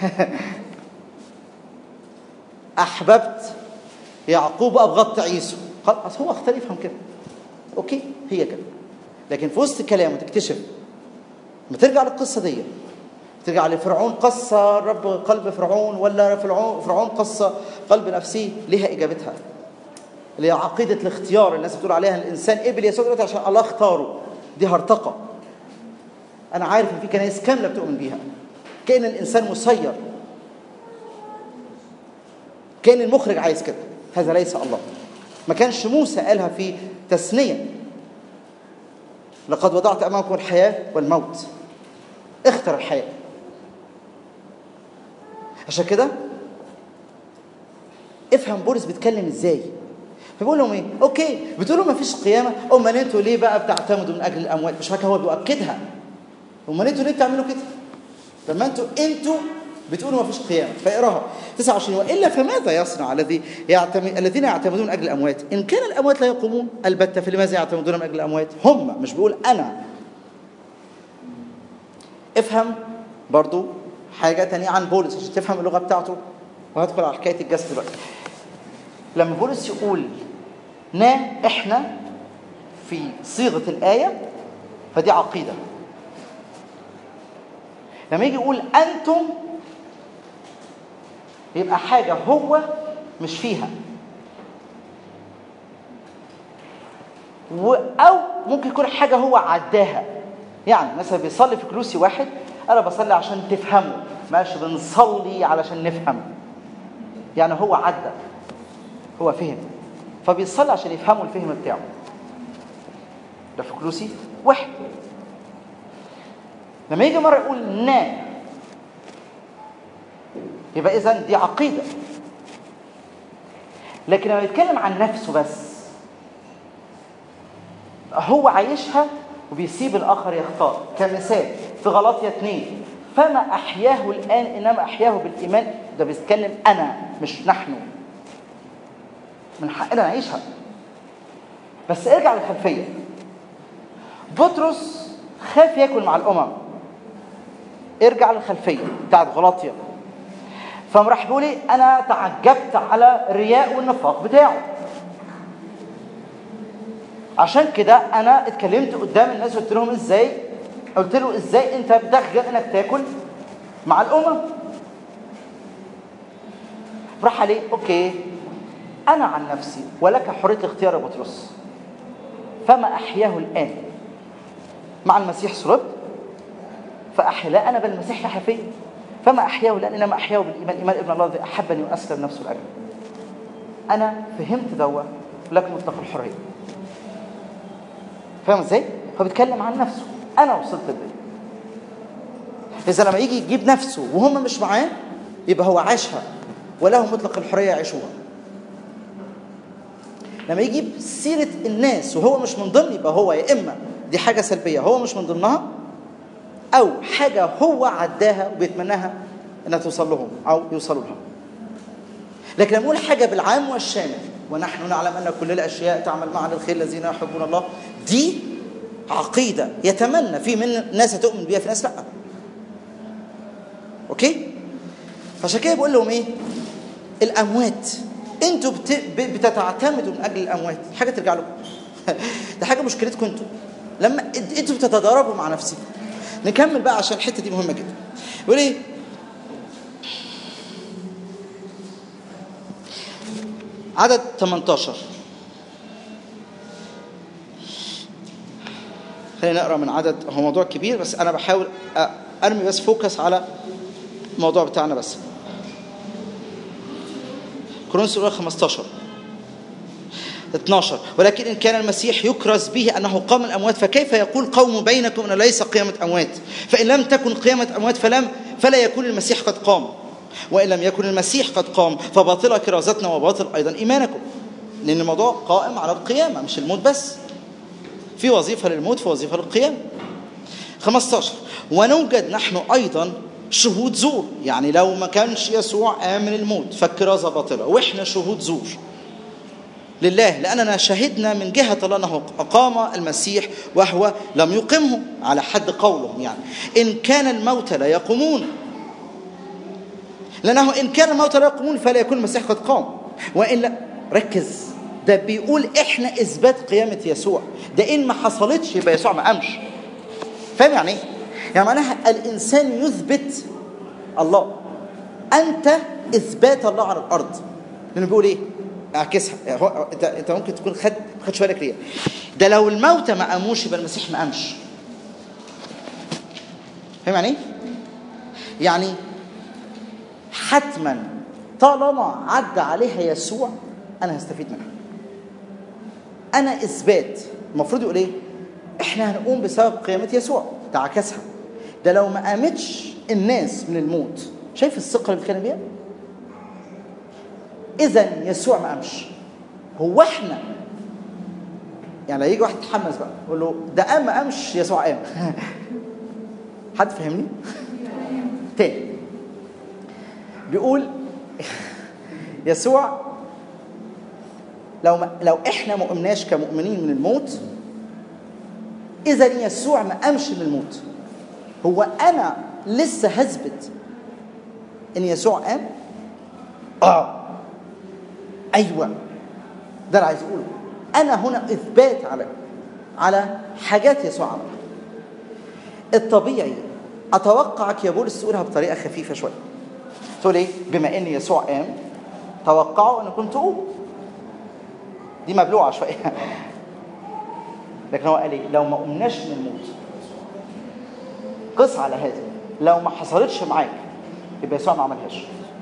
احببت يعقوب ابغضت عيسو. خلاص هو اختار يفهم كده. اوكي هي كده. لكن في وسط كلامه تكتشف ما ترجع للقصه دي، ترجع لفرعون قصه رب قلب فرعون ولا فرعون فرعون قصه قلب نفسه، ليها اجابتها اللي هي عقيده الاختيار. الناس بتقول عليها الانسان قبل يسوع دلوقتي عشان الله اختاره. دي هرطقه. انا عارف ان في كنائس كامله بتؤمن بيها كأن الانسان مسير، كأن المخرج عايز كده. هذا ليس الله. ما كانش موسى قالها في تثنية لقد وضعت أمامكم الحياة والموت، اختر الحياة. عشان كده افهم بولس بيتكلم ازاي. فبيقول لهم ايه؟ اوكي بتقولوا ما فيش قيامة، امال انتوا ليه بقى بتعتمدوا من اجل الاموات؟ مش فاكر هو بيؤكدها. امال انتوا ليه بتعملوا كده؟ لما انتوا انتوا بتقولوا ما فيش قيامة. فاقراها تسعة وعشرين. والا فماذا يصنع الذي يعتمد الذين يعتمدون من اجل الاموات ان كان الاموات لا يقومون؟ البتة. فلماذا يعتمدون من اجل الاموات؟ هم، مش بيقول انا. افهم برضو حاجة تانية عن بولس عشان تفهم اللغة بتاعته، وهدخل على حكاية الجسد دلوقتي. لما بولس يقول نا احنا في صيغة الآية فدي عقيدة. لما يجي يقول أنتم يبقى حاجة هو مش فيها، أو ممكن يكون حاجة هو عداها. يعني مثلا بيصلي في كلوسي واحد، أنا بصلي عشان تفهموا، ماشي بنصلي علشان نفهم. يعني هو عدى، هو فهم، فبيصلي عشان يفهموا الفهم بتاعه. ده في كلوسي واحد. لما يجي مرة يقول نا، يبقى إذن دي عقيدة. لكن لما يتكلم عن نفسه بس، هو عايشها وبيسيب الآخر يختار. كمثال في غلاطية اثنين، فما أحياه الآن إنما أحياه بالإيمان. ده بيتكلم أنا مش نحن، من حقنا نعيشها. بس ارجع للخلفية. بطرس خاف ياكل مع الأمم. ارجع للخلفية بتاعت غلاطية. فمراح بيقول لي أنا تعجبت على الرياء والنفاق بتاعه، عشان كده أنا اتكلمت قدام الناس قلت لهم إزاي، قلت له إزاي أنت بتخجل إنك تاكل مع الأمم. راح عليه أوكي، أنا عن نفسي ولك حرية اختيار يا بطرس، فما أحياه الآن مع المسيح صلبت فأحيا لا أنا بل المسيح يحيا فيا. فما أحياه الآن إنما أحياه بالإيمان، إيمان ابن الله الذي أحبني وأسلم نفسه لأجلي. أنا فهمت دوا لك مطلق الحرية. فاهم ازاي؟ هو بيتكلم عن نفسه، أنا وصلت لده. إذا لما يجي يجيب نفسه وهم مش معاه يبقى هو عاشها وله مطلق الحرية يعيشوها. لما يجيب سيرة الناس وهو مش من ضمن يبقى هو يا إما دي حاجة سلبية هو مش من ضمنها، أو حاجة هو عداها وبيتمناها أنها توصل لهم أو يوصلوا لها. لكن لما يقول حاجة بالعام والشامل، ونحن نعلم أن كل الأشياء تعمل معا للخير الذين يحبون الله، دي عقيدة يتمنى في من ناس تؤمن بها في ناس لا. أوكي؟ فعشان كده بقول لهم إيه؟ الأموات أنتوا بتتعتمدوا من أجل الأموات، حاجة ترجع لكم. ده حاجة مشكلتكم أنتوا لما أنتوا بتتضاربوا مع نفسكم. نكمل بقى عشان الحتة دي مهمة جدا. يقول إيه؟ عدد ثمانية عشر. خلينا نقرأ من عدد، هو موضوع كبير بس أنا بحاول أرمي بس فوكس على الموضوع بتاعنا بس. كورنثوس الأولى خمسة عشر اثنا عشر. ولكن إن كان المسيح يكرز به أنه قام الأموات فكيف يقول قوم بينكم أنه ليس قيامة أموات؟ فإن لم تكن قيامة أموات فلم فلا يكون المسيح قد قام، وإن لم يكن المسيح قد قام فباطلة كرازتنا وباطل أيضا إيمانكم. لأن الموضوع قائم على القيامة مش الموت بس، في وظيفة للموت في وظيفة للقيامة. خمسة عشر. ونوجد نحن أيضا شهود زور، يعني لو ما كانش يسوع قام من الموت فالكرازة باطلة، وإحنا شهود زور لله، لأننا شهدنا من جهة الله أنه أقام المسيح وهو لم يقمه، على حد قولهم. يعني إن كان الموتى لا يقومون، لأنه إن كان الموتى لا يقومون فلا يكون المسيح قد قام. وإلا ركز، ده بيقول إحنا إثبات قيامة يسوع، ده إن ما حصلتش يبقى يسوع ما قامش. فاهم يعني إيه؟ يعني معناها الإنسان يثبت الله، أنت إثبات الله على الأرض. لأنه بيقول إيه؟ اعكسها. انت انت ممكن تكون خد خد شويه ليه ده لو الموتى ما قاموش يبقى المسيح ما قامش. فاهم يعني ايه؟ يعني حتما طالما عدى عليها يسوع انا هستفيد منها، انا اثبات. المفروض يقول ايه؟ احنا هنقوم بسبب قيامه يسوع. تعكسها، ده لو ما قامتش الناس من الموت. شايف الثقه اللي بتكلم بيها؟ إذن يسوع ما قامش. هو احنا يعني يجي واحد يتحمس بقى يقول له ده قام ما قامش يسوع قام. حد فهمني؟ تاني بيقول يسوع لو ما لو احنا ما قمناش كمؤمنين من الموت إذن يسوع ما قامش من الموت. هو أنا لسه هثبت إن يسوع قام؟ آه أيوة، ده اللي عايز أقوله. أنا هنا إثبات على على حاجات يسوع عملها. الطبيعي اتوقعك يا بولس تقولها بطريقه خفيفه شويه، تقول ايه؟ بما ان يسوع قام توقعوا ان كنت تقوم. دي مبلوعه شويه لكن هو قال ايه؟ لو ما قمناش من الموت، قس على هذا، لو ما حصلتش معاك يبقى يسوع ما عملهاش.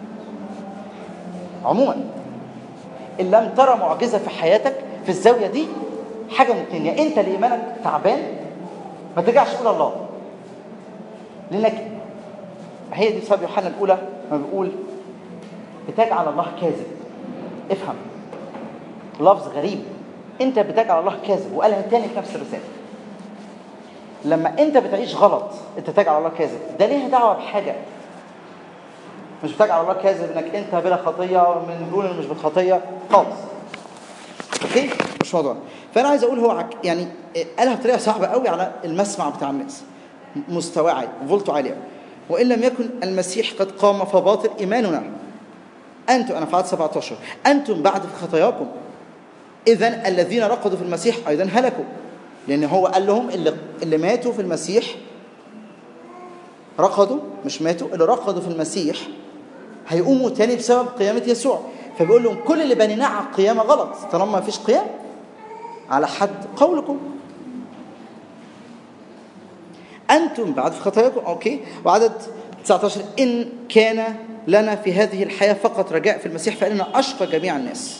عموما ان لم ترى معجزه في حياتك في الزاويه دي، حاجه من اتنين: يا انت اللي ايمانك تعبان ما ترجعش تقول الله، لانك هي دي بسبب يوحنا الاولى ما بيقول بتجعل الله كاذب. افهم لفظ غريب، انت بتجعل الله كاذب، وقالها تاني في نفس الرساله. لما انت بتعيش غلط انت تجعل الله كاذب، ده ليها دعوه بحاجه. مش بتجعل الله كاذب انك انت بلا خطيه من دون مش بالخطيه خالص. اوكي؟ مش موضوع. فانا عايز اقول هو عك... يعني قالها بطريقه صعبه قوي على المسمع بتاع الناس، مستوى عالي، فولته عاليه. وان لم يكن المسيح قد قام فباطل ايماننا. انتم، انا في عدد سبعة عشر، انتم بعد في خطاياكم، اذن الذين رقدوا في المسيح ايضا هلكوا. لان هو قال لهم اللي, اللي ماتوا في المسيح رقدوا، مش ماتوا، اللي رقدوا في المسيح هيقوموا تاني بسبب قيامه يسوع. فبيقول لهم كل اللي بنيناه على القيامه غلط طالما ما فيش قيام، على حد قولكم. انتم بعد في خطاياكم. اوكي. وعدد تسعة عشر: ان كان لنا في هذه الحياه فقط رجاء في المسيح فاننا اشقى جميع الناس.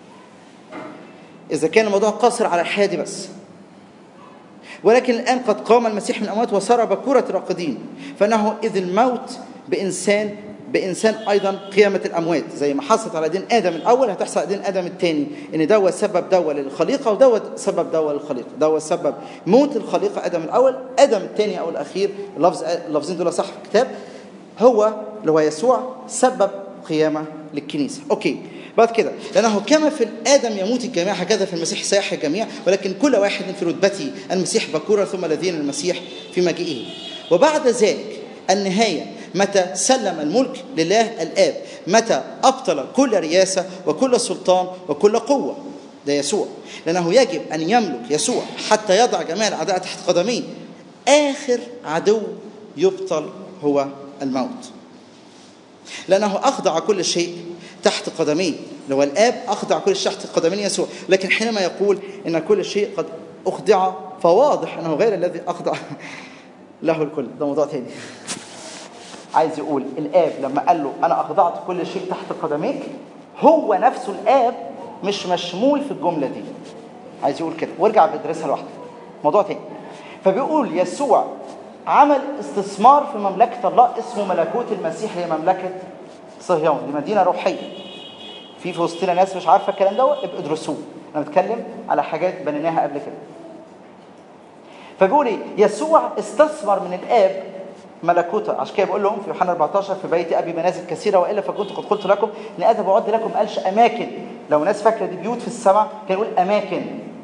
اذا كان الموضوع قاصر على الحياه دي بس، ولكن الان قد قام المسيح من الاموات وصار بكوره الراقدين، فانه اذ الموت بانسان بإنسان أيضا قيامة الأموات. زي ما حصلت على دين آدم الأول هتحصل على دين آدم الثاني، إن دوت سبب دوت للخليقة ودوت سبب دوت للخليقة. دوت سبب موت الخليقة آدم الأول، آدم الثاني أو الأخير، اللفظ اللفظين دول صح في الكتاب، هو اللي هو يسوع سبب قيامة للكنيسة. أوكي. بعد كده لأنه كما في آدم يموت الجميع هكذا في المسيح سيحيا الجميع، ولكن كل واحد في رتبته، المسيح بكورة ثم الذين المسيح في مجيئه. وبعد ذلك النهاية، متى سلم الملك لله الآب، متى أبطل كل رياسة وكل سلطان وكل قوة. ده يسوع، لأنه يجب أن يملك يسوع حتى يضع جميع الأعداء تحت قدميه. آخر عدو يبطل هو الموت، لأنه أخضع كل شيء تحت قدميه، لو الآب أخضع كل شيء تحت قدمين يسوع. لكن حينما يقول إن كل شيء قد أخضع، فواضح أنه غير الذي أخضع له الكل. ده موضوع تاني. عايز يقول الآب لما قال له أنا أخضعت كل شيء تحت قدميك، هو نفسه الآب مش مشمول في الجملة دي. عايز يقول كده، وارجع بدرسها لوحدك، موضوع تاني. فبيقول يسوع عمل استثمار في مملكة الله اسمه ملكوت المسيح، هي مملكة صهيون، دي مدينة روحية. في في وسطنا ناس مش عارفة الكلام ده، ابقوا ادرسوه. أنا بتكلم على حاجات بنيناها قبل كده. فبيقول ايه؟ يسوع استثمر من الآب ملكوته. عشان كده بقول لهم في يوحنا أربعة عشر في بيت ابي منازل كثيره والا فكنت قد قلت لكم ان اذهب واعد لكم. قالش اماكن. لو ناس فاكره دي بيوت في السماء كان يقول اماكن.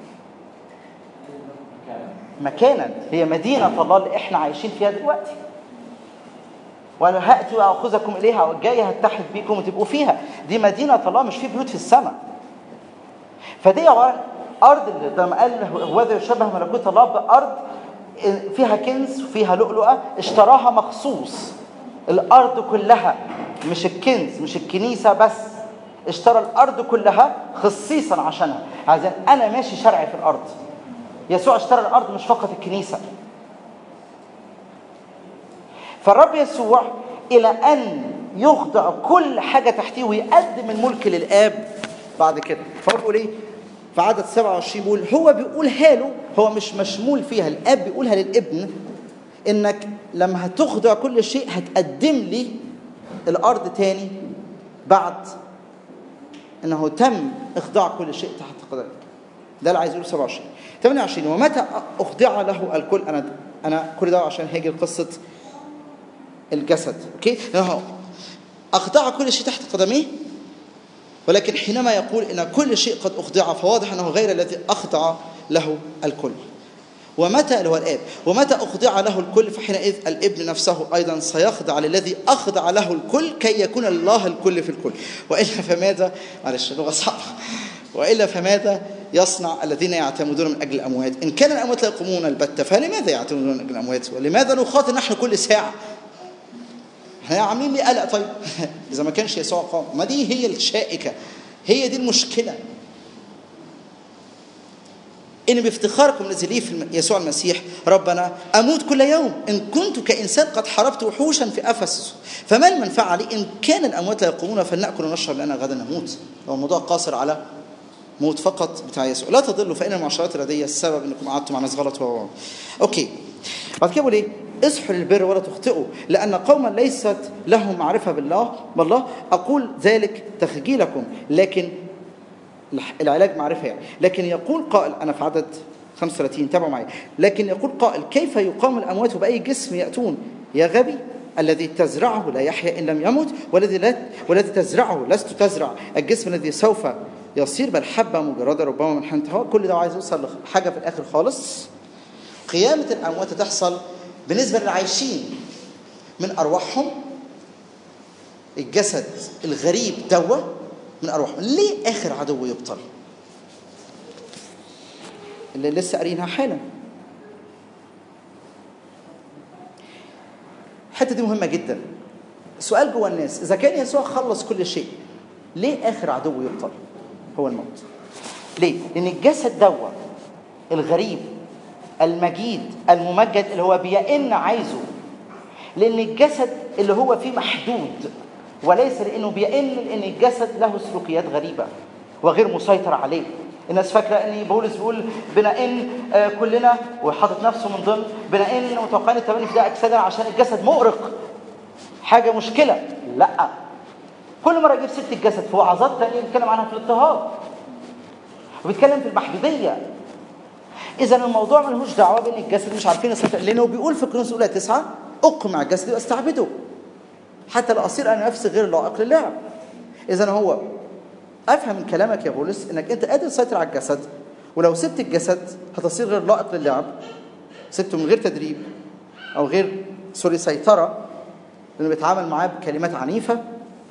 مكانا، هي مدينه الله اللي احنا عايشين فيها دلوقتي. وانا هاتي واخذكم اليها، والجايه هتحد بيكم وتبقوا فيها. دي مدينه الله، مش في بيوت في السماء. فدي عباره ارض اللي لما قال هو ذا يشبه ملكوت الله بارض فيها كنز وفيها لؤلؤة اشتراها مخصوص. الأرض كلها، مش الكنز، مش الكنيسة بس، اشترى الأرض كلها خصيصا عشانها. عشان أنا ماشي شرعي في الأرض، يسوع اشترى الأرض مش فقط الكنيسة. فالرب يسوع إلى أن يخضع كل حاجة تحتيه ويقدم الملك للآب بعد كده. فهو بيقول إيه؟ في عدد سبعة وعشرين بيقول هو بيقولها له، هو مش مشمول فيها، الاب بيقولها للابن، انك لما هتخضع كل شيء هتقدم لي الارض تاني بعد انه تم اخضاع كل شيء تحت قدمك. ده اللي عايز يقول سبعة وعشرين. ثمانية وعشرين ومتى اخضع له الكل. انا انا كل ده عشان هيجي قصه الجسد. اوكي، لانه اخضع كل شيء تحت قدميه، ولكن حينما يقول إن كل شيء قد أخضع فواضح أنه غير الذي أخضع له الكل. ومتى اللي هو الآب، ومتى أخضع له الكل فحينئذ الابن نفسه أيضا سيخضع للذي أخضع له الكل كي يكون الله الكل في الكل. وإلا فماذا، معلش لغة صعبة، وإلا فماذا يصنع الذين يعتمدون من أجل الأموات؟ إن كان الأموات لا يقومون البتة فلماذا يعتمدون من أجل الأموات؟ ولماذا نخاطر نحن كل ساعة؟ احنا عاملين لي قلق. طيب إذا ما كانش يسوع قام، ما دي هي الشائكة، هي دي المشكلة. إن بافتخاركم الذي لي في يسوع المسيح ربنا أموت كل يوم إن كنت كإنسان قد حاربت وحوشا في أفسس، فما المنفعة لي إن كان الأموات لا يقومون فلنأكل ونشرب لأن غدا نموت. هو الموضوع قاصر على موت فقط بتاع يسوع. لا تضلوا فإن المعاشرات الردية السبب إنكم قعدتم مع ناس غلط. و أوكي بعد كده بيقول إيه؟ اصحوا للبر ولا تخطئوا لأن قوما ليست لهم معرفة بالله بالله أقول ذلك تخجيلكم، لكن العلاج معرفة يعني. لكن يقول قائل، أنا في عدد خمسة وثلاثين تابعوا معي، لكن يقول قائل كيف يقام الأموات وبأي جسم يأتون؟ يا غبي الذي تزرعه لا يحيا إن لم يمت، والذي لا والذي تزرعه لست تزرع الجسم الذي سوف يصير بل حبة مجردة ربما من حنت هواء. كل ده عايز يوصل لحاجة في الآخر خالص. قيامة الأموات تحصل بالنسبة للعايشين من أرواحهم. الجسد الغريب دوا من أرواحهم. ليه آخر عدو يبطل؟ اللي لسه قارينها حالا. الحتة دي مهمة جدا. سؤال جوه الناس، إذا كان يسوع خلص كل شيء ليه آخر عدو يبطل؟ هو الموت. ليه؟ لأن الجسد دوا الغريب المجيد الممجد اللي هو بيئن عايزه، لأن الجسد اللي هو فيه محدود، وليس لأنه بيئن لأن الجسد له سلوكيات غريبة وغير مسيطر عليه. الناس فاكرة أن بولس بيقول بنائن كلنا وحاطط نفسه من ضمن بنائن وتوقعين التبني في ده أجسادنا عشان الجسد مؤرق حاجة مشكلة. لا، كل مرة يجيب ست الجسد في وعظات تانية بيتكلم عنها في الاضطهاد وبيتكلم في المحدودية. إذا الموضوع ملهوش دعوة بأن الجسد مش عارفين يسيطر، لأنه بيقول في كورنثوس الأولى تسعة أقمع جسدي وأستعبده حتى لا أصير أنا نفسي غير لائق للعب. إذا هو أفهم من كلامك يا بولس إنك أنت قادر تسيطر على الجسد، ولو سبت الجسد هتصير غير لائق للعب، سبته من غير تدريب أو غير سوري سيطرة، لأنه بيتعامل معاه بكلمات عنيفة.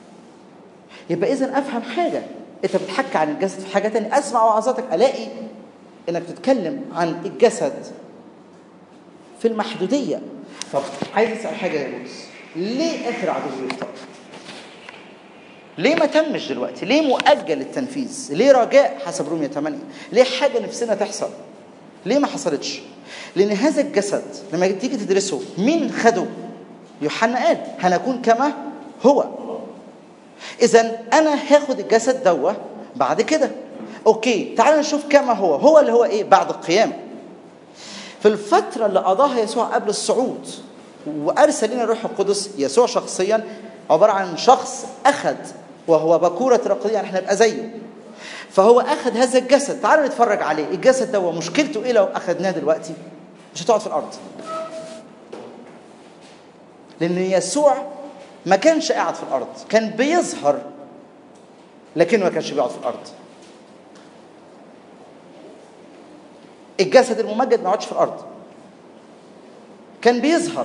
يبقى إذن أفهم حاجة، أنت بتحكي عن الجسد في حاجة تانية. أسمع وعظاتك ألاقي إنك تتكلم عن الجسد في المحدودية. طب عايز أسأل حاجة يا بولس، ليه آخر عدو يبطل؟ ليه ما تمش دلوقتي؟ ليه مؤجل التنفيذ؟ ليه رجاء حسب رومية ثمانية؟ ليه حاجة نفسنا تحصل؟ ليه ما حصلتش؟ لأن هذا الجسد لما تيجي تدرسه مين خده؟ يوحنا قال هنكون كما هو. إذن أنا هاخد الجسد دوه بعد كده. أوكي تعال نشوف كما هو. هو اللي هو إيه؟ بعد القيامة. في الفترة اللي قضاها يسوع قبل الصعود وأرسل لنا الروح القدس، يسوع شخصيا عبارة عن شخص أخذ وهو بكورة رقية، يعني احنا نبقى زيه. فهو أخذ هذا الجسد. تعالوا نتفرج عليه. الجسد ده مشكلته إيه؟ لو أخذناه دلوقتي مش هتقعد في الأرض، لأن يسوع ما كانش قاعد في الأرض، كان بيظهر لكنه ما كانش بيقعد في الأرض. الجسد الممجد ما يقعدش في الأرض، كان بيظهر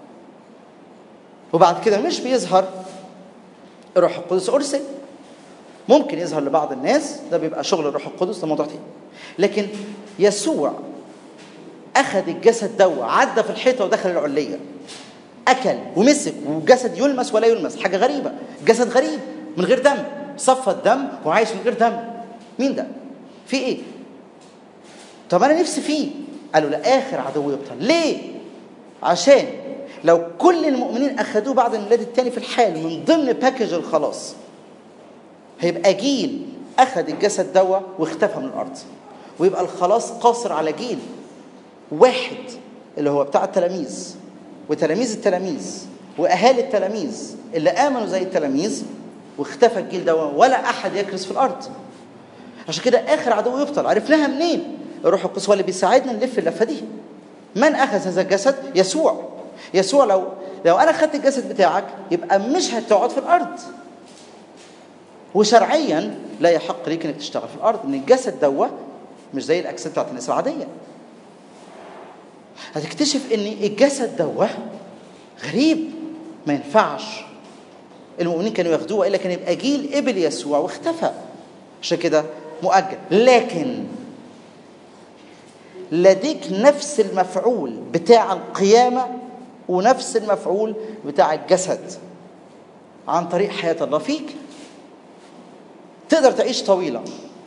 وبعد كده مش بيظهر. الروح القدس أرسل، ممكن يظهر لبعض الناس، ده بيبقى شغل الروح القدس، ده موضوع تاني. لكن يسوع أخذ الجسد ده عدى في الحيطة ودخل العلية، أكل ومسك، وجسد يلمس ولا يلمس. حاجة غريبة، جسد غريب من غير دم، صفى الدم وعايش من غير دم. مين ده؟ في إيه؟ طب أنا نفسي فيه. قالوا لا، آخر عدو يبطل. ليه؟ عشان لو كل المؤمنين أخذوه بعد الميلاد الثاني في الحال من ضمن باكج الخلاص، هيبقى جيل أخذ الجسد دوا واختفى من الأرض، ويبقى الخلاص قاصر على جيل واحد اللي هو بتاع التلاميذ وتلاميذ التلاميذ وأهالي التلاميذ اللي آمنوا زي التلاميذ، واختفى الجيل دوا ولا أحد يكرس في الأرض. عشان كده آخر عدو يبطل. عرفناها منين؟ الروح القدس هو اللي بيساعدنا نلف اللفة دي. من أخذ هذا الجسد؟ يسوع. يسوع لو لو أنا خدت الجسد بتاعك يبقى مش هتقعد في الأرض، وشرعيا لا يحق ليك انك تشتغل في الأرض، ان الجسد دوا مش زي الأجساد بتاعت الناس العادية. هتكتشف ان الجسد دوا غريب، ما ينفعش. المؤمنين كانوا ياخدوه، إلا كان يبقى جيل قبل يسوع واختفى. عشان كده مؤجل. لكن لديك نفس المفعول بتاع القيامة ونفس المفعول بتاع الجسد عن طريق حياة الله فيك. تقدر تعيش طويلا،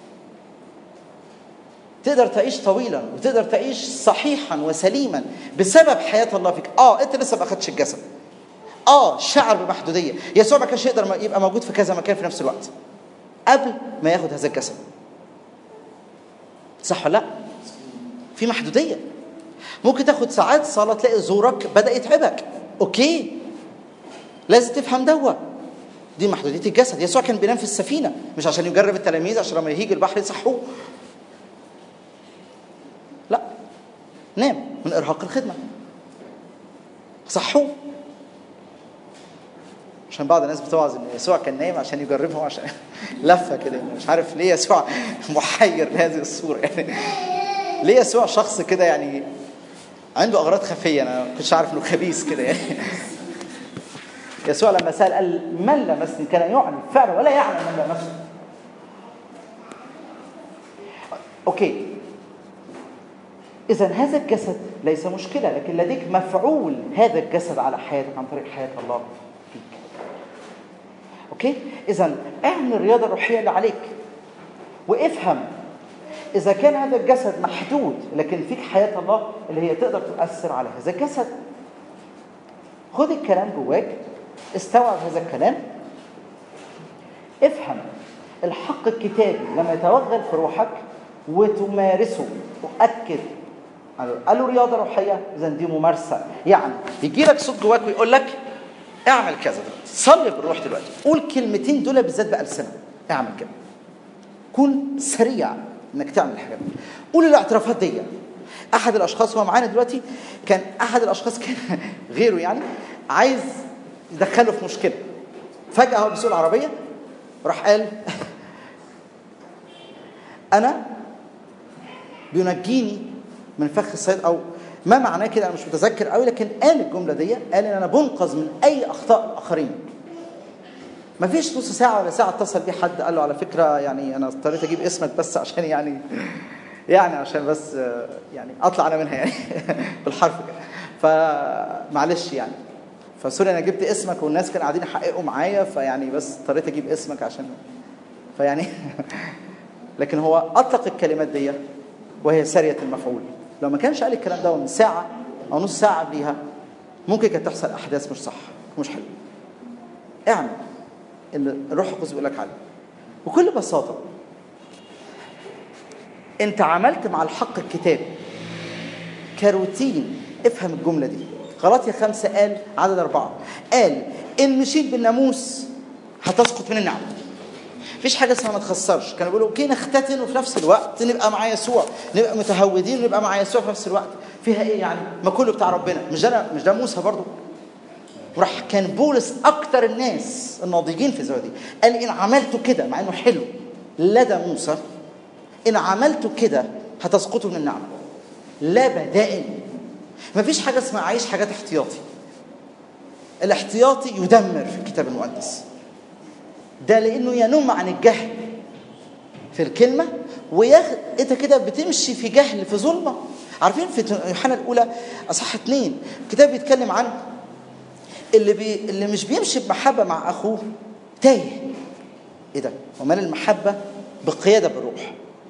تقدر تعيش طويلا وتقدر تعيش صحيحا وسليما بسبب حياة الله فيك. اه انت لسه ما اخدتش الجسد، اه شعر بمحدودية. يسوع ما كانش يقدر يبقى موجود في كذا مكان في نفس الوقت قبل ما ياخد هذا الجسد، صح ولا لا؟ في محدودية. ممكن تاخد ساعات صلاة تلاقي زورك بدأ يتعبك، اوكي لازم تفهم دوا دي محدودية الجسد. يسوع كان بينام في السفينة مش عشان يجرب التلاميذ عشان لما يهيج البحر يصحوه، لا، نام من إرهاق الخدمة، صحوه. عشان بعض الناس بتوعظ ان يسوع كان نايم عشان يجربهم، عشان لفه كده، مش عارف ليه يسوع محير لهذه الصوره يعني. ليه يسوع شخص كده يعني عنده اغراض خفيه، انا ما كنتش عارف انه خبيث كده يعني. يسوع لما سال قال من لمسني كان يعني فعلا ولا يعلم من لمسني. اوكي، اذا هذا الجسد ليس مشكله، لكن لديك مفعول هذا الجسد على حياتك عن طريق حياه الله فيك. اوكي، اذا اعمل الرياضه الروحيه اللي عليك وافهم اذا كان هذا الجسد محدود لكن فيك حياه الله اللي هي تقدر تؤثر على هذا الجسد. خد الكلام جواك، استوعب هذا الكلام، افهم الحق الكتابي لما يتوغل في روحك وتمارسه. وأكد قالوا رياضة روحية، إذا دي ممارسة. يعني يجي لك صوت جواك ويقول لك اعمل كذا دلوقتي، صلي بالروح دلوقتي، قول كلمتين دول بالذات بألسنة، اعمل كده، كون سريع انك تعمل الحاجات دي. قول الاعترافات دي. احد الاشخاص هو معانا دلوقتي، كان احد الاشخاص كان غيره يعني عايز يدخله في مشكله، فجاه هو بيسوق العربيه راح قال انا بينجيني من فخ الصيد، او ما معناه كده انا مش متذكر قوي، لكن قال الجمله دي، قال ان انا بنقذ من اي اخطاء الاخرين. ما فيش نص ساعه ولا ساعه اتصل بيه حد قال له على فكره يعني انا اضطريت اجيب اسمك بس عشان يعني يعني عشان بس يعني اطلع انا منها يعني بالحرف كده، فمعلش يعني فسوري انا جبت اسمك والناس كانوا قاعدين يحققوا معايا، فيعني بس اضطريت اجيب اسمك عشان فيعني لكن هو اطلق الكلمات دي وهي ساريه المفعول. لو ما كانش قال الكلام ده من ساعه او نص ساعه قبليها ممكن كانت تحصل احداث مش صح مش حلوه. اعمل اللي الروح القدس بيقول لك عليه بكل بساطه. انت عملت مع الحق الكتابي كروتين. افهم الجمله دي. غلاطيا خمسة قال عدد أربعة قال إن مشيت بالناموس هتسقط من النعمة. مفيش حاجة اسمها ما تخسرش. كانوا بيقولوا اوكي نختتن وفي نفس الوقت نبقى مع يسوع، نبقى متهودين ونبقى مع يسوع في نفس الوقت. فيها ايه يعني؟ ما كله بتاع ربنا. مش ده مش ده موسى برضو؟ وراح كان بولس اكتر الناس الناضجين في الزواج دي قال ان عملتوا كده مع انه حلو لدى موسى، ان عملتوا كده هتسقطوا من النعمة. لا بدائل. مفيش حاجة اسمها عايش حاجات احتياطي. الاحتياطي يدمر في الكتاب المقدس ده، لانه ينم عن الجهل في الكلمه، وياخد انت كده بتمشي في جهل في ظلمه. عارفين في يوحنا الاولى اصحاح اتنين الكتاب بيتكلم عن اللي بي اللي مش بيمشي بمحبه مع اخوه تايه. ايه ده؟ ومال المحبه بقياده بالروح.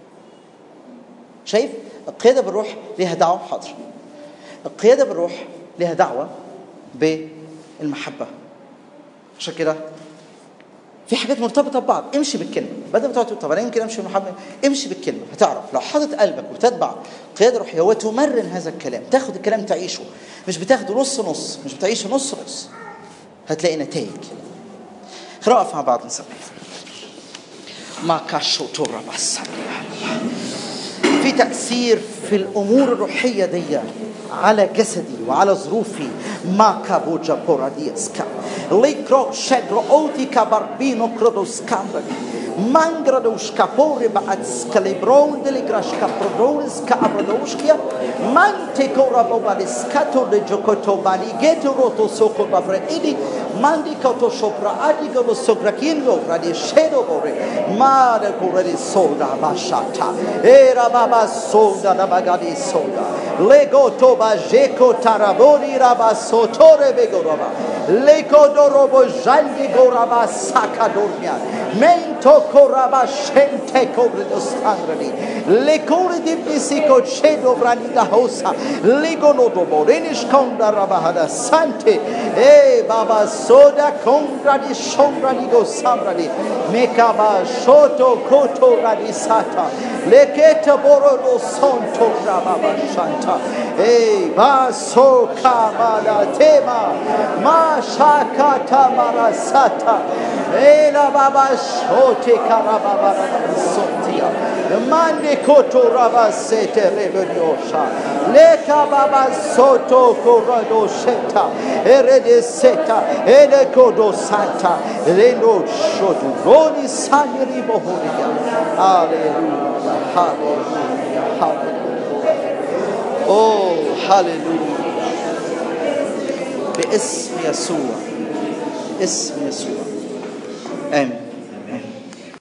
شايف القياده بالروح ليها دعوه حاضر. القياده بالروح ليها دعوه بالمحبه. عشان كده في حاجات مرتبطه ببعض. امشي بالكلمه بدل ما تقعد تقول طب انا يمكن امشي بالمحبه. امشي بالكلمه هتعرف. لو حاطط قلبك وتتبع قياده روحيه وتمرن هذا الكلام، تاخد الكلام تعيشه، مش بتاخده نص نص، مش بتعيشه نص نص، هتلاقي نتائج. خلينا نقف مع بعض نصلي. ما كاشو تورا بس في تأثير في الأمور الروحية دي على جسدي وعلى ظروفي. ما كابوجا بوراديسكا ليكرو شادرو أوتي كباربينو كرودوسكاندري مانجرادوش كابوري بأتسكا ليبرون دليغراش كابرودورس كابرودوشكيا مانتي كورا بوباليسكاتو دي جوكوتو باليجيتو روتو سوكو بافريدي Mandi koto sopra adi godo sopra kingo radi shedo bore. Mare kuredi soda bashata. Era baba soda da bagadi soda. Lego toba jeko tarabori raba sotore begoraba. Leko dorobo jandi goraba saka dormia. Mento koraba shente kobrido sangradi. Lekore di pisico cedo braniga hosa. Lego nodobo renish konda rabahada sante. Eh baba soda kongra di shombra di go sambradi. Mekaba shoto koto radisata. Leketa borodo sonto rababa shanta. Eh baso kamala tema. Ma shakata marasata. Eh la baba shote karababa sotia. Mande koto rabasete rebeliosha. Leka baba soto korado sheta. Erede seta. Ede kodo santa. Reno shoto. Roni sanyeri bohoria. Hallelujah. Hallelujah. Hallelujah. Oh, hallelujah. باسم يسوع. اسم يسوع. آمين.